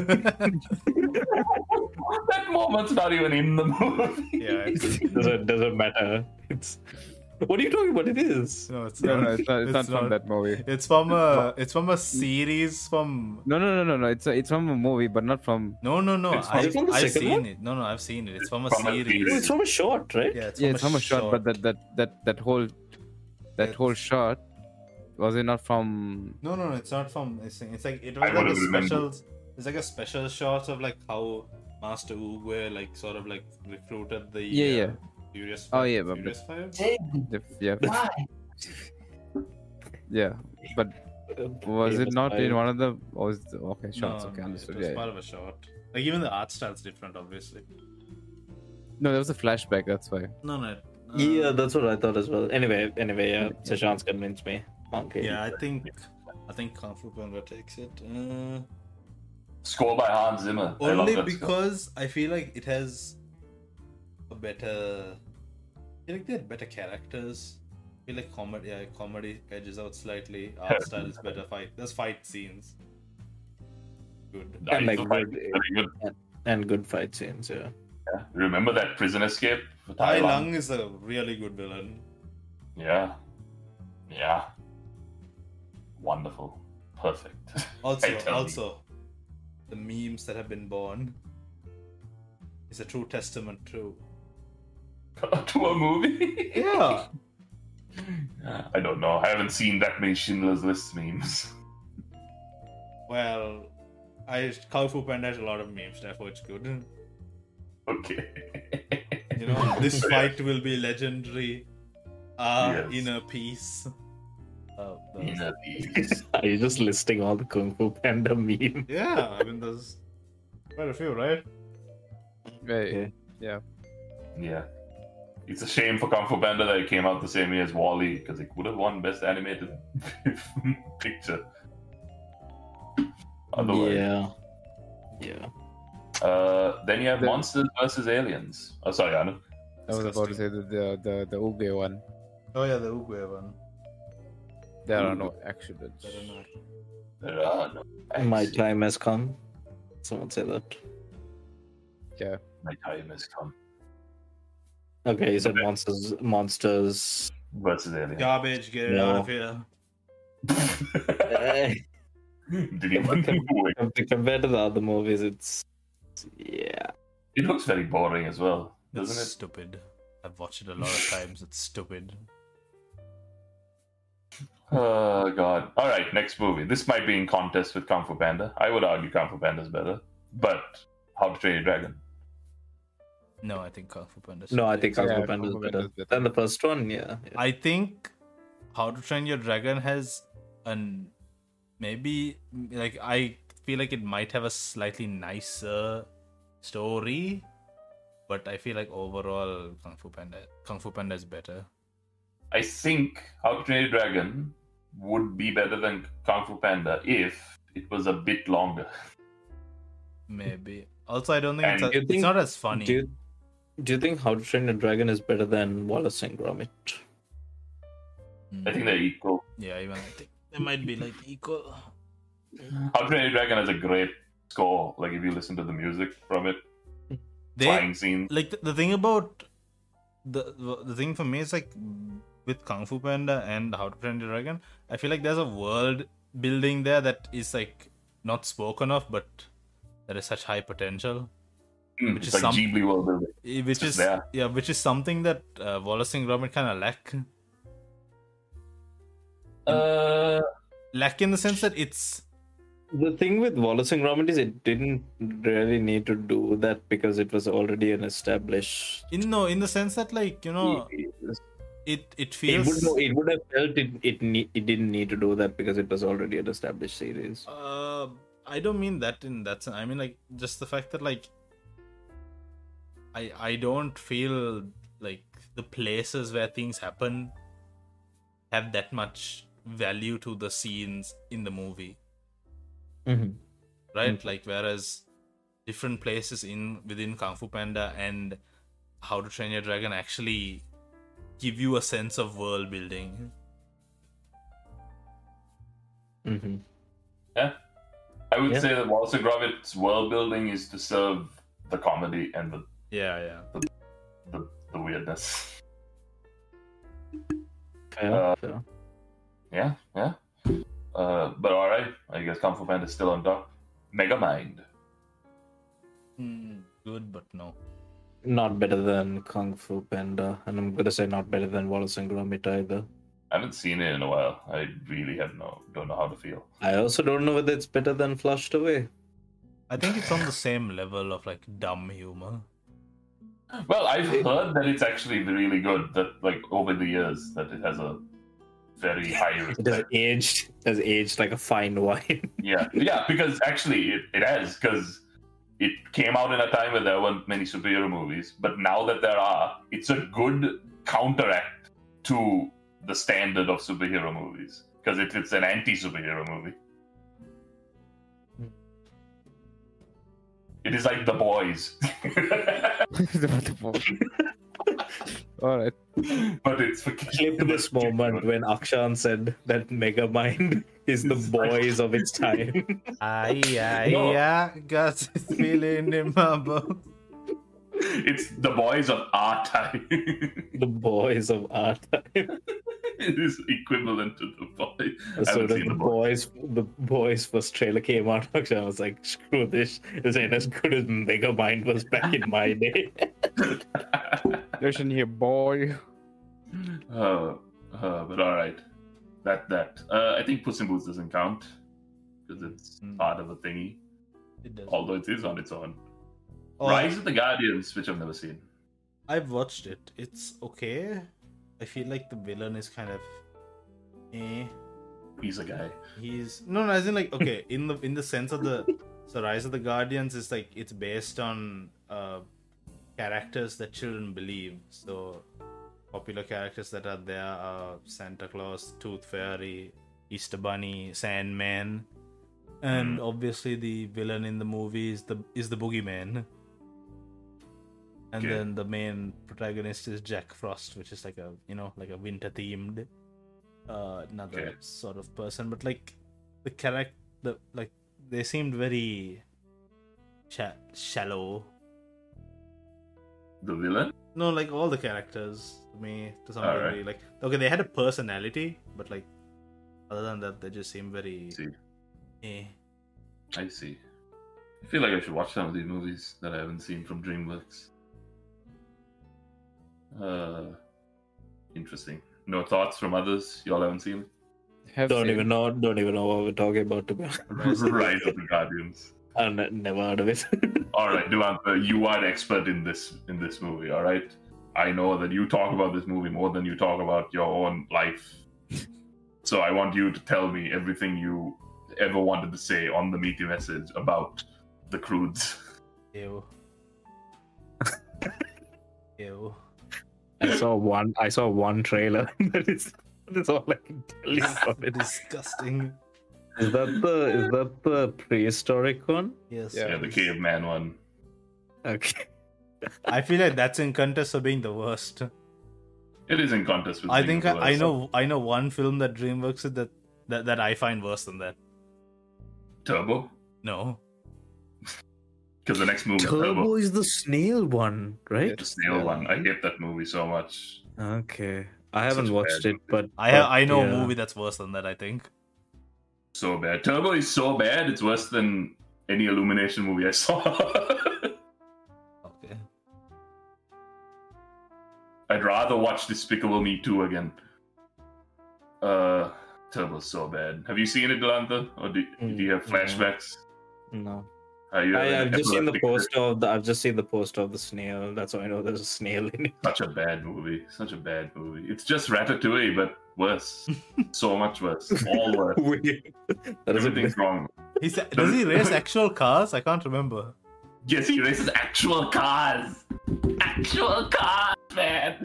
[SPEAKER 1] That moment's not even in the movie.
[SPEAKER 3] Yeah, it's,
[SPEAKER 4] doesn't doesn't matter. It's what are you talking about? It is.
[SPEAKER 3] no, it's
[SPEAKER 2] No,
[SPEAKER 3] not.
[SPEAKER 2] no, it's not, it's not from that movie.
[SPEAKER 3] It's from a. It's from a series from.
[SPEAKER 2] No, no, no, no, no. It's a, it's from a movie, but not from.
[SPEAKER 3] No, no, no.
[SPEAKER 1] It's from-
[SPEAKER 3] I,
[SPEAKER 4] Is it from the
[SPEAKER 3] I've
[SPEAKER 4] second
[SPEAKER 3] seen
[SPEAKER 4] one?
[SPEAKER 3] it. No, no, I've seen it. It's from a
[SPEAKER 1] From a
[SPEAKER 3] series.
[SPEAKER 1] series.
[SPEAKER 4] It's from a short, right?
[SPEAKER 3] Yeah, it's
[SPEAKER 2] Yeah,
[SPEAKER 3] from
[SPEAKER 2] it's
[SPEAKER 3] a
[SPEAKER 2] from a shot, but that that that that whole that
[SPEAKER 3] It's-
[SPEAKER 2] whole shot was it not from?
[SPEAKER 3] No, no, no. It's not from. It's, it's like it
[SPEAKER 1] I
[SPEAKER 3] was like a
[SPEAKER 1] would've remembered.
[SPEAKER 3] special. It's like a special shot of like how Master Oogway like sort of like recruited the.
[SPEAKER 2] Yeah,
[SPEAKER 3] uh,
[SPEAKER 2] yeah.
[SPEAKER 3] Furious.
[SPEAKER 2] Oh,
[SPEAKER 3] Five-
[SPEAKER 2] yeah, but-
[SPEAKER 3] Furious Five.
[SPEAKER 2] The, yeah,
[SPEAKER 6] Why?
[SPEAKER 2] yeah. But was it
[SPEAKER 4] Famous
[SPEAKER 2] not in
[SPEAKER 4] five.
[SPEAKER 2] one of the? Or was it, okay, shots?
[SPEAKER 3] No,
[SPEAKER 2] okay,
[SPEAKER 3] no,
[SPEAKER 2] understood.
[SPEAKER 3] It was
[SPEAKER 2] Yeah,
[SPEAKER 3] part
[SPEAKER 2] yeah.
[SPEAKER 3] of a shot. Like even the art style's different, obviously.
[SPEAKER 2] No, there was a flashback. That's why.
[SPEAKER 3] No, no. uh,
[SPEAKER 4] Yeah, that's what I thought as well. Anyway, anyway, yeah, Sashan's convinced me. Okay.
[SPEAKER 3] Yeah, I think. I think Kung Fu Panda takes it. Uh,
[SPEAKER 1] Score by Hans Zimmer. I love
[SPEAKER 3] only
[SPEAKER 1] that score.
[SPEAKER 3] because I feel like it has a better. I feel like they had better characters. I feel like comedy, yeah, comedy edges out slightly. Art style is better. Fight, there's fight scenes. Good.
[SPEAKER 4] And like
[SPEAKER 1] Nice fight.
[SPEAKER 4] good-
[SPEAKER 1] Very good.
[SPEAKER 4] And good fight scenes, yeah.
[SPEAKER 1] Yeah. Remember that prison escape for
[SPEAKER 3] Tai
[SPEAKER 1] Tai
[SPEAKER 3] Lung
[SPEAKER 1] Lung?
[SPEAKER 3] is a really good villain.
[SPEAKER 1] Yeah. Yeah. Wonderful. Perfect.
[SPEAKER 3] Also,
[SPEAKER 1] I tell you.
[SPEAKER 3] also, the memes that have been born is a true testament to.
[SPEAKER 1] To a movie?
[SPEAKER 3] Yeah.
[SPEAKER 1] I don't know. I haven't seen that many Schindler's List memes.
[SPEAKER 3] Well, I Kung Fu Panda has a lot of memes, therefore it's good.
[SPEAKER 1] Okay.
[SPEAKER 3] You know, this fight will be legendary. Ah,
[SPEAKER 1] Yes.
[SPEAKER 3] inner peace. Uh, those-
[SPEAKER 1] Inner peace.
[SPEAKER 4] Are you just listing all the Kung Fu Panda memes?
[SPEAKER 3] Yeah, I mean, there's quite a few, right?
[SPEAKER 2] Right.
[SPEAKER 4] Okay.
[SPEAKER 2] Yeah.
[SPEAKER 1] Yeah. It's a shame for Kung Fu Panda that it came out the same year as Wall-E, because it would have won Best Animated Picture. Otherwise.
[SPEAKER 4] Yeah. Yeah.
[SPEAKER 1] Uh, then you have
[SPEAKER 2] The-
[SPEAKER 1] Monsters versus Aliens. Oh, sorry, Anu.
[SPEAKER 2] I was about to say the the the, the Uge one.
[SPEAKER 3] Oh yeah, the Oogway one.
[SPEAKER 2] There are no accidents.
[SPEAKER 3] I don't know.
[SPEAKER 1] There are no
[SPEAKER 4] My
[SPEAKER 1] accidents.
[SPEAKER 4] time has come. Someone say that.
[SPEAKER 2] Yeah.
[SPEAKER 1] My time has come.
[SPEAKER 4] Okay, you said monsters. Monsters.
[SPEAKER 1] Versus Aliens.
[SPEAKER 3] Garbage, get it
[SPEAKER 4] No.
[SPEAKER 3] out of here.
[SPEAKER 4] Eh,
[SPEAKER 1] Did he win?
[SPEAKER 4] Compared to the other movies, it's yeah.
[SPEAKER 1] It looks very boring as well,
[SPEAKER 3] It's
[SPEAKER 1] doesn't it?
[SPEAKER 3] stupid. I've watched it a lot of times. It's stupid.
[SPEAKER 1] Oh god. Alright, next movie. This might be in contest with Kung Fu Panda. I would argue Kung Fu Panda is better. But How to Train Your Dragon.
[SPEAKER 3] No, I think Kung Fu Panda.
[SPEAKER 4] No, I think Kung
[SPEAKER 2] Yeah,
[SPEAKER 4] Fu Panda is
[SPEAKER 2] Kung Fu
[SPEAKER 4] better
[SPEAKER 2] Panda is better.
[SPEAKER 4] than the first one. Yeah. yeah.
[SPEAKER 3] I think How to Train Your Dragon has an maybe like I feel like it might have a slightly nicer story, but I feel like overall Kung Fu Panda Kung Fu Panda is better.
[SPEAKER 1] I think How to Train Your Dragon would be better than Kung Fu Panda if it was a bit longer.
[SPEAKER 3] Maybe. Also, I don't think it's,
[SPEAKER 1] And
[SPEAKER 3] a,
[SPEAKER 4] you
[SPEAKER 3] it's
[SPEAKER 4] think-
[SPEAKER 3] not as funny.
[SPEAKER 4] Do you, do you think How to Train Your Dragon is better than Wallace and Gromit?
[SPEAKER 3] Mm.
[SPEAKER 1] I think they're equal.
[SPEAKER 3] Yeah, even I think they might be like equal.
[SPEAKER 1] How to Train Your Dragon has a great score. Like if you listen to the music from it,
[SPEAKER 3] They
[SPEAKER 1] flying scenes.
[SPEAKER 3] like the, the thing about the the thing for me is like with Kung Fu Panda and How to Train Your Dragon, I feel like there's a world building there that is like not spoken of, but there is such high potential.
[SPEAKER 1] Mm,
[SPEAKER 3] which
[SPEAKER 1] it's
[SPEAKER 3] is
[SPEAKER 1] like
[SPEAKER 3] some-
[SPEAKER 1] Ghibli world building.
[SPEAKER 3] Eh, Which
[SPEAKER 1] It's
[SPEAKER 3] is
[SPEAKER 1] there.
[SPEAKER 3] yeah, which is something that uh, Wallace and Gromit kind of lack.
[SPEAKER 1] Uh,
[SPEAKER 3] Like in the sense that it's
[SPEAKER 4] The thing with Wallace and Gromit is it didn't really need to do that because it was already an established.
[SPEAKER 3] in no in the sense that like you know it it
[SPEAKER 4] It
[SPEAKER 3] feels
[SPEAKER 4] would no, it would have felt it it ne- it didn't need to do that because it was already an established series.
[SPEAKER 3] uh I don't mean that in that sense. I mean like just the fact that like I I don't feel like the places where things happen have that much value to the scenes in the movie,
[SPEAKER 4] Mm-hmm.
[SPEAKER 3] right? Like whereas different places in within Kung Fu Panda and How to Train Your Dragon actually give you a sense of world building.
[SPEAKER 4] Mm-hmm.
[SPEAKER 1] yeah. I would
[SPEAKER 4] Yeah.
[SPEAKER 1] say that Wallace and Gromit's world building is to serve the comedy and the,
[SPEAKER 3] Yeah, yeah.
[SPEAKER 1] the, the weirdness.
[SPEAKER 4] Fair,
[SPEAKER 1] Uh,
[SPEAKER 4] fair.
[SPEAKER 1] Yeah, yeah. Uh, but alright, I guess Kung Fu Panda is still on top. Megamind.
[SPEAKER 3] Hmm, good, but no.
[SPEAKER 4] Not better than Kung Fu Panda, and I'm gonna say not better than Wallace and Gromit either.
[SPEAKER 1] I haven't seen it in a while. I really have no don't know how to feel.
[SPEAKER 4] I also don't know whether it's better than Flushed Away.
[SPEAKER 3] I think it's on the same level of like dumb humor.
[SPEAKER 1] Well, I've heard that it's actually really good. That like over the years that it has a very high
[SPEAKER 4] It has
[SPEAKER 1] respect.
[SPEAKER 4] aged, it has aged like a fine wine.
[SPEAKER 1] Yeah, yeah. Because actually, it, it has because it came out in a time where there weren't many superhero movies. But now that there are, it's a good counteract to the standard of superhero movies because it, it's an anti-superhero movie. It is like The Boys.
[SPEAKER 2] All right.
[SPEAKER 1] But it's for
[SPEAKER 4] Clip this moment when Akshan said that Megamind is the boys of its time.
[SPEAKER 3] Aye, aye,
[SPEAKER 1] No.
[SPEAKER 3] yeah, got this feeling in my bones.
[SPEAKER 1] It's the boys of our time.
[SPEAKER 4] The boys of our time.
[SPEAKER 1] It is equivalent to the boys. I
[SPEAKER 4] So
[SPEAKER 1] haven't
[SPEAKER 4] the,
[SPEAKER 1] seen
[SPEAKER 4] the
[SPEAKER 1] the boys.
[SPEAKER 4] boys, the boys first trailer came out. Akshan was like, "Screw this! This ain't as good as Megamind was back in my day."
[SPEAKER 2] Listen here, boy.
[SPEAKER 1] uh, uh, but all right, that that uh, I think Puss in Boots doesn't count because it's
[SPEAKER 3] Mm.
[SPEAKER 1] part of a thingy.
[SPEAKER 3] It does.
[SPEAKER 1] Although it is on its own.
[SPEAKER 3] Oh,
[SPEAKER 1] Rise of the Guardians, which I've never seen.
[SPEAKER 3] I've watched it. It's okay. I feel like the villain is kind of eh.
[SPEAKER 1] He's a guy.
[SPEAKER 3] He's no, no, as in like okay, in the in the sense of the so Rise of the Guardians is like it's based on uh characters that children believe. So popular characters that are there are Santa Claus, Tooth Fairy, Easter Bunny, Sandman, and
[SPEAKER 1] Mm.
[SPEAKER 3] obviously the villain in the movie is the is the Boogeyman. And
[SPEAKER 1] Okay.
[SPEAKER 3] then the main protagonist is Jack Frost, which is like a you know like a winter themed uh another
[SPEAKER 1] Okay.
[SPEAKER 3] sort of person. But like the character, the like they seemed very sha- shallow.
[SPEAKER 1] The villain?
[SPEAKER 3] No, like all the characters to me to some
[SPEAKER 1] Alright.
[SPEAKER 3] degree. Like okay, they had a personality, but like other than that, they just seem very.
[SPEAKER 1] see.
[SPEAKER 3] Eh.
[SPEAKER 1] I see. I feel like I should watch some of these movies that I haven't seen from DreamWorks. Uh, interesting. No thoughts from others? Y'all haven't seen
[SPEAKER 2] Have
[SPEAKER 4] Don't
[SPEAKER 2] seen-
[SPEAKER 4] even know. Don't even know what we're talking about. To be honest,
[SPEAKER 1] it? Rise of the Guardians.
[SPEAKER 4] I've ne- never heard of it.
[SPEAKER 1] All right, Devanta, you are an expert in this in this movie. All right, I know that you talk about this movie more than you talk about your own life. So I want you to tell me everything you ever wanted to say on the meaty message about the Croods.
[SPEAKER 3] Ew. Ew.
[SPEAKER 4] I saw one. I saw one trailer. that is. That's all I can tell you about it.
[SPEAKER 3] Disgusting.
[SPEAKER 4] Is that the? Is that the prehistoric one?
[SPEAKER 3] Yes.
[SPEAKER 2] Yeah.
[SPEAKER 1] Yeah, the caveman one.
[SPEAKER 4] Okay.
[SPEAKER 3] I feel like that's in contest for being the worst.
[SPEAKER 1] It is in contest with.
[SPEAKER 3] I
[SPEAKER 1] being
[SPEAKER 3] think
[SPEAKER 1] the
[SPEAKER 3] I, I
[SPEAKER 1] worst.
[SPEAKER 3] know I know one film that DreamWorks did that, that that I find worse than that.
[SPEAKER 1] Turbo,
[SPEAKER 3] No.
[SPEAKER 1] because the next movie is Turbo,
[SPEAKER 4] Turbo is the snail one, right?
[SPEAKER 1] the snail one. I hate that movie so much.
[SPEAKER 4] Okay. I haven't
[SPEAKER 1] Such a
[SPEAKER 4] watched
[SPEAKER 1] bad
[SPEAKER 4] it, but
[SPEAKER 3] I ha-
[SPEAKER 4] but,
[SPEAKER 3] I know
[SPEAKER 4] yeah.
[SPEAKER 3] a movie that's worse than that, I think.
[SPEAKER 1] So bad. Turbo is so bad. It's worse than any Illumination movie I saw.
[SPEAKER 3] Okay.
[SPEAKER 1] I'd rather watch Despicable Me two again. Uh, Turbo's so bad. Have you seen it, Delanta? Or do, do you have
[SPEAKER 4] Mm,
[SPEAKER 1] flashbacks?
[SPEAKER 4] No.
[SPEAKER 1] Are you
[SPEAKER 4] I,
[SPEAKER 1] having
[SPEAKER 4] I've just seen the
[SPEAKER 1] epileptic
[SPEAKER 4] poster of the. I've just seen the poster of the snail. That's why I know there's a snail in it.
[SPEAKER 1] Such a bad movie. Such a bad movie. It's just Ratatouille, but worse. So much worse. All worse.
[SPEAKER 4] Weird. That is a
[SPEAKER 1] Everything's wrong.
[SPEAKER 3] He's, does he race actual cars? I can't remember.
[SPEAKER 1] Yes, he races actual cars. Actual cars, man.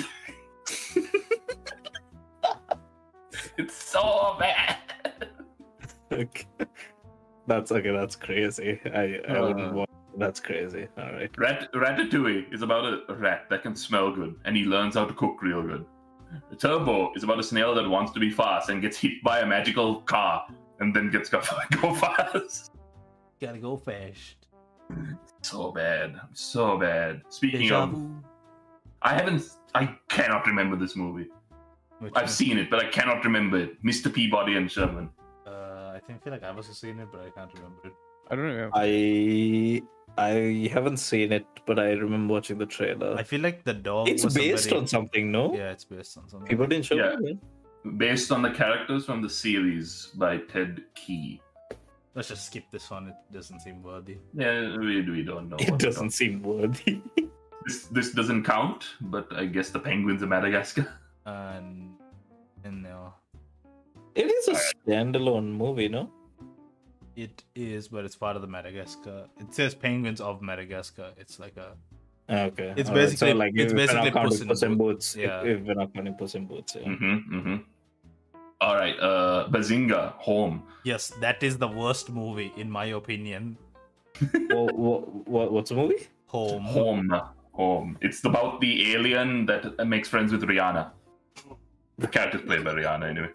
[SPEAKER 1] It's so bad.
[SPEAKER 4] Okay. That's okay. That's crazy. I, I wouldn't
[SPEAKER 1] Uh.
[SPEAKER 4] watch. That's crazy. All right.
[SPEAKER 1] Rat- Ratatouille is about a, a rat that can smell good, and he learns how to cook real good. Turbo is about a snail that wants to be fast and gets hit by a magical car, and then gets go, go fast.
[SPEAKER 3] Gotta go fast.
[SPEAKER 1] So bad, so bad. Speaking
[SPEAKER 3] Deja
[SPEAKER 1] of,
[SPEAKER 3] vu.
[SPEAKER 1] I haven't, I cannot remember this movie.
[SPEAKER 3] Which
[SPEAKER 1] I've
[SPEAKER 3] one?
[SPEAKER 1] seen it, but I cannot remember it. Mister Peabody and Sherman.
[SPEAKER 3] Uh, I think feel like I've also seen it, but I can't remember it.
[SPEAKER 2] I don't know.
[SPEAKER 4] I I haven't seen it, but I remember watching the trailer.
[SPEAKER 3] I feel like the dog.
[SPEAKER 4] It's
[SPEAKER 3] was
[SPEAKER 4] based
[SPEAKER 3] somebody...
[SPEAKER 4] on something, no?
[SPEAKER 3] Yeah, it's based on something.
[SPEAKER 4] People didn't show
[SPEAKER 1] Yeah.
[SPEAKER 4] it.
[SPEAKER 1] Based on the characters from the series by Ted Key.
[SPEAKER 3] Let's just skip this one. It doesn't seem worthy.
[SPEAKER 1] Yeah, we, we don't know.
[SPEAKER 4] It
[SPEAKER 1] what
[SPEAKER 4] doesn't seem worthy.
[SPEAKER 1] This, this doesn't count, but I guess the penguins of Madagascar.
[SPEAKER 3] And and no,
[SPEAKER 4] It is a standalone movie, no?
[SPEAKER 3] it is, but it's part of the Madagascar. It says Penguins of Madagascar. It's like a.
[SPEAKER 4] Okay.
[SPEAKER 3] It's
[SPEAKER 4] All right,
[SPEAKER 3] basically-
[SPEAKER 4] so, like,
[SPEAKER 3] it's
[SPEAKER 4] if we're
[SPEAKER 3] basically
[SPEAKER 4] not counting
[SPEAKER 3] Puss in
[SPEAKER 4] Puss in
[SPEAKER 3] Boots.
[SPEAKER 4] Boots.
[SPEAKER 3] Yeah.
[SPEAKER 4] If, if we're not counting Puss in Boots, yeah.
[SPEAKER 1] Mm-hmm, mm-hmm. All right, uh, Bazinga, Home.
[SPEAKER 3] Yes, that is the worst movie in my opinion.
[SPEAKER 4] what, what, what, what's the movie?
[SPEAKER 3] Home.
[SPEAKER 1] Home, Home. It's about the alien that makes friends with Rihanna. The character's played by Rihanna, anyway.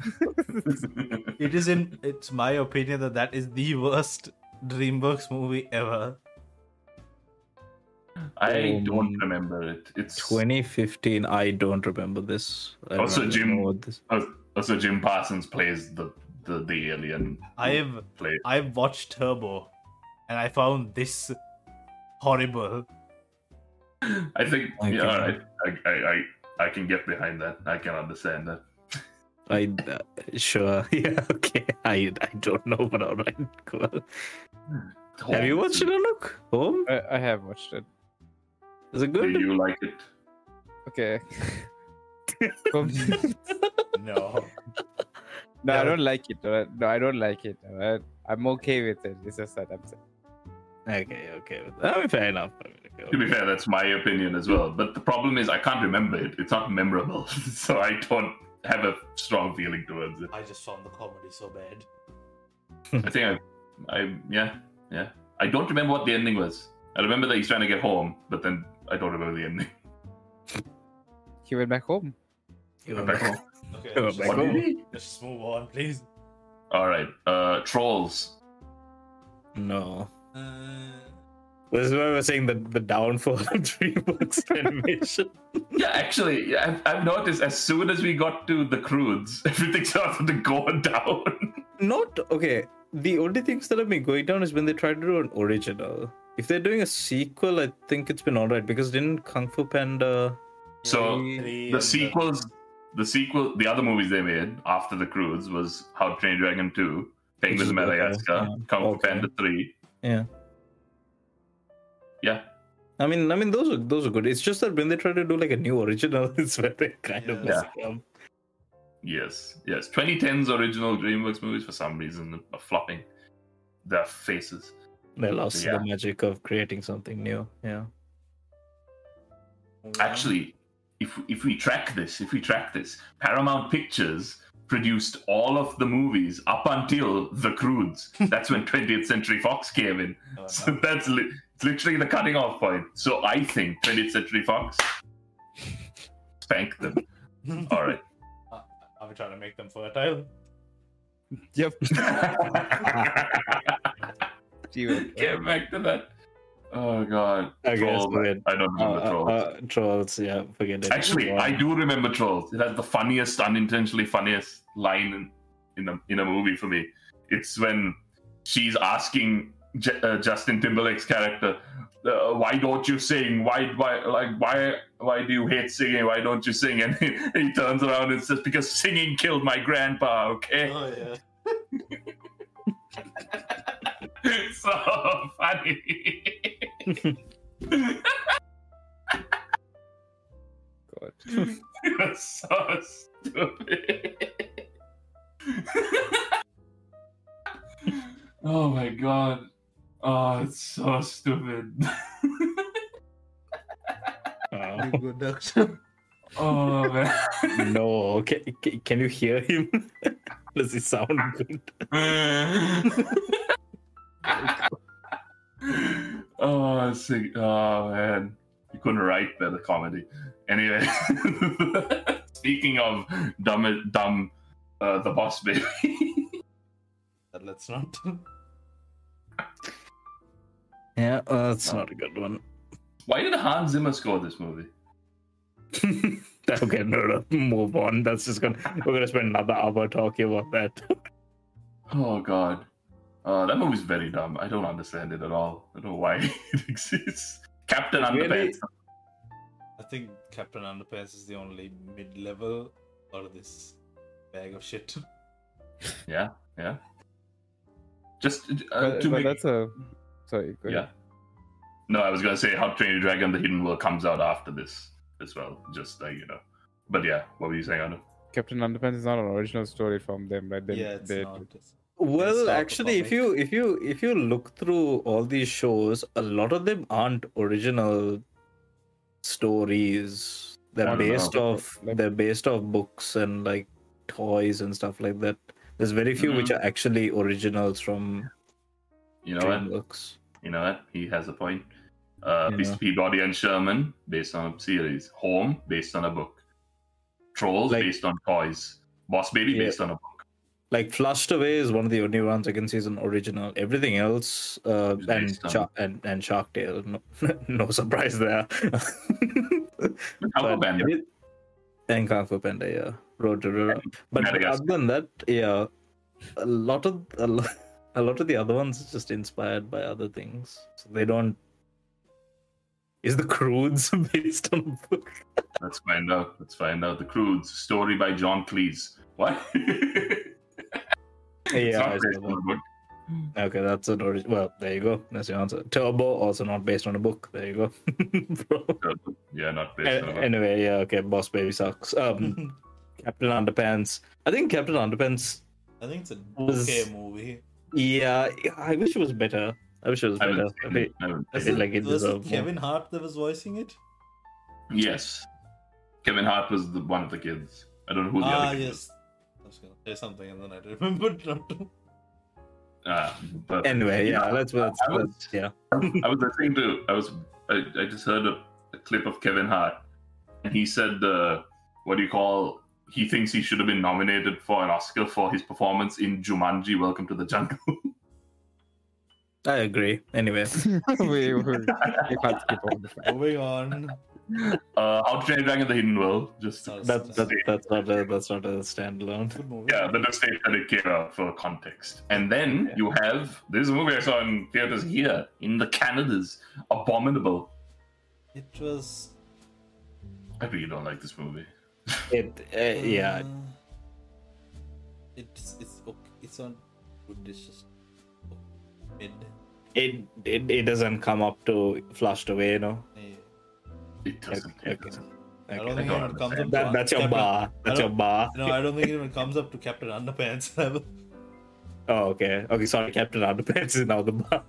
[SPEAKER 3] It is in. It's my opinion that that is the worst DreamWorks movie ever.
[SPEAKER 1] I
[SPEAKER 4] Um,
[SPEAKER 1] don't remember it. It's
[SPEAKER 4] twenty fifteen. I don't remember this. I
[SPEAKER 1] Also,
[SPEAKER 4] don't
[SPEAKER 1] Jim-
[SPEAKER 4] know what this.
[SPEAKER 1] also Jim Parsons plays the the, the alien.
[SPEAKER 3] I've
[SPEAKER 1] Play.
[SPEAKER 3] I've watched Turbo, and I found this horrible.
[SPEAKER 1] I think.
[SPEAKER 4] Okay.
[SPEAKER 1] Yeah, all right. I, I I I can get behind that. I can understand that.
[SPEAKER 4] I uh, sure. Yeah. Okay. I I don't know, but all right. Cool. Have you
[SPEAKER 1] Home.
[SPEAKER 4] watched it, Look? Home?
[SPEAKER 2] I, I have watched it.
[SPEAKER 4] Is it
[SPEAKER 1] Do
[SPEAKER 4] good?
[SPEAKER 1] you like it?
[SPEAKER 2] Okay. Um,
[SPEAKER 3] No.
[SPEAKER 2] no, I
[SPEAKER 3] Yeah.
[SPEAKER 2] don't like it. alright? No, I don't like it. alright? I'm okay with it. It's just that I'm saying.
[SPEAKER 4] Okay. Okay. I mean, fair enough. I mean, okay,
[SPEAKER 1] To be fair, that's my opinion as well. But the problem is, I can't remember it. It's not memorable, so I don't have a strong feeling towards it.
[SPEAKER 3] I just found the comedy so bad.
[SPEAKER 1] I think I, I, yeah, yeah. I don't remember what the ending was. I remember that he's trying to get home, but then I don't remember the ending.
[SPEAKER 2] He went back home.
[SPEAKER 4] You
[SPEAKER 1] Went
[SPEAKER 4] know,
[SPEAKER 1] back home.
[SPEAKER 3] Okay,
[SPEAKER 4] Oh,
[SPEAKER 3] let's,
[SPEAKER 4] back
[SPEAKER 3] just,
[SPEAKER 4] home.
[SPEAKER 3] let's just move on, please.
[SPEAKER 1] All right, uh, Trolls.
[SPEAKER 4] No.
[SPEAKER 3] Uh,
[SPEAKER 4] This is why we're saying the, the downfall of DreamWorks animation.
[SPEAKER 1] Yeah, actually, yeah, I've, I've noticed as soon as we got to the Croods, everything started to go down.
[SPEAKER 4] Not okay. The only things that have been going down is when they try to do an original. If they're doing a sequel, I think it's been alright because didn't Kung Fu Panda?
[SPEAKER 1] So
[SPEAKER 3] three
[SPEAKER 1] the
[SPEAKER 3] and
[SPEAKER 1] sequels, the sequel, the other movies they made after the Croods was How to Train Your Dragon two, Penguins of
[SPEAKER 4] Which is okay,
[SPEAKER 1] Madagascar,
[SPEAKER 4] yeah.
[SPEAKER 1] Kung Fu
[SPEAKER 4] Okay.
[SPEAKER 1] Panda three.
[SPEAKER 4] Yeah.
[SPEAKER 1] Yeah,
[SPEAKER 4] I mean, I mean, those are those are good. It's just that when they try to do like a new original, it's where they kind of
[SPEAKER 3] Yeah.
[SPEAKER 4] mess it up.
[SPEAKER 1] yes, yes. twenty ten's original DreamWorks movies for some reason are flopping. Their faces.
[SPEAKER 4] They lost
[SPEAKER 1] Yeah.
[SPEAKER 4] the magic of creating something new. Yeah.
[SPEAKER 3] move on.
[SPEAKER 1] Actually, if if we track this, if we track this, Paramount Pictures produced all of the movies up until the Croods. That's when twentieth Century Fox came in.
[SPEAKER 3] Oh,
[SPEAKER 1] So
[SPEAKER 3] no.
[SPEAKER 1] that's li- it's literally the cutting off point. So I think twentieth Century Fox spanked them. All right.
[SPEAKER 3] Uh, Are we trying to make them fertile?
[SPEAKER 2] Yep. Gee, wait.
[SPEAKER 1] Get back to that. Oh god.
[SPEAKER 4] I guess,
[SPEAKER 1] Trolls.
[SPEAKER 4] forget.
[SPEAKER 1] I don't
[SPEAKER 4] Uh,
[SPEAKER 1] remember Trolls.
[SPEAKER 4] uh, uh, trolls. Yeah, forget it.
[SPEAKER 1] Actually,
[SPEAKER 4] Wow.
[SPEAKER 1] I do remember Trolls. It has the funniest, unintentionally funniest line in in a in a movie for me. It's when she's asking J- uh, Justin Timberlake's character, uh, "Why don't you sing? Why why like why why do you hate singing? Why don't you sing? And he, he turns around and says, because singing killed my grandpa, okay?
[SPEAKER 3] Oh yeah.
[SPEAKER 1] It's so funny.
[SPEAKER 2] God.
[SPEAKER 1] You're so stupid. Oh my god. Oh, it's so stupid.
[SPEAKER 4] Oh,
[SPEAKER 3] Good doctor.
[SPEAKER 1] Oh man.
[SPEAKER 4] no, can, can, can you hear him? Does it sound good?
[SPEAKER 1] Oh, sick. Oh man, you couldn't write better comedy. Anyway, speaking of dumb, dumb, uh, the Boss Baby.
[SPEAKER 3] But let's not.
[SPEAKER 4] Yeah, uh, that's not a good one.
[SPEAKER 1] Why did Hans Zimmer score this movie?
[SPEAKER 4] Okay, no, no, move on. That's just gonna we're gonna spend another hour talking about that.
[SPEAKER 1] Oh god, uh, that movie's very dumb. I don't understand it at all. I don't know why it exists. Captain
[SPEAKER 4] Really?
[SPEAKER 1] Underpants.
[SPEAKER 3] I think Captain Underpants is the only mid-level out of this bag of shit.
[SPEAKER 1] Yeah, yeah. Just uh,
[SPEAKER 2] But,
[SPEAKER 1] to
[SPEAKER 2] but
[SPEAKER 1] make
[SPEAKER 2] that's a sorry. Go
[SPEAKER 1] yeah.
[SPEAKER 2] ahead.
[SPEAKER 1] No, I was gonna say How to Train Your Dragon: The Hidden World comes out after this as well. Just like you know, but yeah, what were you saying, Anu?
[SPEAKER 2] Captain Underpants is not an original story from them, right? They,
[SPEAKER 3] yeah, it's
[SPEAKER 2] they,
[SPEAKER 3] not. It's...
[SPEAKER 4] Well,
[SPEAKER 3] Start the
[SPEAKER 4] actually, if
[SPEAKER 3] comic.
[SPEAKER 4] you if you if you look through all these shows, a lot of them aren't original stories. They're
[SPEAKER 1] I don't
[SPEAKER 4] based
[SPEAKER 2] know.
[SPEAKER 4] off
[SPEAKER 2] Like-
[SPEAKER 4] they're based off books and like toys and stuff like that. There's very few which
[SPEAKER 1] Mhm.
[SPEAKER 4] are actually originals from
[SPEAKER 1] You know what?
[SPEAKER 4] DreamWorks.
[SPEAKER 1] You know what? He has a point. Uh,
[SPEAKER 4] Yeah.
[SPEAKER 1] Mister Peabody and Sherman, based on a series. Home, based on a book. Trolls,
[SPEAKER 4] Like-
[SPEAKER 1] based on toys. Boss Baby,
[SPEAKER 4] Yeah.
[SPEAKER 1] based on a book.
[SPEAKER 4] Like Flushed Away is one of the only ones I can see as an original. Everything else, uh,
[SPEAKER 1] Is
[SPEAKER 4] and
[SPEAKER 1] based on-
[SPEAKER 4] Shark and and Shark Tale, no, no surprise there.
[SPEAKER 1] Kung Fu
[SPEAKER 4] But
[SPEAKER 1] Panda.
[SPEAKER 4] every- and Kung Fu Panda, yeah, Road to Rural. But
[SPEAKER 1] Madagascar.
[SPEAKER 4] other than that, yeah, a lot of a lot, a lot of the other ones is just inspired by other things. So they don't. Is the Croods based on a book?
[SPEAKER 1] Let's find out. Let's find out. The Croods, story by John Cleese. What? It's
[SPEAKER 4] Yeah,
[SPEAKER 1] not
[SPEAKER 4] I
[SPEAKER 1] based
[SPEAKER 4] saw
[SPEAKER 1] on a book.
[SPEAKER 4] that. Okay, that's an origin. Well, there you go. That's your answer. Turbo, also not based on a book. There you go. Bro.
[SPEAKER 1] Yeah, not based on a
[SPEAKER 4] A-
[SPEAKER 1] book.
[SPEAKER 4] Anyway, yeah, okay. Boss Baby sucks. Um, Captain Underpants. I think Captain Underpants.
[SPEAKER 3] I think it's a
[SPEAKER 4] Was-
[SPEAKER 3] okay movie.
[SPEAKER 4] Yeah, I wish it was better. I wish it was
[SPEAKER 1] I
[SPEAKER 4] better.
[SPEAKER 1] haven't
[SPEAKER 4] I
[SPEAKER 1] seen
[SPEAKER 4] mean,
[SPEAKER 1] it. I haven't
[SPEAKER 4] I
[SPEAKER 3] Was
[SPEAKER 1] seen
[SPEAKER 4] feel
[SPEAKER 1] it.
[SPEAKER 4] like it
[SPEAKER 3] was it
[SPEAKER 4] deserved more.
[SPEAKER 3] Kevin Hart that was voicing it?
[SPEAKER 1] Yes. Kevin Hart was the one of the kids. I don't know who the
[SPEAKER 3] Ah,
[SPEAKER 1] other kid
[SPEAKER 3] yes. I was gonna say something and then I remembered not to.
[SPEAKER 1] was. Ah, but
[SPEAKER 4] Anyway, yeah, let's let's,
[SPEAKER 1] I was-
[SPEAKER 4] let's yeah.
[SPEAKER 1] I was listening to. I was. I, I just heard a, a clip of Kevin Hart, and he said, uh, "What do you call?" He thinks he should have been nominated for an Oscar for his performance in Jumanji: Welcome to the Jungle.
[SPEAKER 4] I agree. Anyway,
[SPEAKER 2] we, we, we can't skip over the fact.
[SPEAKER 3] Moving on.
[SPEAKER 1] uh, How to Train Your Dragon: The Hidden World. Just
[SPEAKER 3] That was-
[SPEAKER 4] that, that that's not a that's not a standalone.
[SPEAKER 3] Good movie.
[SPEAKER 1] yeah, the just state that it came out for context. And then
[SPEAKER 4] Yeah.
[SPEAKER 1] you have this is a movie I saw in theaters here in the Canadas. Abominable.
[SPEAKER 3] It was.
[SPEAKER 1] I really don't like this movie.
[SPEAKER 4] It uh, yeah.
[SPEAKER 3] uh, It's it's okay. It's on good. It's just mid.
[SPEAKER 4] It, it it doesn't come up to Flushed Away, you know.
[SPEAKER 3] Yeah.
[SPEAKER 1] It doesn't.
[SPEAKER 4] Okay.
[SPEAKER 1] It doesn't.
[SPEAKER 3] I
[SPEAKER 4] Okay.
[SPEAKER 3] don't think
[SPEAKER 1] I
[SPEAKER 3] it
[SPEAKER 1] don't
[SPEAKER 3] even comes up.
[SPEAKER 1] understand.
[SPEAKER 3] to
[SPEAKER 4] That, that's your
[SPEAKER 3] Captain-
[SPEAKER 4] bar. That's
[SPEAKER 3] I
[SPEAKER 4] your
[SPEAKER 3] don't-
[SPEAKER 4] bar.
[SPEAKER 3] No, I don't think it even comes up to Captain Underpants level.
[SPEAKER 4] Oh, okay. Okay, sorry. Captain Underpants is now the bar.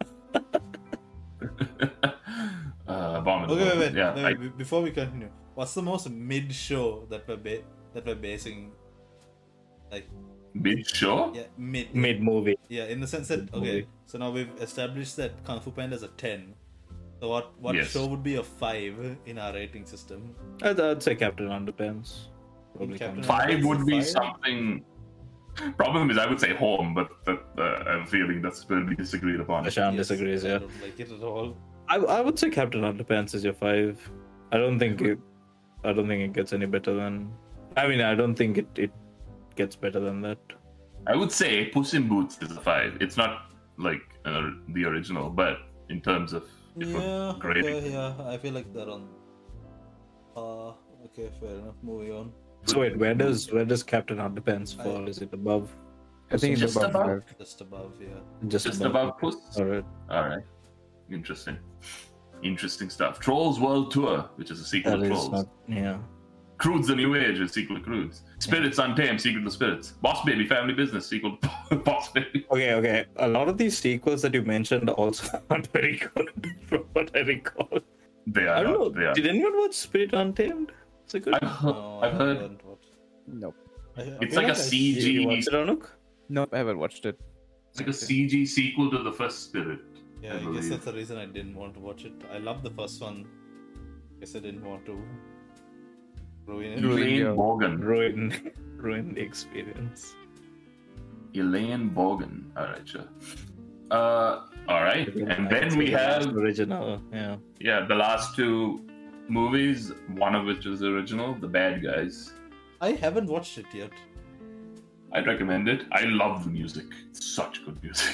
[SPEAKER 1] uh, abominable.
[SPEAKER 3] Okay, wait, wait.
[SPEAKER 1] Yeah,
[SPEAKER 3] wait,
[SPEAKER 1] I-
[SPEAKER 3] wait, Before we continue, what's the most mid show that we're ba- that we're basing? Like,
[SPEAKER 1] mid show.
[SPEAKER 3] yeah, mid.
[SPEAKER 4] Mid movie.
[SPEAKER 3] Yeah, in the sense that okay,
[SPEAKER 4] Movie.
[SPEAKER 3] so now we've established that Kung Fu Panda is a ten. So what what
[SPEAKER 1] Yes.
[SPEAKER 3] show would be a five in our rating system?
[SPEAKER 4] I'd, I'd say Captain Underpants. Probably
[SPEAKER 3] Captain
[SPEAKER 4] comes-
[SPEAKER 3] Underpants.
[SPEAKER 1] Five would be
[SPEAKER 3] Five?
[SPEAKER 1] something. Problem is, I would say home, but that, uh, I'm feeling that's will be disagreed upon.
[SPEAKER 4] Ashan
[SPEAKER 3] Yes,
[SPEAKER 4] disagrees.
[SPEAKER 3] I
[SPEAKER 4] Yeah,
[SPEAKER 3] don't like it at all.
[SPEAKER 4] I I would say Captain Underpants is your five. I don't think it. I don't think it gets any better than. I mean, I don't think it it gets better than that.
[SPEAKER 1] I would say Puss in Boots is a five. It's not like uh, the original, but in terms of if we're
[SPEAKER 3] Yeah,
[SPEAKER 1] grading,
[SPEAKER 3] okay, yeah, I feel like they're on. Uh, okay, fair enough. Moving on.
[SPEAKER 4] So wait, where does where does Captain Underpants fall? Is it above?
[SPEAKER 2] I think it's
[SPEAKER 1] Just
[SPEAKER 2] above
[SPEAKER 1] above?
[SPEAKER 2] five.
[SPEAKER 3] Just above, yeah.
[SPEAKER 4] Just,
[SPEAKER 1] Just above Puss.
[SPEAKER 4] All right.
[SPEAKER 1] All right. Interesting. Interesting stuff. Trolls World Tour, which is a sequel
[SPEAKER 4] That
[SPEAKER 1] to
[SPEAKER 4] is
[SPEAKER 1] Trolls.
[SPEAKER 4] not. Yeah.
[SPEAKER 1] Croods the New Age, a sequel to Croods. Spirits Untamed, sequel to Spirits. Boss Baby Family Business, sequel to Boss Baby.
[SPEAKER 4] Okay, okay. A lot of these sequels that you mentioned also aren't very good, from what I recall.
[SPEAKER 1] They are
[SPEAKER 4] I don't
[SPEAKER 1] not.
[SPEAKER 4] know.
[SPEAKER 1] They are.
[SPEAKER 4] Did anyone watch Spirit Untamed? It's a good.
[SPEAKER 1] I've, he-
[SPEAKER 3] No,
[SPEAKER 1] I've
[SPEAKER 3] I
[SPEAKER 1] heard
[SPEAKER 3] haven't watched-
[SPEAKER 2] Nope.
[SPEAKER 3] I- I
[SPEAKER 1] it's
[SPEAKER 3] feel
[SPEAKER 1] like a
[SPEAKER 3] I-
[SPEAKER 1] C G.
[SPEAKER 4] You, you watched it, Anuk?
[SPEAKER 2] Nope, I haven't watched it.
[SPEAKER 1] It's like a C G sequel to the first Spirit.
[SPEAKER 3] Yeah,
[SPEAKER 1] I
[SPEAKER 3] I guess
[SPEAKER 1] believe.
[SPEAKER 3] that's the reason I didn't want to watch it. I love the first one. Guess I didn't want to ruin it.
[SPEAKER 2] Ruin
[SPEAKER 1] Elaine
[SPEAKER 2] your-
[SPEAKER 1] Bogan.
[SPEAKER 4] Ruin, ruin the experience.
[SPEAKER 1] Elaine Bogan. All right, sure. Uh, all right, and
[SPEAKER 4] I can
[SPEAKER 1] then
[SPEAKER 4] say
[SPEAKER 1] we
[SPEAKER 4] the last
[SPEAKER 1] have
[SPEAKER 4] original. Yeah.
[SPEAKER 1] yeah the last two movies. One of which was original, The Bad Guys.
[SPEAKER 3] I haven't watched it yet.
[SPEAKER 1] I'd recommend it. I love the music. It's such good music.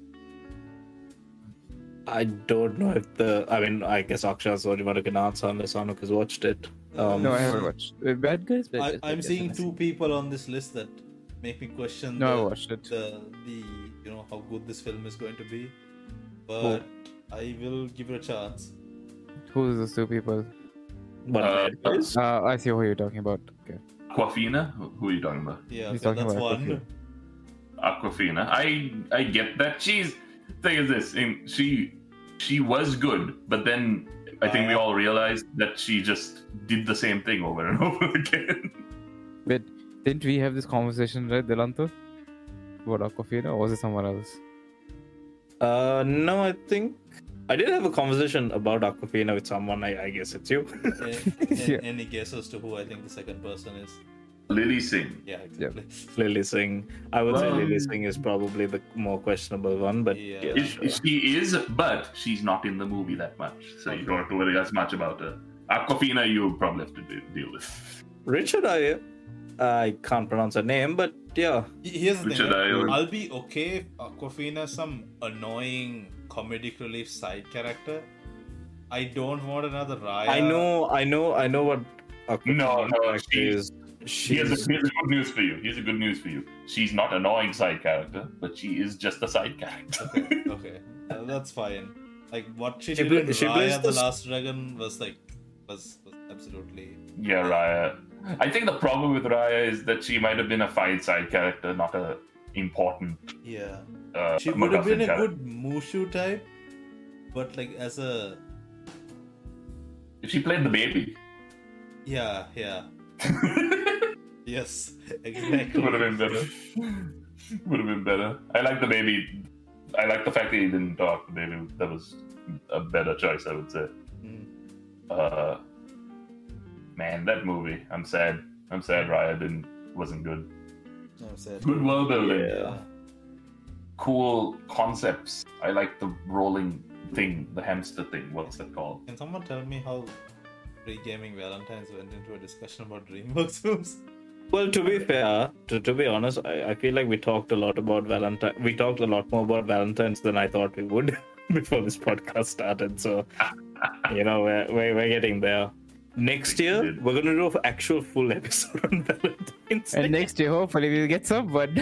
[SPEAKER 4] I don't know if the. I mean, I guess Aksha's the only one who can answer unless Anuk has watched it. Um,
[SPEAKER 2] No, I haven't watched. Uh, Bad Guys? Bad
[SPEAKER 3] I,
[SPEAKER 2] Guys, Bad
[SPEAKER 3] I'm
[SPEAKER 2] Guys,
[SPEAKER 3] seeing
[SPEAKER 2] I've
[SPEAKER 3] two
[SPEAKER 2] seen.
[SPEAKER 3] people on this list that make me question
[SPEAKER 2] No, I
[SPEAKER 3] the,
[SPEAKER 2] watched it.
[SPEAKER 3] the the you know how good this film is going to be, but I will give it a chance.
[SPEAKER 2] Who's those two people?
[SPEAKER 4] But
[SPEAKER 1] Uh,
[SPEAKER 4] Bad Guys?
[SPEAKER 2] Uh, I see who you're talking about. Okay.
[SPEAKER 1] Aquafina? Who who are you talking about?
[SPEAKER 3] Yeah,
[SPEAKER 2] He's
[SPEAKER 3] okay,
[SPEAKER 2] talking
[SPEAKER 3] that's
[SPEAKER 2] about
[SPEAKER 3] one.
[SPEAKER 1] Aquafina. I I get that. She's thing is this. In, she she was good, but then I think we all realized that she just did the same thing over and over again.
[SPEAKER 2] Wait, didn't we have this conversation, right, Delanto? About Aquafina, or was it someone else?
[SPEAKER 4] Uh, no, I think I did have a conversation about Aquafina with someone. I, I guess it's you.
[SPEAKER 3] A- a-
[SPEAKER 2] Yeah.
[SPEAKER 3] Any guess as to who I think the second person is?
[SPEAKER 1] Lily Singh.
[SPEAKER 3] Yeah, exactly.
[SPEAKER 4] Lily Singh. I would say
[SPEAKER 1] Um,
[SPEAKER 4] Lily Singh is probably the more questionable one, but
[SPEAKER 3] Yeah.
[SPEAKER 4] yeah,
[SPEAKER 1] Is-
[SPEAKER 4] sure.
[SPEAKER 1] She is, but she's not in the movie that much, so you don't have to worry as much about her. Aquafina, you probably have to de- deal with.
[SPEAKER 4] Richard, I I can't pronounce her name, but yeah,
[SPEAKER 3] Here's the
[SPEAKER 1] Richard
[SPEAKER 3] thing. right?
[SPEAKER 1] Ayoade.
[SPEAKER 3] I'll be okay if Aquafina is some annoying comedic relief side character. I don't want another Raya.
[SPEAKER 4] I know, I know, I know what Aquafina
[SPEAKER 1] No, no,
[SPEAKER 4] character
[SPEAKER 1] she-
[SPEAKER 4] is.
[SPEAKER 1] Here's,
[SPEAKER 4] She's
[SPEAKER 1] a, here's a good news for you. Here's a good news for you. She's not an annoying side character, but she is just a side character.
[SPEAKER 3] Okay, okay, uh, that's fine. Like what she,
[SPEAKER 4] She
[SPEAKER 3] did
[SPEAKER 4] pla-
[SPEAKER 3] in
[SPEAKER 4] she plays
[SPEAKER 3] Raya the
[SPEAKER 4] the s-
[SPEAKER 3] Last Dragon was like was, was absolutely
[SPEAKER 1] Yeah, Raya. I think the problem with Raya is that she might have been a fine side character, not a important.
[SPEAKER 3] yeah.
[SPEAKER 1] Uh,
[SPEAKER 3] She would have
[SPEAKER 1] MacGuffin
[SPEAKER 3] been a
[SPEAKER 1] character.
[SPEAKER 3] good Mushu type, but like as a
[SPEAKER 1] If she played the baby,
[SPEAKER 3] yeah, yeah, yes,
[SPEAKER 1] it
[SPEAKER 3] exactly.
[SPEAKER 1] would have been better. Would have been better. I like the baby. I like the fact that he didn't talk. The baby. That was a better choice, I would say.
[SPEAKER 3] Mm.
[SPEAKER 1] Uh, man, that movie. I'm sad. I'm sad. Raya didn't wasn't good.
[SPEAKER 3] I'm sad.
[SPEAKER 1] Good world building.
[SPEAKER 4] yeah.
[SPEAKER 1] Cool concepts. I like the rolling thing, the hamster thing. What's that called?
[SPEAKER 3] Can someone tell me how pre-gaming Valentine's went into a discussion about DreamWorks films?
[SPEAKER 4] Well, to be fair, to, to be honest, I, I feel like we talked a lot about Valentine. We talked a lot more about Valentine's than I thought we would before this podcast started. So, you know, we're, we're, we're getting there. Next year,
[SPEAKER 1] did.
[SPEAKER 4] we're going to do an actual full episode on Valentine's
[SPEAKER 2] And
[SPEAKER 4] Day.
[SPEAKER 2] next year, hopefully, we'll get some bud.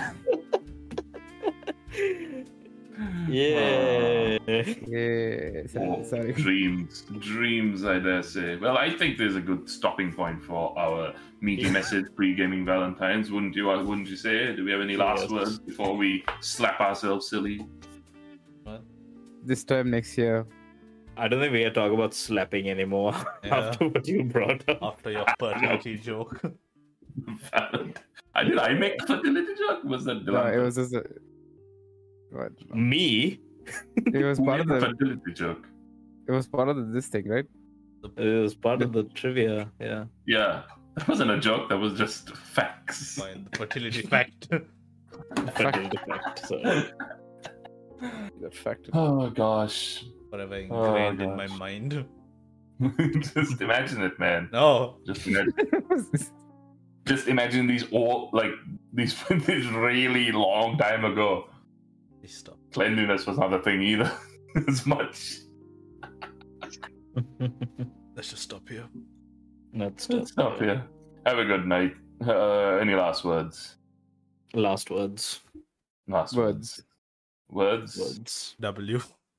[SPEAKER 4] Yeah.
[SPEAKER 2] Yeah,
[SPEAKER 1] Oh,
[SPEAKER 2] sorry. sorry.
[SPEAKER 1] dreams, dreams, I dare say. Well, I think there's a good stopping point for our meaty message pre-gaming Valentine's, wouldn't you? uh, Wouldn't you say? Do we have any last
[SPEAKER 4] Yes.
[SPEAKER 1] words before we slap ourselves silly?
[SPEAKER 2] This time next year.
[SPEAKER 4] I don't think we can talk about slapping anymore
[SPEAKER 3] Yeah.
[SPEAKER 4] after what you brought up.
[SPEAKER 3] After your fertility joke.
[SPEAKER 1] Valent- I did. I make the fertility joke. Was that
[SPEAKER 2] No,
[SPEAKER 1] Dylan?
[SPEAKER 2] it was just a. What?
[SPEAKER 4] Me?
[SPEAKER 2] It was
[SPEAKER 1] Who
[SPEAKER 2] part
[SPEAKER 1] made
[SPEAKER 2] of
[SPEAKER 1] the
[SPEAKER 2] the.
[SPEAKER 1] fertility joke?
[SPEAKER 2] It was part of the, this thing, right?
[SPEAKER 4] It was part of the trivia, yeah.
[SPEAKER 1] Yeah, that wasn't a joke. That was just facts.
[SPEAKER 3] Fine, the fertility fact.
[SPEAKER 4] Fertility fact, so.
[SPEAKER 2] That fact.
[SPEAKER 1] Oh gosh.
[SPEAKER 3] Forever
[SPEAKER 1] Oh,
[SPEAKER 3] ingrained in my
[SPEAKER 1] gosh.
[SPEAKER 3] mind.
[SPEAKER 1] Just imagine it, man.
[SPEAKER 3] No.
[SPEAKER 1] Just imagine. Just imagine these all like these this really long time ago.
[SPEAKER 3] Please stop.
[SPEAKER 1] Cleanliness was not a thing either. As much.
[SPEAKER 3] Let's just stop here.
[SPEAKER 4] That's
[SPEAKER 1] Good
[SPEAKER 4] tough.
[SPEAKER 1] stuff, yeah. Have a good night. Uh, any last words?
[SPEAKER 4] Last words.
[SPEAKER 1] Last
[SPEAKER 2] Words.
[SPEAKER 1] words. Words.
[SPEAKER 4] Words.
[SPEAKER 3] W.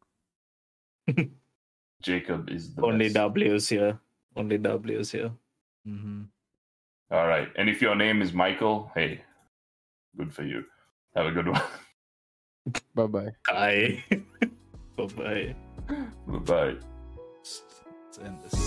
[SPEAKER 1] Jacob is the
[SPEAKER 4] Only
[SPEAKER 1] best.
[SPEAKER 4] W's here. Only W's here.
[SPEAKER 3] Mm-hmm.
[SPEAKER 1] All right. And if your name is Michael, hey, good for you. Have a good one.
[SPEAKER 2] Bye bye.
[SPEAKER 4] Bye. Bye bye.
[SPEAKER 1] Bye-bye.
[SPEAKER 3] Let's end this.